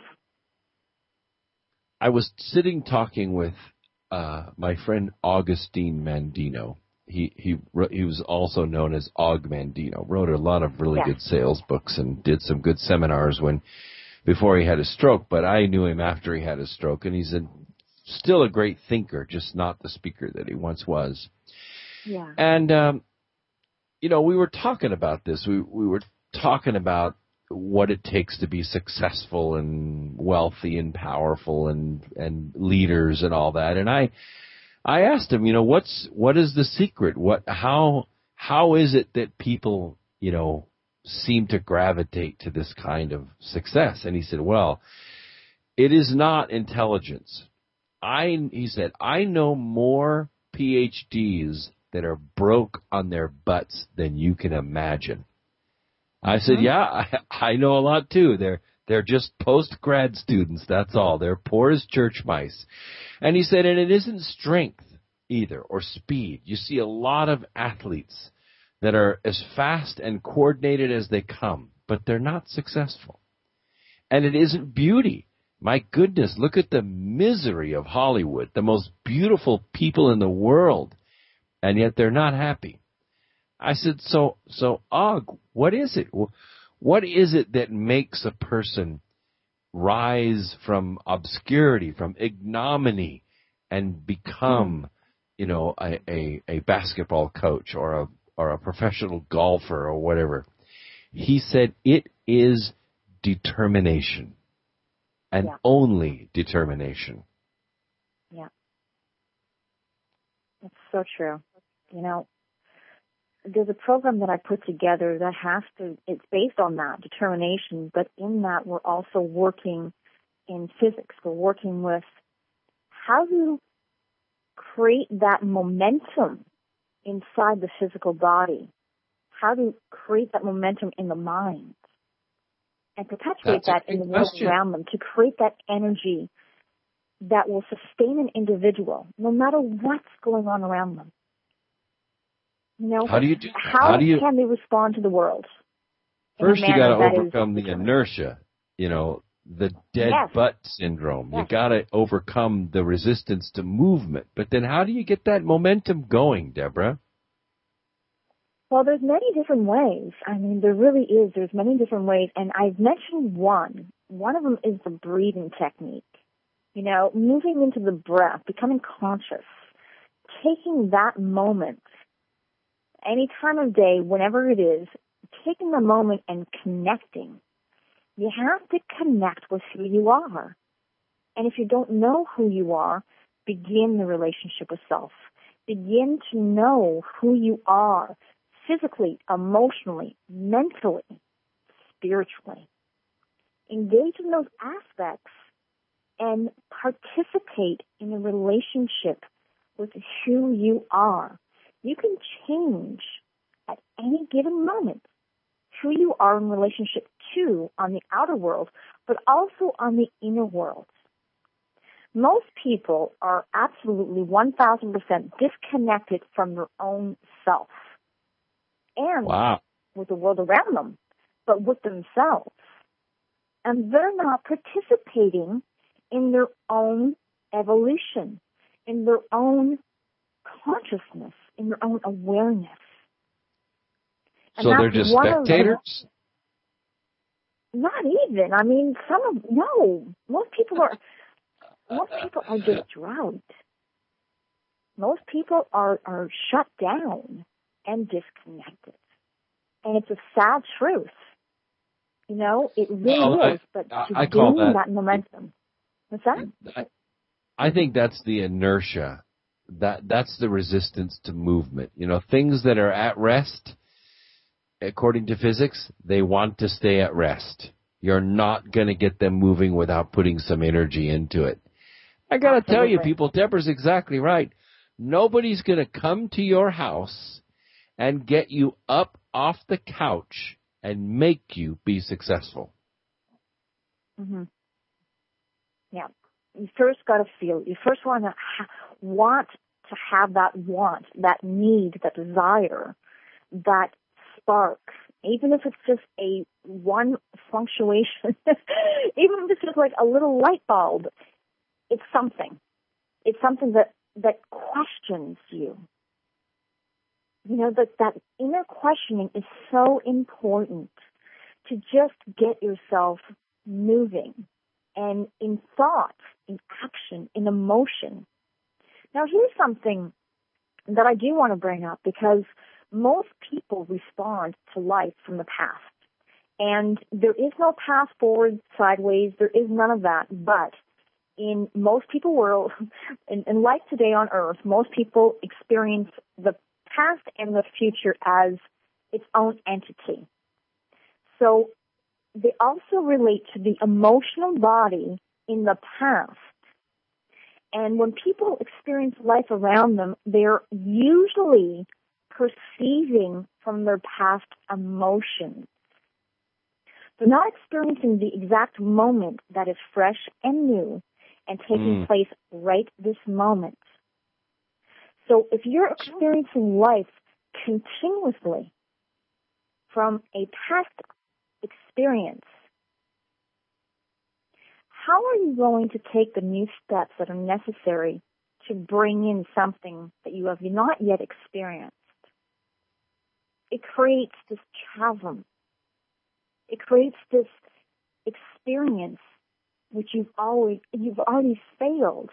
I was sitting talking with my friend Augustine Mandino. He was also known as Og Mandino. Wrote a lot of really good sales books and did some good seminars before he had his stroke. But I knew him after he had his stroke, and he's still a great thinker, just not the speaker that he once was. Yeah. And we were talking about this. We were talking about what it takes to be successful and wealthy and powerful and leaders and all that. And I asked him, what is the secret? How is it that people, seem to gravitate to this kind of success? And he said, well, it is not intelligence. He said, I know more PhDs that are broke on their butts than you can imagine. I said, yeah, I know a lot too. They're just post-grad students, that's all. They're poor as church mice. And he said, and it isn't strength either or speed. You see a lot of athletes that are as fast and coordinated as they come, but they're not successful. And it isn't beauty. My goodness, look at the misery of Hollywood, the most beautiful people in the world, and yet they're not happy. I said, so Og, what is it? What is it that makes a person rise from obscurity, from ignominy, and become, a basketball coach or a professional golfer or whatever? He said it is determination, and only determination. Yeah, it's so true. There's a program that I put together that it's based on that, determination, but in that we're also working in physics. We're working with how to create that momentum inside the physical body, how to create that momentum in the mind, and perpetuate that in the world around them, to create that energy that will sustain an individual no matter what's going on around them. You know, how do you do that? How can they respond to the world? First, you got to overcome the inertia, you know, the dead butt syndrome. Yes. You got to overcome the resistance to movement. But then how do you get that momentum going, Deborah? Well, there's many different ways. I mean, there really is. There's many different ways. And I've mentioned one. One of them is the breathing technique. You know, moving into the breath, becoming conscious, taking that moment, any time of day, whenever it is, taking the moment and connecting. You have to connect with who you are. And if you don't know who you are, begin the relationship with self. Begin to know who you are physically, emotionally, mentally, spiritually. Engage in those aspects and participate in a relationship with who you are. You can change at any given moment who you are in relationship to on the outer world, but also on the inner world. Most people are absolutely 1,000% disconnected from their own self and with the world around them, but with themselves. And they're not participating in their own evolution, in their own consciousness, in their own awareness. And so they're just spectators? Not even. I mean, most people are just drowned. Most people are shut down and disconnected. And it's a sad truth. You know, it really is. But to gain that momentum. What's that? I think that's the inertia. That's the resistance to movement. You know, things that are at rest, according to physics, they want to stay at rest. You're not going to get them moving without putting some energy into it. I got to tell you, people, Deborah's exactly right. Nobody's going to come to your house and get you up off the couch and make you be successful. Mm-hmm. Yeah. You first got to feel it. You first want to have that want, that need, that desire, that spark, even if it's just a one punctuation, even if it's just like a little light bulb, it's something. It's something that questions you. You know, that inner questioning is so important to just get yourself moving and in thought, in action, in emotion. Now, here's something that I do want to bring up because most people respond to life from the past. And there is no path forward, sideways. There is none of that. But in most people's world, in life today on Earth, most people experience the past and the future as its own entity. So they also relate to the emotional body in the past. And when people experience life around them, they're usually perceiving from their past emotions. They're not experiencing the exact moment that is fresh and new and taking place right this moment. So if you're experiencing life continuously from a past experience, how are you going to take the new steps that are necessary to bring in something that you have not yet experienced? It creates this chasm. It creates this experience which you've already failed.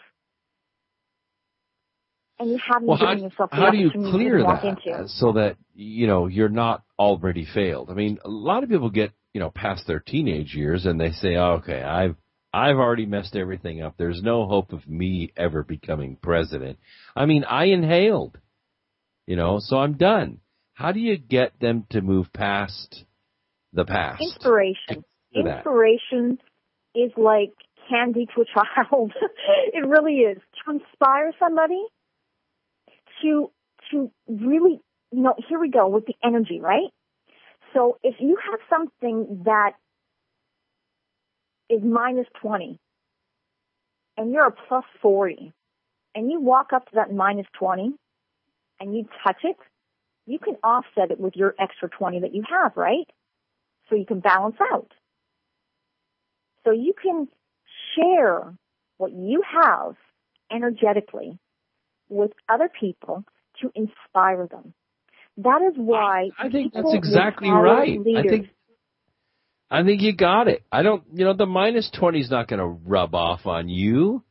And you haven't given yourself the opportunity to walk into. How do you clear that so that, you know, you're not already failed? I mean, a lot of people get, you know, past their teenage years and they say, oh, okay, I've already messed everything up. There's no hope of me ever becoming president. I mean, I inhaled, you know, so I'm done. How do you get them to move past the past? Inspiration. Inspiration is like candy to a child. It really is. To inspire somebody to really, here we go with the energy, right? So if you have something that is minus 20 and you're a plus 40 and you walk up to that minus 20 and you touch it, you can offset it with your extra 20 that you have, right? So you can balance out. So you can share what you have energetically with other people to inspire them. That is why I think that's exactly right. I think you got it. The minus 20 is not going to rub off on you.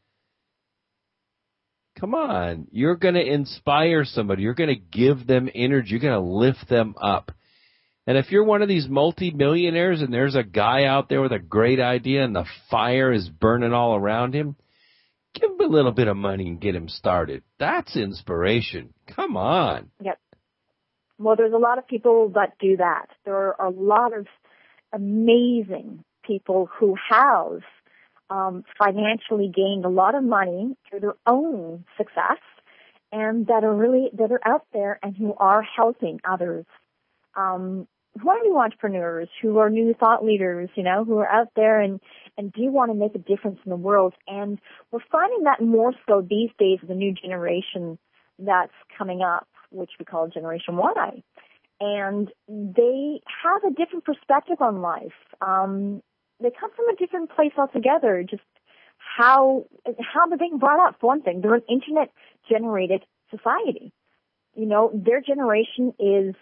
Come on. You're going to inspire somebody. You're going to give them energy. You're going to lift them up. And if you're one of these multi-millionaires and there's a guy out there with a great idea and the fire is burning all around him, give him a little bit of money and get him started. That's inspiration. Come on. Yep. Well, there's a lot of people that do that. There are a lot of amazing people who have financially gained a lot of money through their own success and that are out there and who are helping others. Who are new entrepreneurs, who are new thought leaders, who are out there and do want to make a difference in the world. And we're finding that more so these days with the new generation that's coming up, which we call Generation Y. And they have a different perspective on life. They come from a different place altogether, just how they're being brought up, for one thing. They're an internet-generated society. Their generation is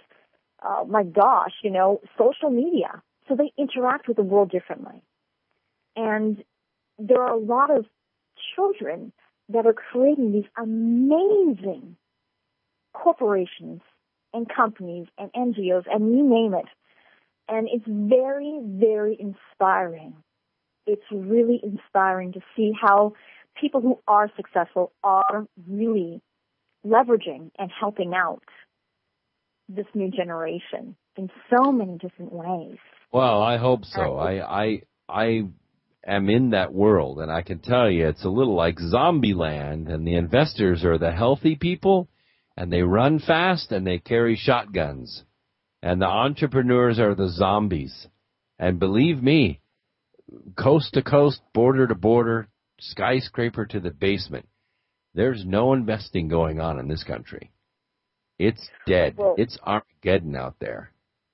social media. So they interact with the world differently. And there are a lot of children that are creating these amazing corporations and companies and NGOs and you name it. And it's very, very inspiring. It's really inspiring to see how people who are successful are really leveraging and helping out this new generation in so many different ways. Well, I hope so. I am in that world, and I can tell you it's a little like zombie land, and the investors are the healthy people, and they run fast, and they carry shotguns. And the entrepreneurs are the zombies. And believe me, coast to coast, border to border, skyscraper to the basement, there's no investing going on in this country. It's dead. Well, it's Armageddon out there.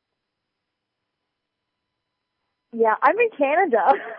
Yeah, I'm in Canada.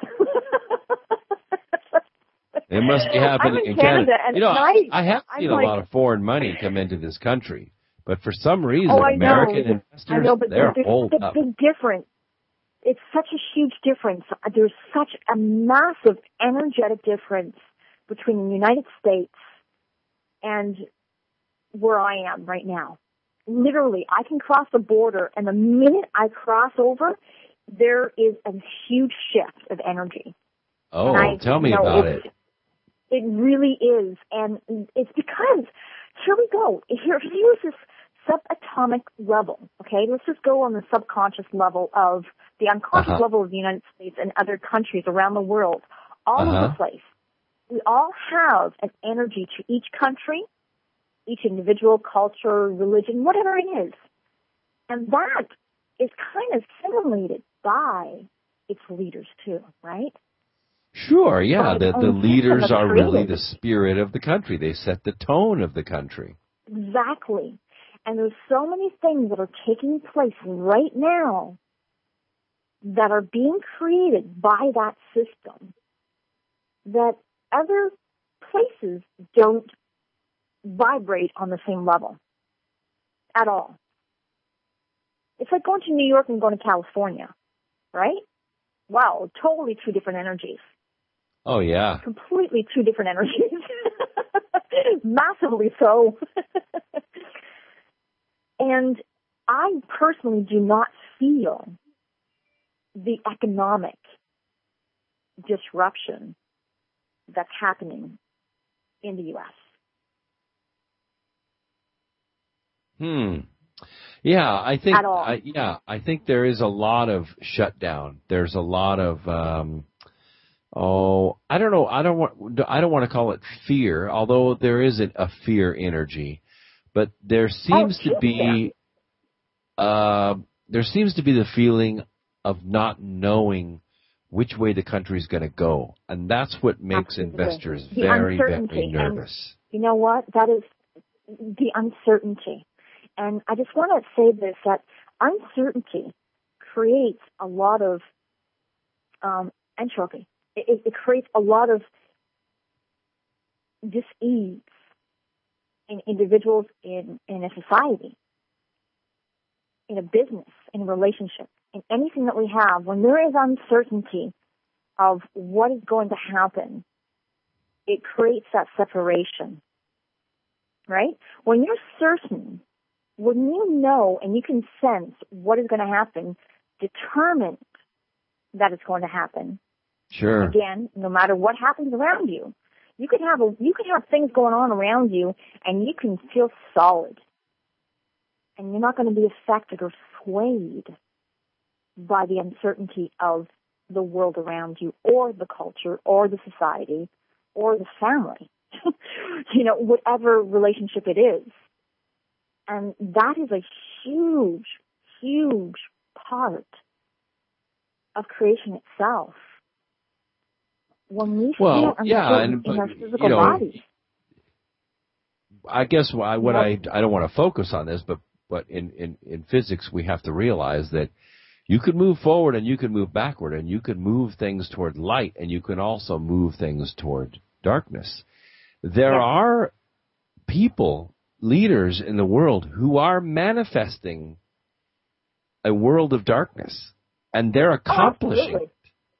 It must be happening in Canada. And I have seen a lot of foreign money come into this country. But for some reason, American investors, they're holed up. The big difference. It's such a huge difference. There's such a massive energetic difference between the United States and where I am right now. Literally, I can cross the border, and the minute I cross over, there is a huge shift of energy. Oh, tell me about it. It really is. And it's because, here we go. Here's this subatomic level, okay? Let's just go on the subconscious level of the unconscious level of the United States and other countries around the world, all over the place. We all have an energy to each country, each individual, culture, religion, whatever it is. And that is kind of simulated by its leaders too, right? Sure, yeah. The leaders are really the spirit of the country. They set the tone of the country. Exactly. And there's so many things that are taking place right now that are being created by that system that other places don't vibrate on the same level at all. It's like going to New York and going to California, right? Wow, totally two different energies. Oh, yeah. Completely two different energies. Massively so. And I personally do not feel the economic disruption that's happening in the U.S. Yeah, I think. At all. I think there is a lot of shutdown. There's a lot of Oh, I don't know. I don't want to call it fear, although there isn't a fear energy, but Oh, Tuesday. there seems to be the feeling of not knowing which way the country's going to go, and that's what makes Absolutely. investors The very, very uncertainty. And nervous. you know what? That is the uncertainty. And I just want to say this, that uncertainty creates a lot of entropy. It creates a lot of dis-ease in individuals, in a society, in a business, in a relationship, in anything that we have. When there is uncertainty of what is going to happen, it creates that separation, right? When you're certain, when you know and you can sense what is going to happen, determined that it's going to happen. Sure. Again, no matter what happens around you, you can have things going on around you, and you can feel solid, and you're not going to be affected or swayed by the uncertainty of the world around you, or the culture, or the society, or the family, whatever relationship it is. And that is a huge, huge part of creation itself. When we feel uncertain in our physical bodies. I guess I don't want to focus on this, but in physics we have to realize that you can move forward and you can move backward, and you can move things toward light, and you can also move things toward darkness. There are people, leaders in the world, who are manifesting a world of darkness, and they're accomplishing it.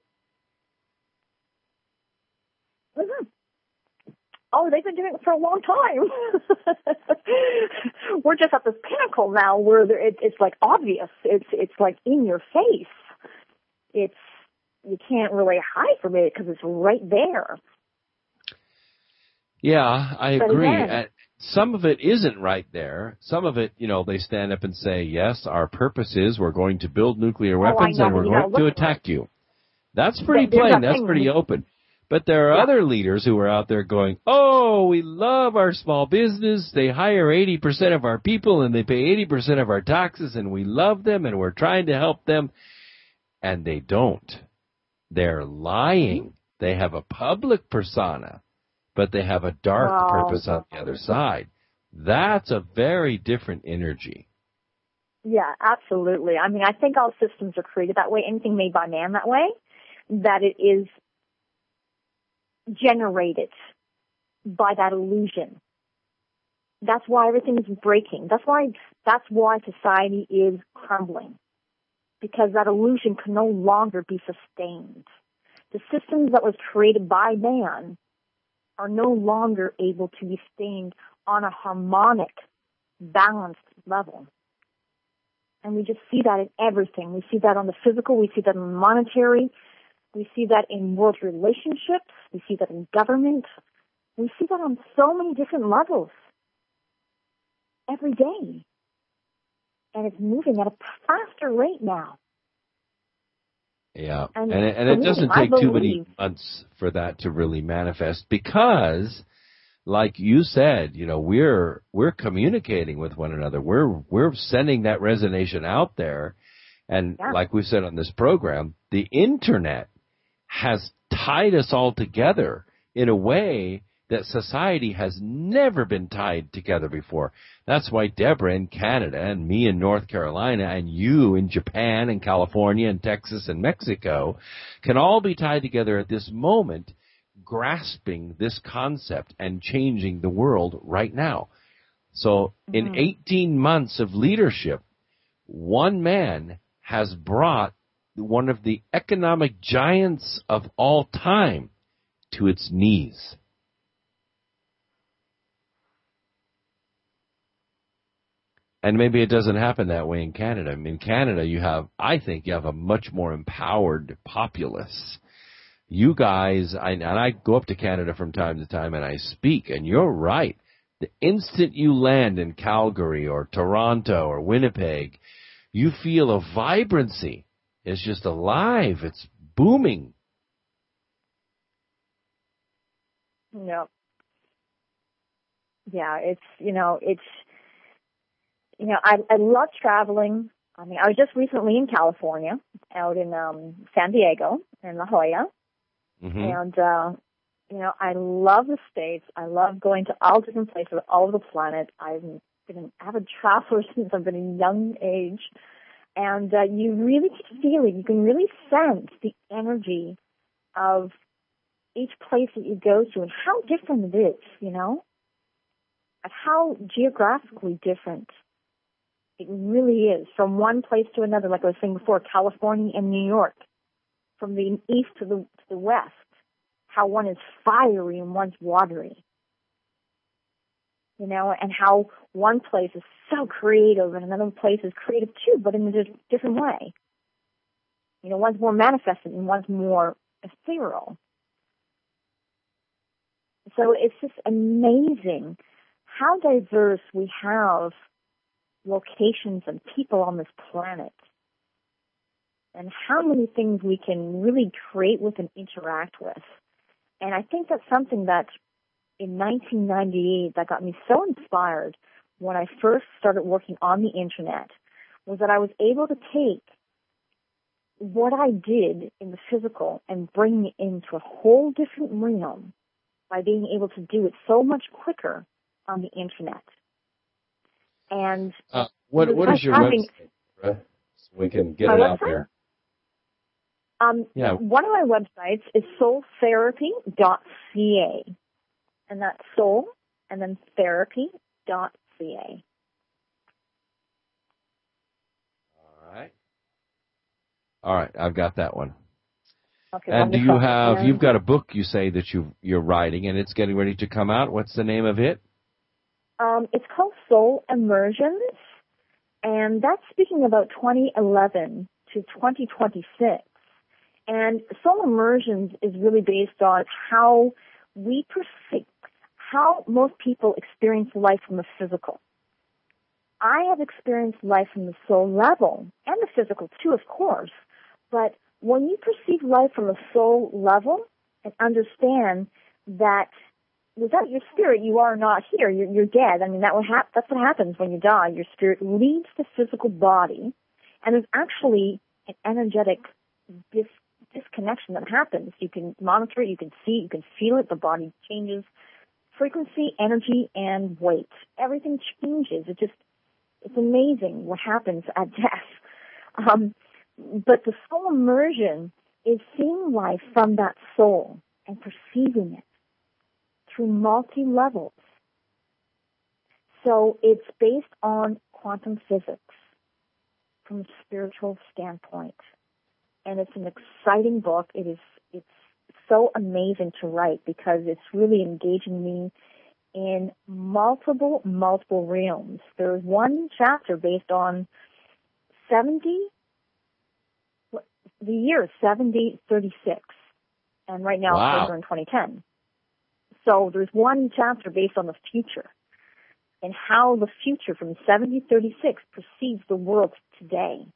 Mm-hmm. Oh, they've been doing it for a long time. We're just at this pinnacle now where it's like obvious. It's like in your face. You can't really hide from it because it's right there. Yeah, I agree. Some of it isn't right there. Some of it, they stand up and say, yes, our purpose is we're going to build nuclear weapons and we're going to attack you. That's pretty plain. That's pretty open. But there are other leaders who are out there going, oh, we love our small business. They hire 80% of our people and they pay 80% of our taxes, and we love them and we're trying to help them. And they don't. They're lying. They have a public persona, but they have a dark purpose on the other side. That's a very different energy. Yeah, absolutely. I mean, I think all systems are created that way. Anything made by man that way, that it is generated by that illusion. That's why everything is breaking. That's why society is crumbling, because that illusion can no longer be sustained. The systems that was created by man are no longer able to be sustained on a harmonic, balanced level. And we just see that in everything. We see that on the physical. We see that in the monetary. We see that in world relationships. We see that in government. We see that on so many different levels every day. And it's moving at a faster rate now. Yeah, and it doesn't take too many months for that to really manifest, because, like you said, we're communicating with one another. We're sending that resonation out there, and like we said on this program, the internet has tied us all together in a way that society has never been tied together before. That's why Deborah in Canada and me in North Carolina and you in Japan and California and Texas and Mexico can all be tied together at this moment, grasping this concept and changing the world right now. So in 18 months of leadership, one man has brought one of the economic giants of all time to its knees. And maybe it doesn't happen that way in Canada. I mean, in Canada, I think you have a much more empowered populace. You guys, and I go up to Canada from time to time and I speak, and you're right. The instant you land in Calgary or Toronto or Winnipeg, you feel a vibrancy. It's just alive. It's booming. No. Yeah, I love traveling. I mean, I was just recently in California, out in San Diego, in La Jolla, Mm-hmm. and I love the States. I love going to all different places all over the planet. I've been an avid traveler since I've been a young age, and you really can feel it. You can really sense the energy of each place that you go to and how different it is, and how geographically different it really is from one place to another. Like I was saying before, California and New York, from the east to the west, how one is fiery and one's watery, and how one place is so creative and another place is creative too, but in a different way. One's more manifested and one's more ethereal. So it's just amazing how diverse we have locations and people on this planet, and how many things we can really create with and interact with. And I think that's something that in 1998 that got me so inspired when I first started working on the internet, was that I was able to take what I did in the physical and bring it into a whole different realm by being able to do it so much quicker on the internet. And what is your website, so we can get it out there? One of my websites is soultherapy.ca, and that's soul and then therapy.ca. All right, I've got that one. Okay, and do you have? You've got a book you say that you're writing, and it's getting ready to come out. What's the name of it? It's called Soul Immersions, and that's speaking about 2011 to 2026. And Soul Immersions is really based on how we perceive, how most people experience life from the physical. I have experienced life from the soul level, and the physical too, of course. But when you perceive life from a soul level and understand that without your spirit, you are not here. You're dead. I mean, that's what happens when you die. Your spirit leaves the physical body, and there's actually an energetic disconnection that happens. You can monitor it, you can see, you can feel it. The body changes frequency, energy, and weight. Everything changes. It's amazing what happens at death. But the soul immersion is seeing life from that soul and perceiving it through multi-levels. So it's based on quantum physics from a spiritual standpoint. And it's an exciting book. It's so amazing to write because it's really engaging me in multiple realms. There's one chapter based on the year 7036, and right now we're in 2010. So there's one chapter based on the future and how the future from 7036 perceives the world today.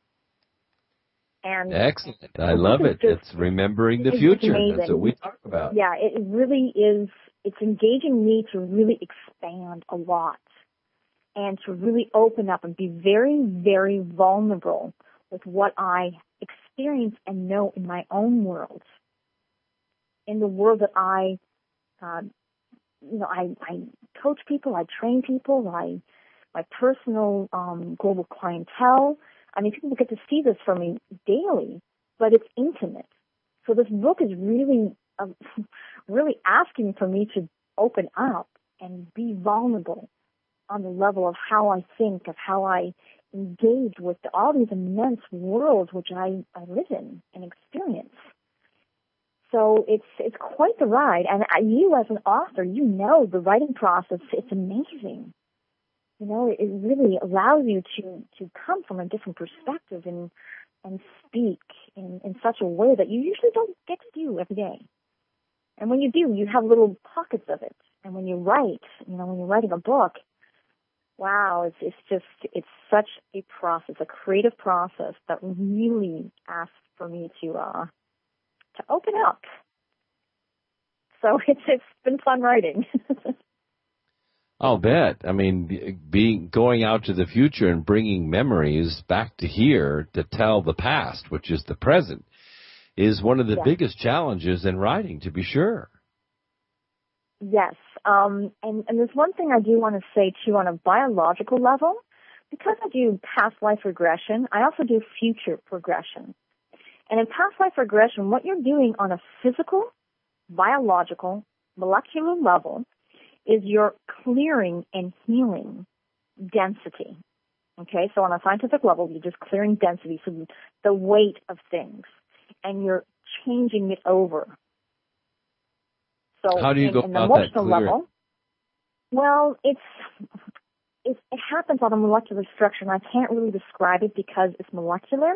And excellent. I love it. It's remembering the future. That's what we talk about. Yeah, it really is. It's engaging me to really expand a lot and to really open up and be very, very vulnerable with what I experience and know in my own world, in the world that I coach people, I train people, my personal global clientele. I mean, people get to see this from me daily, but it's intimate. So this book is really, really asking for me to open up and be vulnerable on the level of how I think, of how I engage with all these immense worlds which I live in and experience. So it's quite the ride. And you as an author, the writing process, it's amazing. It really allows you to come from a different perspective and speak in such a way that you usually don't get to do every day. And when you do, you have little pockets of it. And when you write, when you're writing a book, wow, it's such a process, a creative process that really asks for me to open up. So it's been fun writing. I'll bet. I mean, going out to the future and bringing memories back to here to tell the past, which is the present, is one of the biggest challenges in writing, to be sure. Yes. And there's one thing I do want to say, too, on a biological level. Because I do past life regression, I also do future progression. And in past life regression, what you're doing on a physical, biological, molecular level is you're clearing and healing density. Okay, so on a scientific level, you're just clearing density, so the weight of things, and you're changing it over. So how do you go about that clearing? Level, well, it happens on a molecular structure, and I can't really describe it because it's molecular.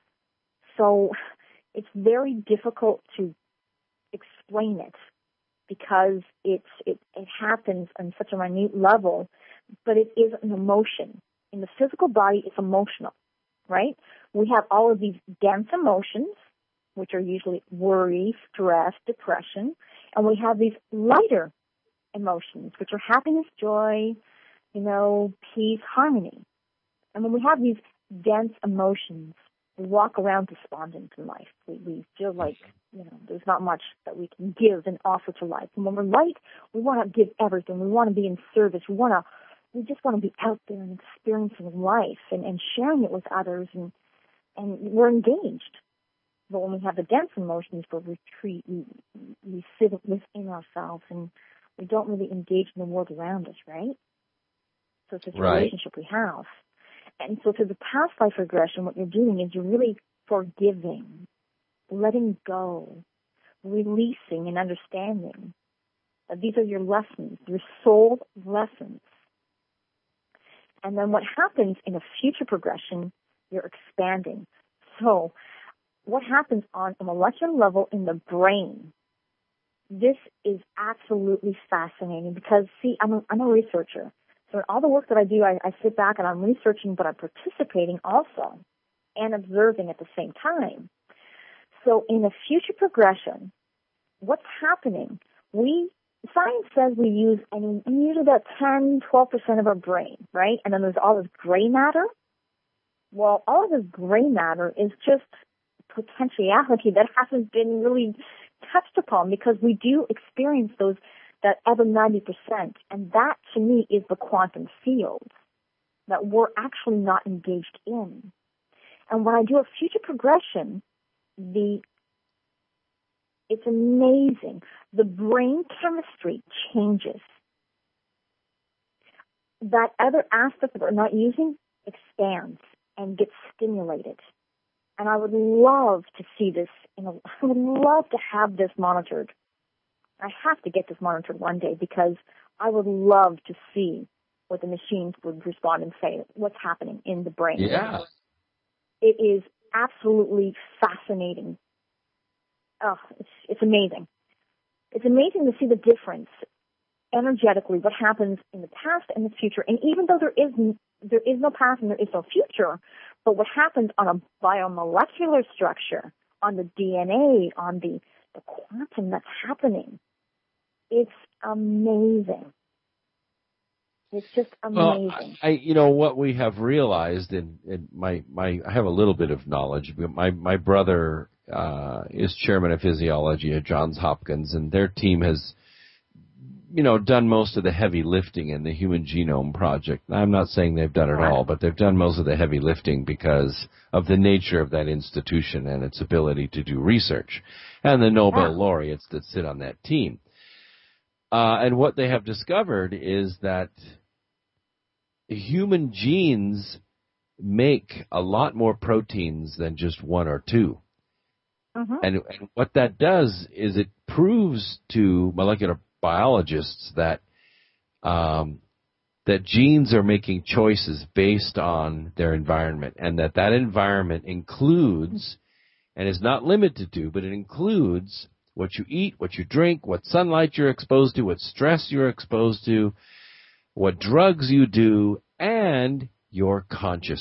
So it's very difficult to explain it because it happens on such a minute level, but it is an emotion. In the physical body, it's emotional, right? We have all of these dense emotions, which are usually worry, stress, depression, and we have these lighter emotions, which are happiness, joy, peace, harmony. And when we have these dense emotions, we walk around despondent in life. We feel like, there's not much that we can give and offer to life. And when we're light, we want to give everything. We want to be in service. We just want to be out there and experiencing life and sharing it with others, and we're engaged. But when we have the dense emotions, we retreat, we sit within ourselves, and we don't really engage in the world around us, right? So it's this relationship we have. And so through the past life regression, what you're doing is you're really forgiving, letting go, releasing and understanding that these are your lessons, your soul lessons. And then what happens in a future progression, you're expanding. So what happens on a molecular level in the brain, this is absolutely fascinating because, see, I'm a researcher. So in all the work that I do, I sit back and I'm researching, but I'm participating also and observing at the same time. So in a future progression, what's happening? Science says we use usually about 10, 12% of our brain, right? And then there's all this gray matter. Well, all of this gray matter is just potentiality that hasn't been really touched upon because we do experience that other 90%. And that, to me, is the quantum field that we're actually not engaged in. And when I do a future progression, it's amazing. The brain chemistry changes. That other aspect that we're not using expands and gets stimulated. And I would love to see this. I would love to have this monitored. I have to get this monitored one day because I would love to see what the machines would respond and say, what's happening in the brain. Yeah. It is absolutely fascinating. Oh, it's amazing. It's amazing to see the difference energetically, what happens in the past and the future. And even though there is no past and there is no future, but what happens on a biomolecular structure, on the DNA, on the quantum that's happening, it's amazing. It's just amazing. Well, what we have realized, and I have a little bit of knowledge. My brother is chairman of physiology at Johns Hopkins, and their team has, done most of the heavy lifting in the Human Genome Project. I'm not saying they've done it all, but they've done most of the heavy lifting because of the nature of that institution and its ability to do research, and the Nobel laureates that sit on that team. And what they have discovered is that human genes make a lot more proteins than just one or two. Mm-hmm. And what that does is it proves to molecular biologists that that genes are making choices based on their environment, and that environment includes, and is not limited to, but it includes what you eat, what you drink, what sunlight you're exposed to, what stress you're exposed to, what drugs you do, and your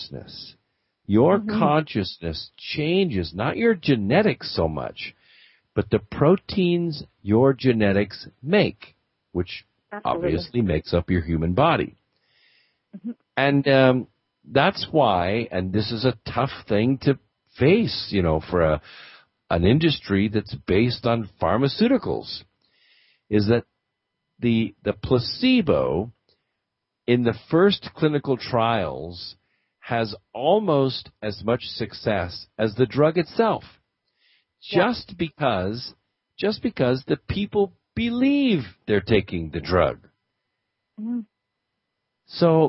consciousness. Your consciousness changes, not your genetics so much, but the proteins your genetics make, which Absolutely. obviously makes up your human body. Mm-hmm. And that's why, and this is a tough thing to face, for an industry that's based on pharmaceuticals, is that the placebo in the first clinical trials has almost as much success as the drug itself. Just because the people believe they're taking the drug. Mm-hmm. So,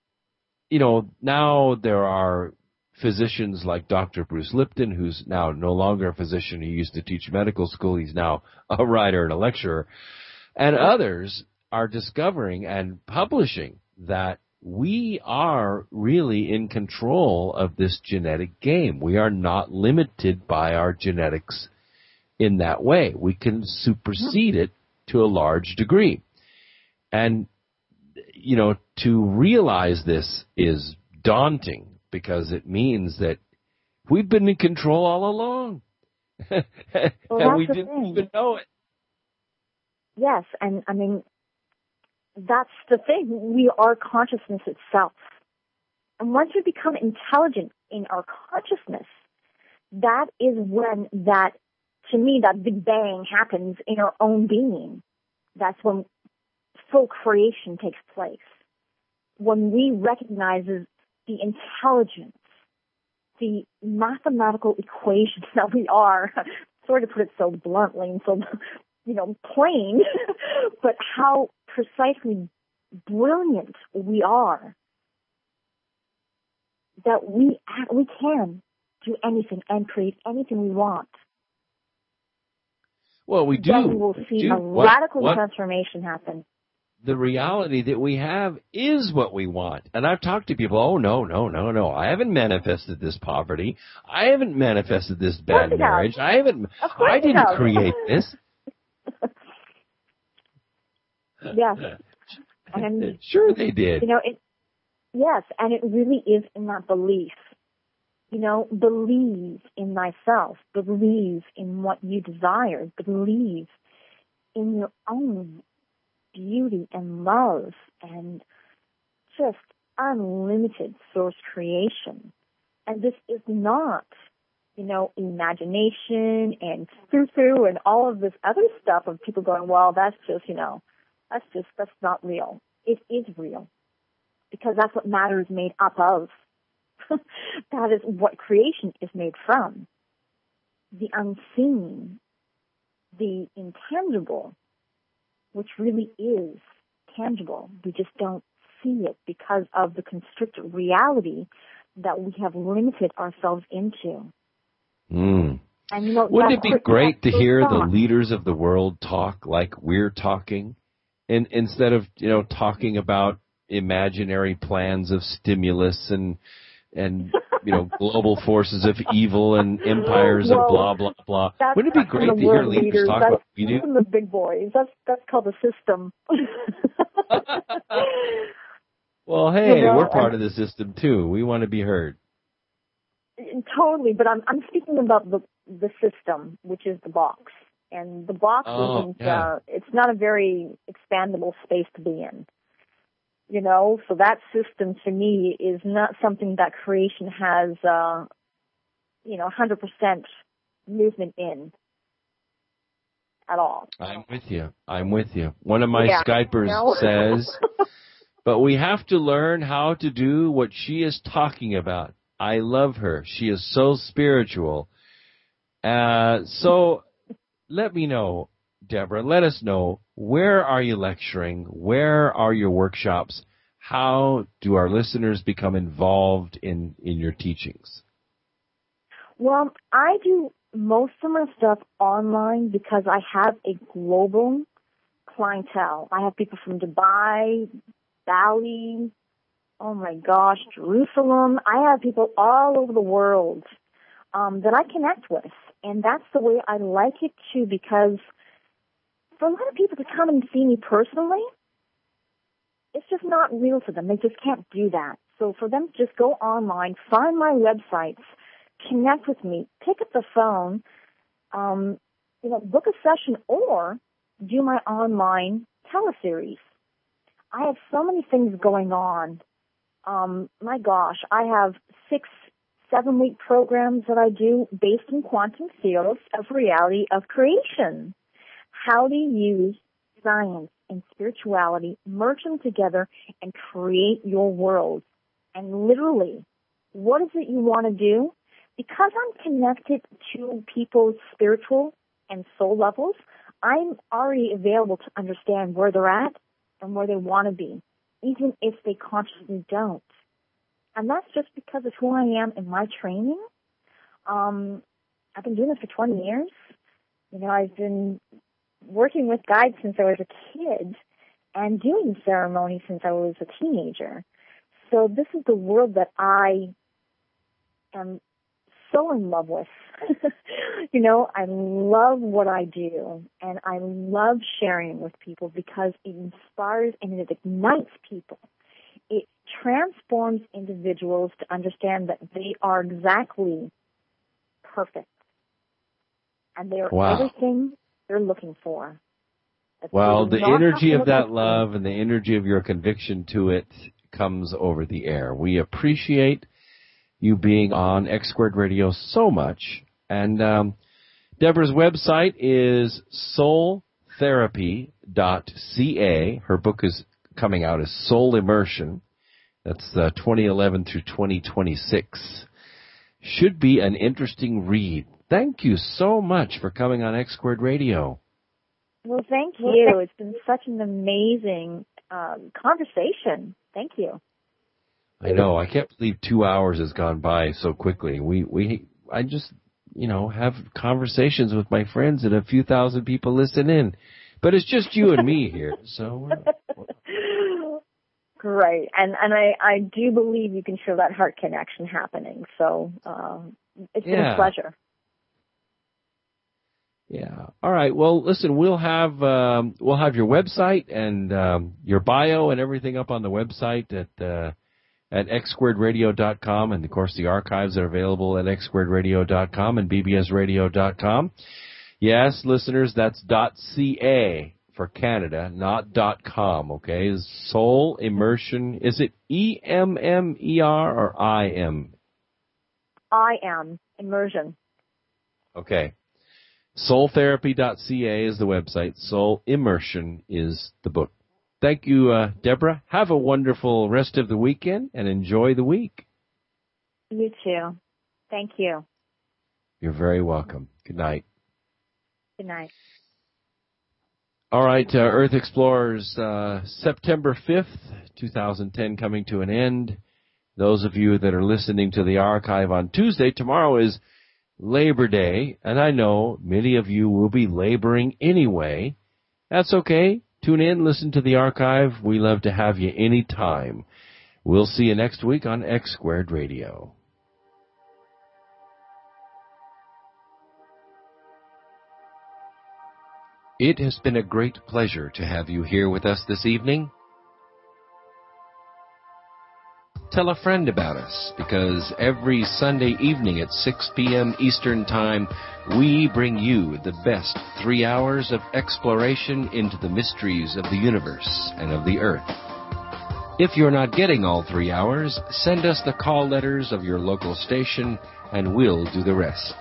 now there are physicians like Dr. Bruce Lipton, who's now no longer a physician. He used to teach medical school. He's now a writer and a lecturer. And others are discovering and publishing that we are really in control of this genetic game. We are not limited by our genetics in that way. We can supersede it to a large degree. And, to realize this is daunting because it means that we've been in control all along. And we didn't even know it. Yes, and I mean, that's the thing. We are consciousness itself. And once we become intelligent in our consciousness, that is when to me, that big bang happens in our own being. That's when full creation takes place. When we recognize the intelligence, the mathematical equations that we are, sorry to put it so bluntly and so, plain, but how precisely brilliant we are, that we can do anything and create anything we want. Well, we do. Then we will see a radical transformation happen. The reality that we have is what we want. And I've talked to people, oh, no. I haven't manifested this poverty. I haven't manifested this bad marriage. I didn't create this. Yes. And sure they did. Yes, and it really is in that belief. Believe in thyself. Believe in what you desire. Believe in your own beauty and love and just unlimited source creation. And this is not, imagination and foo-foo and all of this other stuff of people going, well, that's not real. It is real because that's what matter is made up of. That is what creation is made from. The unseen, the intangible, which really is tangible. We just don't see it because of the constricted reality that we have limited ourselves into. Mm. And wouldn't it be great to hear the leaders of the world talk like we're talking, and instead of talking about imaginary plans of stimulus and global forces of evil and empires of blah blah blah. Wouldn't it be great to hear leaders talk about what we do? That's the big boys. That's called the system. Well, hey, we're part of the system too. We want to be heard. Totally, but I'm speaking about the system, which is the box, and the box isn't. It's not a very expandable space to be in. So that system to me is not something that creation has, 100% movement in at all. I'm with you. One of my Skypers says, but we have to learn how to do what she is talking about. I love her. She is so spiritual. So let me know, Deborah, let us know, where are you lecturing? Where are your workshops? How do our listeners become involved in your teachings? Well, I do most of my stuff online because I have a global clientele. I have people from Dubai, Bali, oh my gosh, Jerusalem. I have people all over the world that I connect with. And that's the way I like it too, because for a lot of people to come and see me personally, it's just not real for them. They just can't do that. So for them to just go online, find my websites, connect with me, pick up the phone, book a session or do my online teleseries. I have so many things going on. My gosh, I have 6-7 week programs that I do based in quantum fields of reality of creation. How to use science and spirituality, merge them together, and create your world. And literally, what is it you want to do? Because I'm connected to people's spiritual and soul levels, I'm already available to understand where they're at and where they want to be, even if they consciously don't. And that's just because of who I am in my training. I've been doing this for 20 years. I've been working with guides since I was a kid and doing ceremonies since I was a teenager. So this is the world that I am so in love with. I love what I do, and I love sharing with people because it inspires and it ignites people. It transforms individuals to understand that they are exactly perfect, and they are everything they're looking for. Well, the energy of that love and the energy of your conviction to it comes over the air. We appreciate you being on X Squared Radio so much. And Deborah's website is soultherapy.ca. Her book is coming out as Soul Immersion. That's 2011 through 2026. Should be an interesting read. Thank you so much for coming on X Squared Radio. Well, thank you. It's been such an amazing conversation. Thank you. I know. I can't believe 2 hours has gone by so quickly. I just, have conversations with my friends and a few thousand people listen in. But it's just you and me here. So great. And I do believe you can feel that heart connection happening. So it's been a pleasure. Yeah. All right. Well, listen, we'll have your website and your bio and everything up on the website at xsquaredradio.com, and of course the archives are available at xsquaredradio.com and bbsradio.com. Yes, listeners, that's .ca for Canada, not .com. Okay. Soul Immersion. Is it EMMER or IM? IM Immersion. Okay. Soultherapy.ca is the website. Soul Immersion is the book. Thank you, Deborah. Have a wonderful rest of the weekend and enjoy the week. You too. Thank you. You're very welcome. Good night. Good night. All right, Earth Explorers, September 5th, 2010 coming to an end. Those of you that are listening to the archive on Tuesday, tomorrow is Labor Day, and I know many of you will be laboring anyway. That's okay. Tune in, listen to the archive. We love to have you anytime. We'll see you next week on X Squared Radio. It has been a great pleasure to have you here with us this evening. Tell a friend about us, because every Sunday evening at 6 p.m. Eastern Time, we bring you the best 3 hours of exploration into the mysteries of the universe and of the Earth. If you're not getting all 3 hours, send us the call letters of your local station, and we'll do the rest.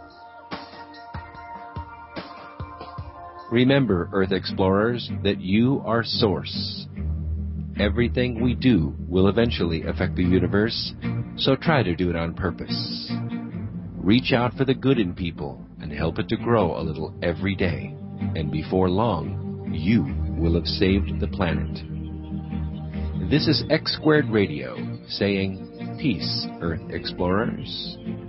Remember, Earth Explorers, that you are Source. Everything we do will eventually affect the universe, so try to do it on purpose. Reach out for the good in people and help it to grow a little every day. And before long, you will have saved the planet. This is X Squared Radio saying, peace, Earth Explorers.